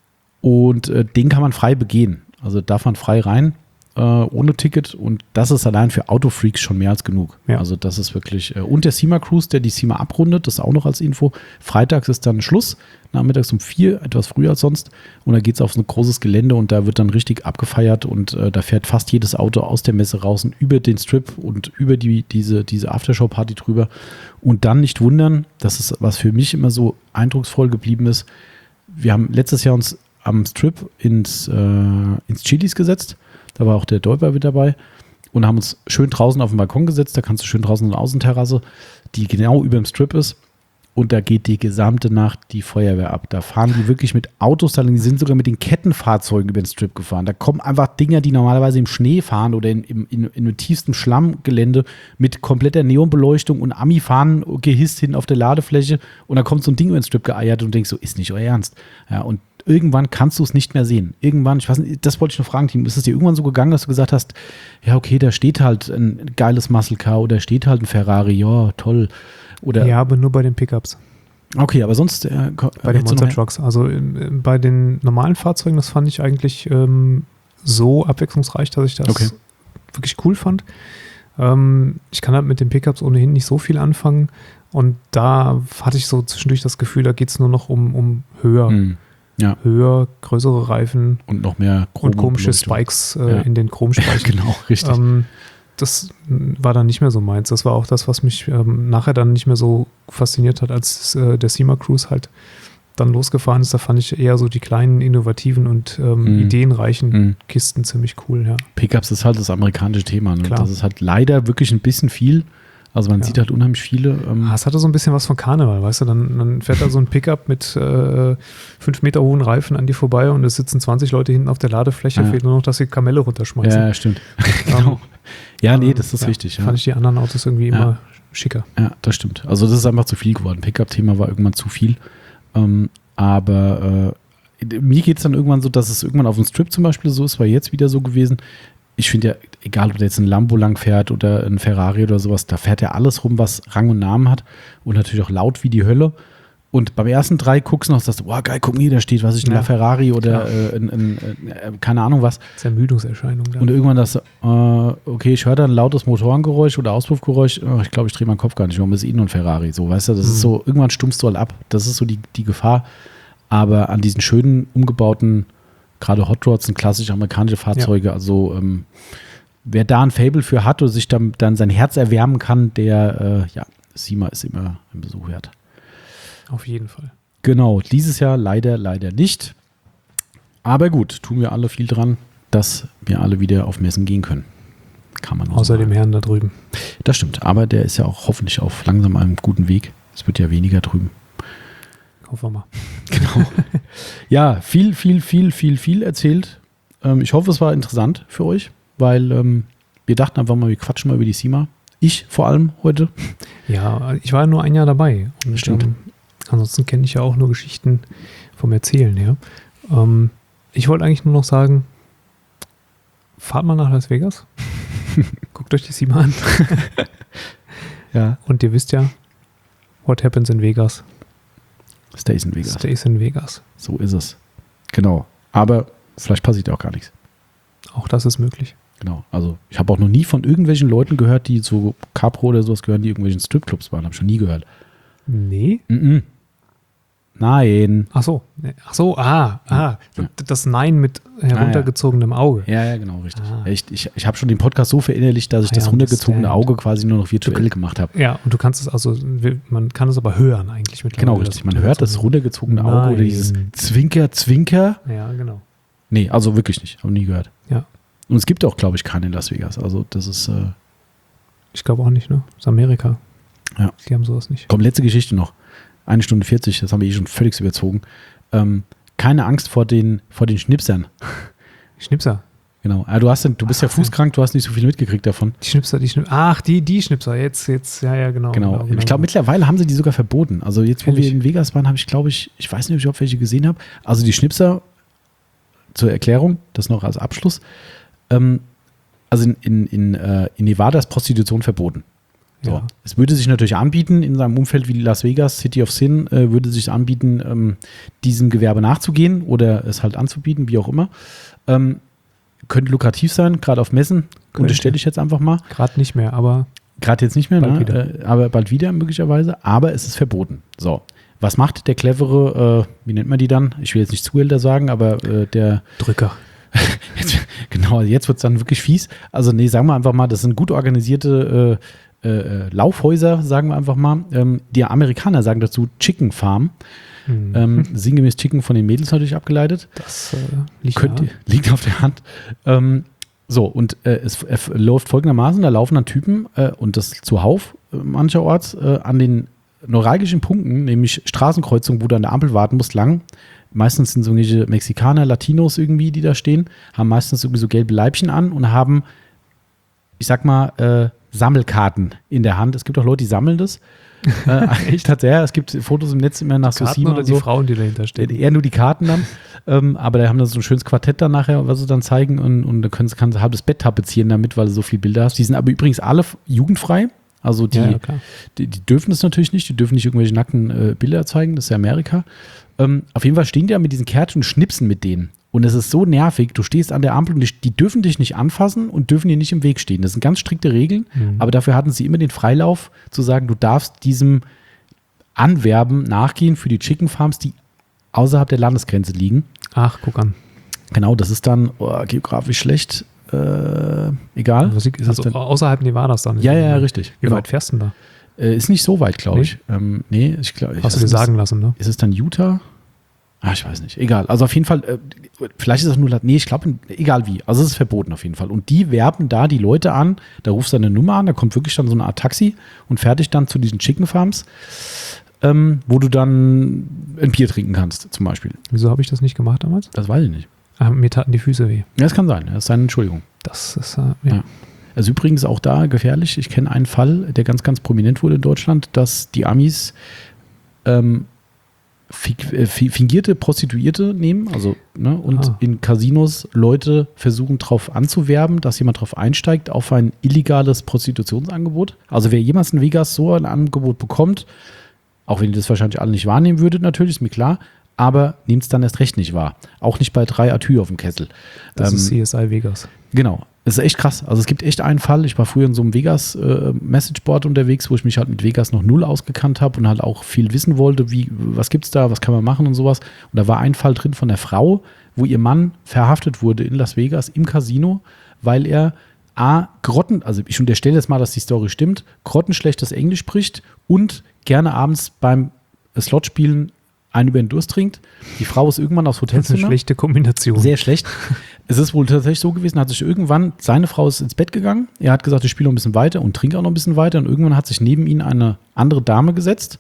und äh, den kann man frei begehen, also darf man frei rein. Äh, ohne Ticket und das ist allein für Autofreaks schon mehr als genug. Ja. Also das ist wirklich, äh, und der SEMA Cruise, der die SEMA abrundet, das auch noch als Info. Freitags ist dann Schluss, nachmittags um vier, etwas früher als sonst und da geht es auf so ein großes Gelände und da wird dann richtig abgefeiert und äh, da fährt fast jedes Auto aus der Messe raus und über den Strip und über die, diese, diese Aftershow-Party drüber und dann nicht wundern, das ist, was für mich immer so eindrucksvoll geblieben ist, wir haben letztes Jahr uns am Strip ins, äh, ins Chili's gesetzt. Da war auch der Däuber mit dabei und haben uns schön draußen auf den Balkon gesetzt. Da kannst du schön draußen in der Außenterrasse, die genau über dem Strip ist. Und da geht die gesamte Nacht die Feuerwehr ab. Da fahren die wirklich mit Autos, die sind sogar mit den Kettenfahrzeugen über den Strip gefahren. Da kommen einfach Dinger, die normalerweise im Schnee fahren oder in, in, in, in dem tiefsten Schlammgelände mit kompletter Neonbeleuchtung und Ami-Fahnen gehisst hin auf der Ladefläche. Und da kommt so ein Ding über den Strip geeiert und denkst so, ist nicht euer Ernst. Ja, und irgendwann kannst du es nicht mehr sehen. Irgendwann, ich weiß nicht, das wollte ich noch fragen, Team, ist es dir irgendwann so gegangen, dass du gesagt hast, ja okay, da steht halt ein geiles Muscle Car oder steht halt ein Ferrari, ja, toll. Oder ja, aber nur bei den Pickups. Okay, aber sonst äh, bei den Monster Trucks. Also äh, bei den normalen Fahrzeugen, das fand ich eigentlich ähm, so abwechslungsreich, dass ich das okay. wirklich cool fand. Ähm, ich kann halt mit den Pickups ohnehin nicht so viel anfangen und da hatte ich so zwischendurch das Gefühl, da geht es nur noch um, um höher. Hm. Ja. Höher, größere Reifen und noch mehr Chrom und komische Spikes äh, ja. in den Chromspeichen. Genau, richtig. Ähm, das war dann nicht mehr so meins. Das war auch das, was mich ähm, nachher dann nicht mehr so fasziniert hat, als äh, der SEMA Cruise halt dann losgefahren ist. Da fand ich eher so die kleinen, innovativen und ähm, mm. ideenreichen mm. Kisten ziemlich cool. Ja. Pickups ist halt das amerikanische Thema. Ne? Klar. Das ist halt leider wirklich ein bisschen viel. Also man ja. sieht halt unheimlich viele. Ähm ah, es hatte so ein bisschen was von Karneval, weißt du? Dann, dann fährt da so ein Pickup mit äh, fünf Meter hohen Reifen an dir vorbei und es sitzen zwanzig Leute hinten auf der Ladefläche. Ja. Fehlt nur noch, dass sie Kamelle runterschmeißen. Ja, stimmt. genau. Ja, nee, das ist ja, richtig. Ja. Fand ich die anderen Autos irgendwie ja. immer schicker. Ja, das stimmt. Also das ist einfach zu viel geworden. Pickup-Thema war irgendwann zu viel. Ähm, aber äh, mir geht es dann irgendwann so, dass es irgendwann auf dem Strip zum Beispiel so ist, war jetzt wieder so gewesen. Ich finde ja, egal ob der jetzt ein Lambo lang fährt oder ein Ferrari oder sowas, da fährt ja alles rum, was Rang und Namen hat und natürlich auch laut wie die Hölle. Und beim ersten drei guckst du noch, sagst du, boah, geil, guck mal, da steht, was ich, ein ja. Ferrari oder äh, ein, ein, ein, keine Ahnung was. Das ist Ermüdungserscheinung. Dann. Und irgendwann das, äh, okay, ich höre da ein lautes Motorengeräusch oder Auspuffgeräusch, oh, ich glaube, ich drehe meinen Kopf gar nicht um, ist eh nur ein Ferrari. So, weißt du, das mhm. ist so, irgendwann stummst du halt ab. Das ist so die, die Gefahr. Aber an diesen schönen, umgebauten, gerade Hot Rods sind klassisch amerikanische Fahrzeuge, ja. also ähm, wer da ein Faible für hat und sich dann, dann sein Herz erwärmen kann, der, äh, ja, SEMA ist immer ein Besuch wert. Auf jeden Fall. Genau, dieses Jahr leider, leider nicht. Aber gut, tun wir alle viel dran, dass wir alle wieder auf Messen gehen können. Kann man Außer dem Herrn da drüben. Das stimmt, aber der ist ja auch hoffentlich auf langsam einem guten Weg. Es wird ja weniger drüben. Hoffen wir mal. Genau. Ja, viel, viel, viel, viel, viel erzählt. Ähm, ich hoffe, es war interessant für euch, weil ähm, wir dachten einfach mal, wir quatschen mal über die SEMA. Ich vor allem heute. Ja, ich war ja nur ein Jahr dabei. Und, Stimmt. Ähm, ansonsten kenne ich ja auch nur Geschichten vom Erzählen her. Ähm, ich wollte eigentlich nur noch sagen, fahrt mal nach Las Vegas. Guckt euch die SEMA an. Ja. Und ihr wisst ja, what happens in Vegas? Stays in Vegas. Stays in Vegas. So ist es. Genau. Aber vielleicht passiert auch gar nichts. Auch das ist möglich. Genau. Also ich habe auch noch nie von irgendwelchen Leuten gehört, die zu Capro oder sowas gehören, die irgendwelchen Stripclubs waren. Habe ich schon nie gehört. Nee? Mm-mm. Nein. Ach so. Ach so, ah, ah. Ja. Das Nein mit heruntergezogenem Auge. Ja, ja, genau, richtig. Ah. Ich, ich, ich habe schon den Podcast so verinnerlicht, dass ich ah, das ja, runtergezogene Auge quasi nur noch virtuell gemacht habe. Ja, und du kannst es also, man kann es aber hören eigentlich mittlerweile. Genau, richtig. Man hört das runtergezogene Auge Nein. oder dieses Zwinker, Zwinker. Ja, genau. Nee, also wirklich nicht. Habe nie gehört. Ja. Und es gibt auch, glaube ich, keinen in Las Vegas. Also das ist... Äh ich glaube auch nicht, ne? Das ist Amerika. Ja. Die haben sowas nicht. Komm, letzte Geschichte noch. Eine Stunde vierzig, das haben wir eh schon völlig überzogen. Ähm, keine Angst vor den, vor den Schnipsern. Schnipser? Genau. Ah, du, hast, du bist Ach, ja fußkrank, du hast nicht so viel mitgekriegt davon. Die Schnipser, die Schnipser. Ach, die, die Schnipser. Jetzt, jetzt, ja, ja, genau. Genau. genau, genau. Ich glaube, mittlerweile haben sie die sogar verboten. Also jetzt, wo Ehrlich? wir in Vegas waren, habe ich, glaube ich, ich weiß nicht, ob ich auch welche gesehen habe. Also die Schnipser, zur Erklärung, das noch als Abschluss. Ähm, also in, in, in, äh, in Nevada ist Prostitution verboten. So. Ja. Es würde sich natürlich anbieten, in seinem Umfeld wie Las Vegas, City of Sin, äh, würde sich anbieten, ähm, diesem Gewerbe nachzugehen oder es halt anzubieten, wie auch immer. Ähm, könnte lukrativ sein, gerade auf Messen, unterstelle ich jetzt einfach mal. Gerade nicht mehr, aber Gerade jetzt nicht mehr, bald ne? wieder. Äh, aber bald wieder möglicherweise. Aber es ist verboten. So, was macht der clevere, äh, wie nennt man die dann? Ich will jetzt nicht Zuhälter sagen, aber äh, der Drücker. jetzt, genau, jetzt wird es dann wirklich fies. Also nee, sagen wir einfach mal, das sind gut organisierte äh, Äh, Laufhäuser, sagen wir einfach mal. Ähm, die Amerikaner sagen dazu Chicken Farm. Mhm. Ähm, sinngemäß Chicken von den Mädels natürlich abgeleitet. Das äh, liegt, Könnt, ja. liegt auf der Hand. Ähm, so, und äh, es, es läuft folgendermaßen, da laufen dann Typen äh, und das zuhauf äh, mancherorts äh, an den neuralgischen Punkten, nämlich Straßenkreuzungen, wo du an der Ampel warten musst, lang. Meistens sind so irgendwelche Mexikaner, Latinos irgendwie, die da stehen, haben meistens irgendwie so gelbe Leibchen an und haben, ich sag mal, äh, Sammelkarten in der Hand. Es gibt auch Leute, die sammeln das. äh, echt hat er, es gibt Fotos im Netz immer nach Die Karten Susima oder und die so. Frauen, die dahinter stehen? Eher nur die Karten dann. ähm, aber da haben dann so ein schönes Quartett dann nachher, was sie dann zeigen. Und, und da können, kannst du halb das Bett tapezieren damit, weil du so viele Bilder hast. Die sind aber übrigens alle f- jugendfrei. Also die, Ja, ja, klar. die, die dürfen das natürlich nicht. Die dürfen nicht irgendwelche nackten äh, Bilder zeigen. Das ist ja Amerika. Ähm, auf jeden Fall stehen die da mit diesen Kärtchen und schnipsen mit denen. Und es ist so nervig. Du stehst an der Ampel und die, die dürfen dich nicht anfassen und dürfen dir nicht im Weg stehen. Das sind ganz strikte Regeln. Mhm. Aber dafür hatten sie immer den Freilauf zu sagen, du darfst diesem Anwerben nachgehen für die Chicken Farms, die außerhalb der Landesgrenze liegen. Ach, guck an. Genau, das ist dann oh, geografisch schlecht. Äh, egal. Also, Ist es also dann, außerhalb Nevadas dann. ja, ja, richtig. Wie Genau. weit fährst du denn da? Äh, ist nicht so weit, glaube Nee? ich. Ähm, nee, ich glaube. Hast du dir sagen lassen, ne? Ist es dann Utah? Ah, ich weiß nicht. Egal. Also auf jeden Fall, äh, vielleicht ist das nur, nee, ich glaube, egal wie. Also es ist verboten auf jeden Fall. Und die werben da die Leute an, da rufst du eine Nummer an, da kommt wirklich dann so eine Art Taxi und fertig dann zu diesen Chicken Farms, ähm, wo du dann ein Bier trinken kannst, zum Beispiel. Wieso habe ich das nicht gemacht damals? Das weiß ich nicht. Ah, mir taten die Füße weh. Ja, das kann sein. Das ist seine Entschuldigung. Das ist, äh, ja. Ja. Also übrigens auch da gefährlich. Ich kenne einen Fall, der ganz, ganz prominent wurde in Deutschland, dass die Amis ähm, fingierte Prostituierte nehmen, also ne, und Ah. in Casinos Leute versuchen darauf anzuwerben, dass jemand darauf einsteigt, auf ein illegales Prostitutionsangebot. Also wer jemals in Vegas so ein Angebot bekommt, auch wenn ihr das wahrscheinlich alle nicht wahrnehmen würdet, natürlich, ist mir klar, aber nehmt es dann erst recht nicht wahr. Auch nicht bei drei Atü auf dem Kessel. Das Ähm, ist C S I Vegas. Genau. Das ist echt krass. Also es gibt echt einen Fall. Ich war früher in so einem Vegas-Messageboard unterwegs, wo ich mich halt mit Vegas noch null ausgekannt habe und halt auch viel wissen wollte, wie, was gibt's da, was kann man machen und sowas. Und da war ein Fall drin von der Frau, wo ihr Mann verhaftet wurde in Las Vegas im Casino, weil er A, Grotten, also ich unterstelle jetzt mal, dass die Story stimmt, grottenschlechtes Englisch spricht und gerne abends beim Slotspielen einen über den Durst trinkt. Die Frau ist irgendwann aufs Das ist eine Hotelzimmer. schlechte Kombination. Sehr schlecht. Es ist wohl tatsächlich so gewesen, hat sich irgendwann, seine Frau ist ins Bett gegangen, er hat gesagt, ich spiele noch ein bisschen weiter und trinke auch noch ein bisschen weiter und irgendwann hat sich neben ihn eine andere Dame gesetzt,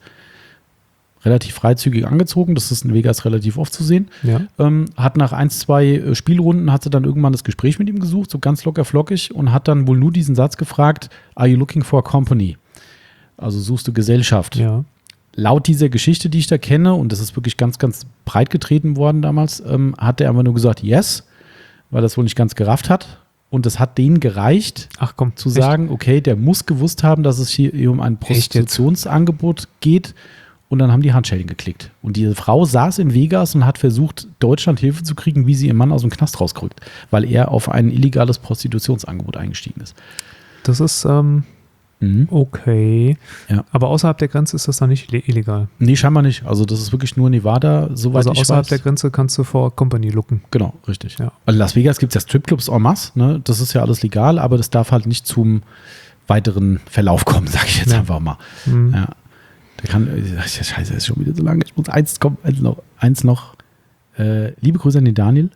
relativ freizügig angezogen, das ist in Vegas relativ oft zu sehen, Ja. ähm, hat nach ein, zwei äh, Spielrunden, hat sie dann irgendwann das Gespräch mit ihm gesucht, so ganz locker flockig und hat dann wohl nur diesen Satz gefragt, are you looking for a company? Also suchst du Gesellschaft? Ja. Laut dieser Geschichte, die ich da kenne, und das ist wirklich ganz, ganz breit getreten worden damals, ähm, hat er einfach nur gesagt, yes, weil das wohl nicht ganz gerafft hat. Und das hat denen gereicht, Ach komm. zu echt? sagen, okay, der muss gewusst haben, dass es hier um ein Echt jetzt? Prostitutionsangebot geht. Und dann haben die Handschellen geklickt. Und diese Frau saß in Vegas und hat versucht, Deutschland Hilfe zu kriegen, wie sie ihren Mann aus dem Knast rausgerückt, weil er auf ein illegales Prostitutionsangebot eingestiegen ist. Das ist ähm, Mhm. okay. Ja. Aber außerhalb der Grenze ist das dann nicht ille- illegal. Nee, scheinbar nicht. Also das ist wirklich nur Nevada, soweit Also ich außerhalb weiß. der Grenze kannst du vor Company looken. Genau, richtig. Ja. Weil in Las Vegas gibt es ja Stripclubs en masse, ne? Das ist ja alles legal, aber das darf halt nicht zum weiteren Verlauf kommen, sage ich jetzt Ja. einfach mal. Mhm. Ja. Der kann, äh, scheiße, das ist schon wieder so lange. Ich muss eins kommen, eins noch. Eins noch. Äh, liebe Grüße an den Daniel.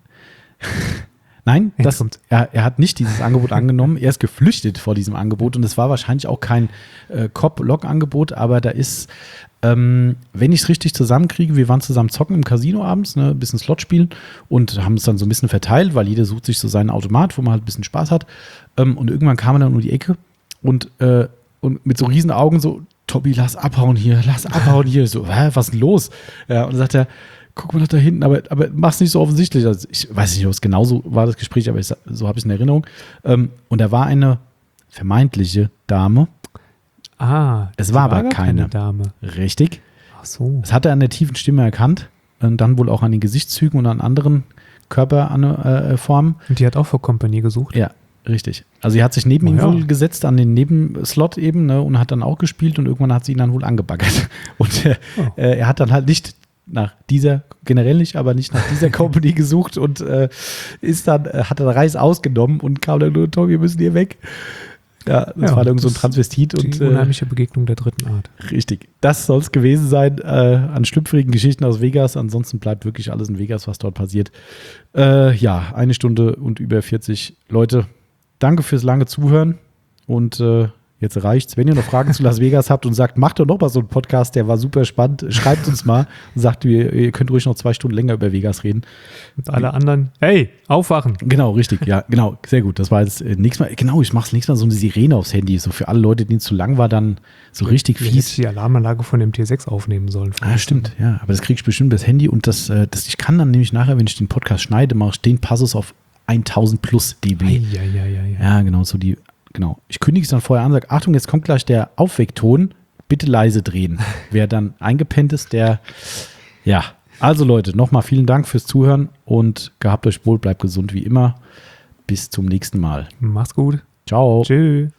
Nein, Jetzt das, kommt's. er, er hat nicht dieses Angebot angenommen. Er ist geflüchtet vor diesem Angebot und es war wahrscheinlich auch kein äh, Cop-Log-Angebot, aber da ist, ähm, wenn ich es richtig zusammenkriege, wir waren zusammen zocken im Casino abends, ne, ein bisschen Slot spielen und haben es dann so ein bisschen verteilt, weil jeder sucht sich so seinen Automat, wo man halt ein bisschen Spaß hat. Ähm, und irgendwann kam er dann um die Ecke und, äh, und mit so riesen Augen so, Tobi, lass abhauen hier, lass abhauen hier. So, hä, was ist denn los? Ja, und dann sagt er, guck mal nach da hinten, aber, aber mach's nicht so offensichtlich. Also ich weiß nicht, ob es genauso war, das Gespräch, aber ich, so habe ich es in Erinnerung. Ähm, und da war eine vermeintliche Dame. Ah, Es die war aber gar keine. Dame. Richtig. Ach so. Das hat er an der tiefen Stimme erkannt. Und dann wohl auch an den Gesichtszügen und an anderen Körperformen. Und die hat auch vor Company gesucht. Ja, richtig. Also sie hat sich neben Oh, ihn ja. wohl gesetzt, an den Nebenslot eben, ne, und hat dann auch gespielt und irgendwann hat sie ihn dann wohl angebaggert. Und äh, Oh. äh, er hat dann halt nicht nach dieser, generell nicht, aber nicht nach dieser Company gesucht und äh, ist dann, äh, hat dann Reis ausgenommen und kam dann nur, Tom, wir müssen hier weg. Ja, das Ja, war dann so ein das- Transvestit Die und äh, unheimliche Begegnung der dritten Art. richtig. Das soll es gewesen sein äh, an schlüpfrigen Geschichten aus Vegas. Ansonsten bleibt wirklich alles in Vegas, was dort passiert. Äh, ja, eine Stunde und über vierzig Leute. Danke fürs lange Zuhören und äh, Jetzt reicht's. Wenn ihr noch Fragen zu Las Vegas habt und sagt, macht doch noch mal so einen Podcast, der war super spannend, schreibt uns mal und sagt, ihr, ihr könnt ruhig noch zwei Stunden länger über Vegas reden. Und alle anderen, hey, aufwachen. Genau, richtig, ja, genau, sehr gut. Das war jetzt äh, nächstes Mal, genau, ich mach's nächstes Mal so eine Sirene aufs Handy, so für alle Leute, denen es zu lang war, dann so richtig fies. fies. Die Alarmanlage von dem T sechs aufnehmen sollen. Ah, stimmt, ja, aber das krieg ich bestimmt das Handy und das, äh, das, ich kann dann nämlich nachher, wenn ich den Podcast schneide, mache ich den Passus auf tausend plus dB. Ja, ja, ja, ja. Ja, genau, so die, genau. Ich kündige es dann vorher an, sage, Achtung, jetzt kommt gleich der Aufweckton, bitte leise drehen. Wer dann eingepennt ist, der, ja. Also Leute, nochmal vielen Dank fürs Zuhören und gehabt euch wohl, bleibt gesund wie immer. Bis zum nächsten Mal. Macht's gut. Ciao. Tschüss.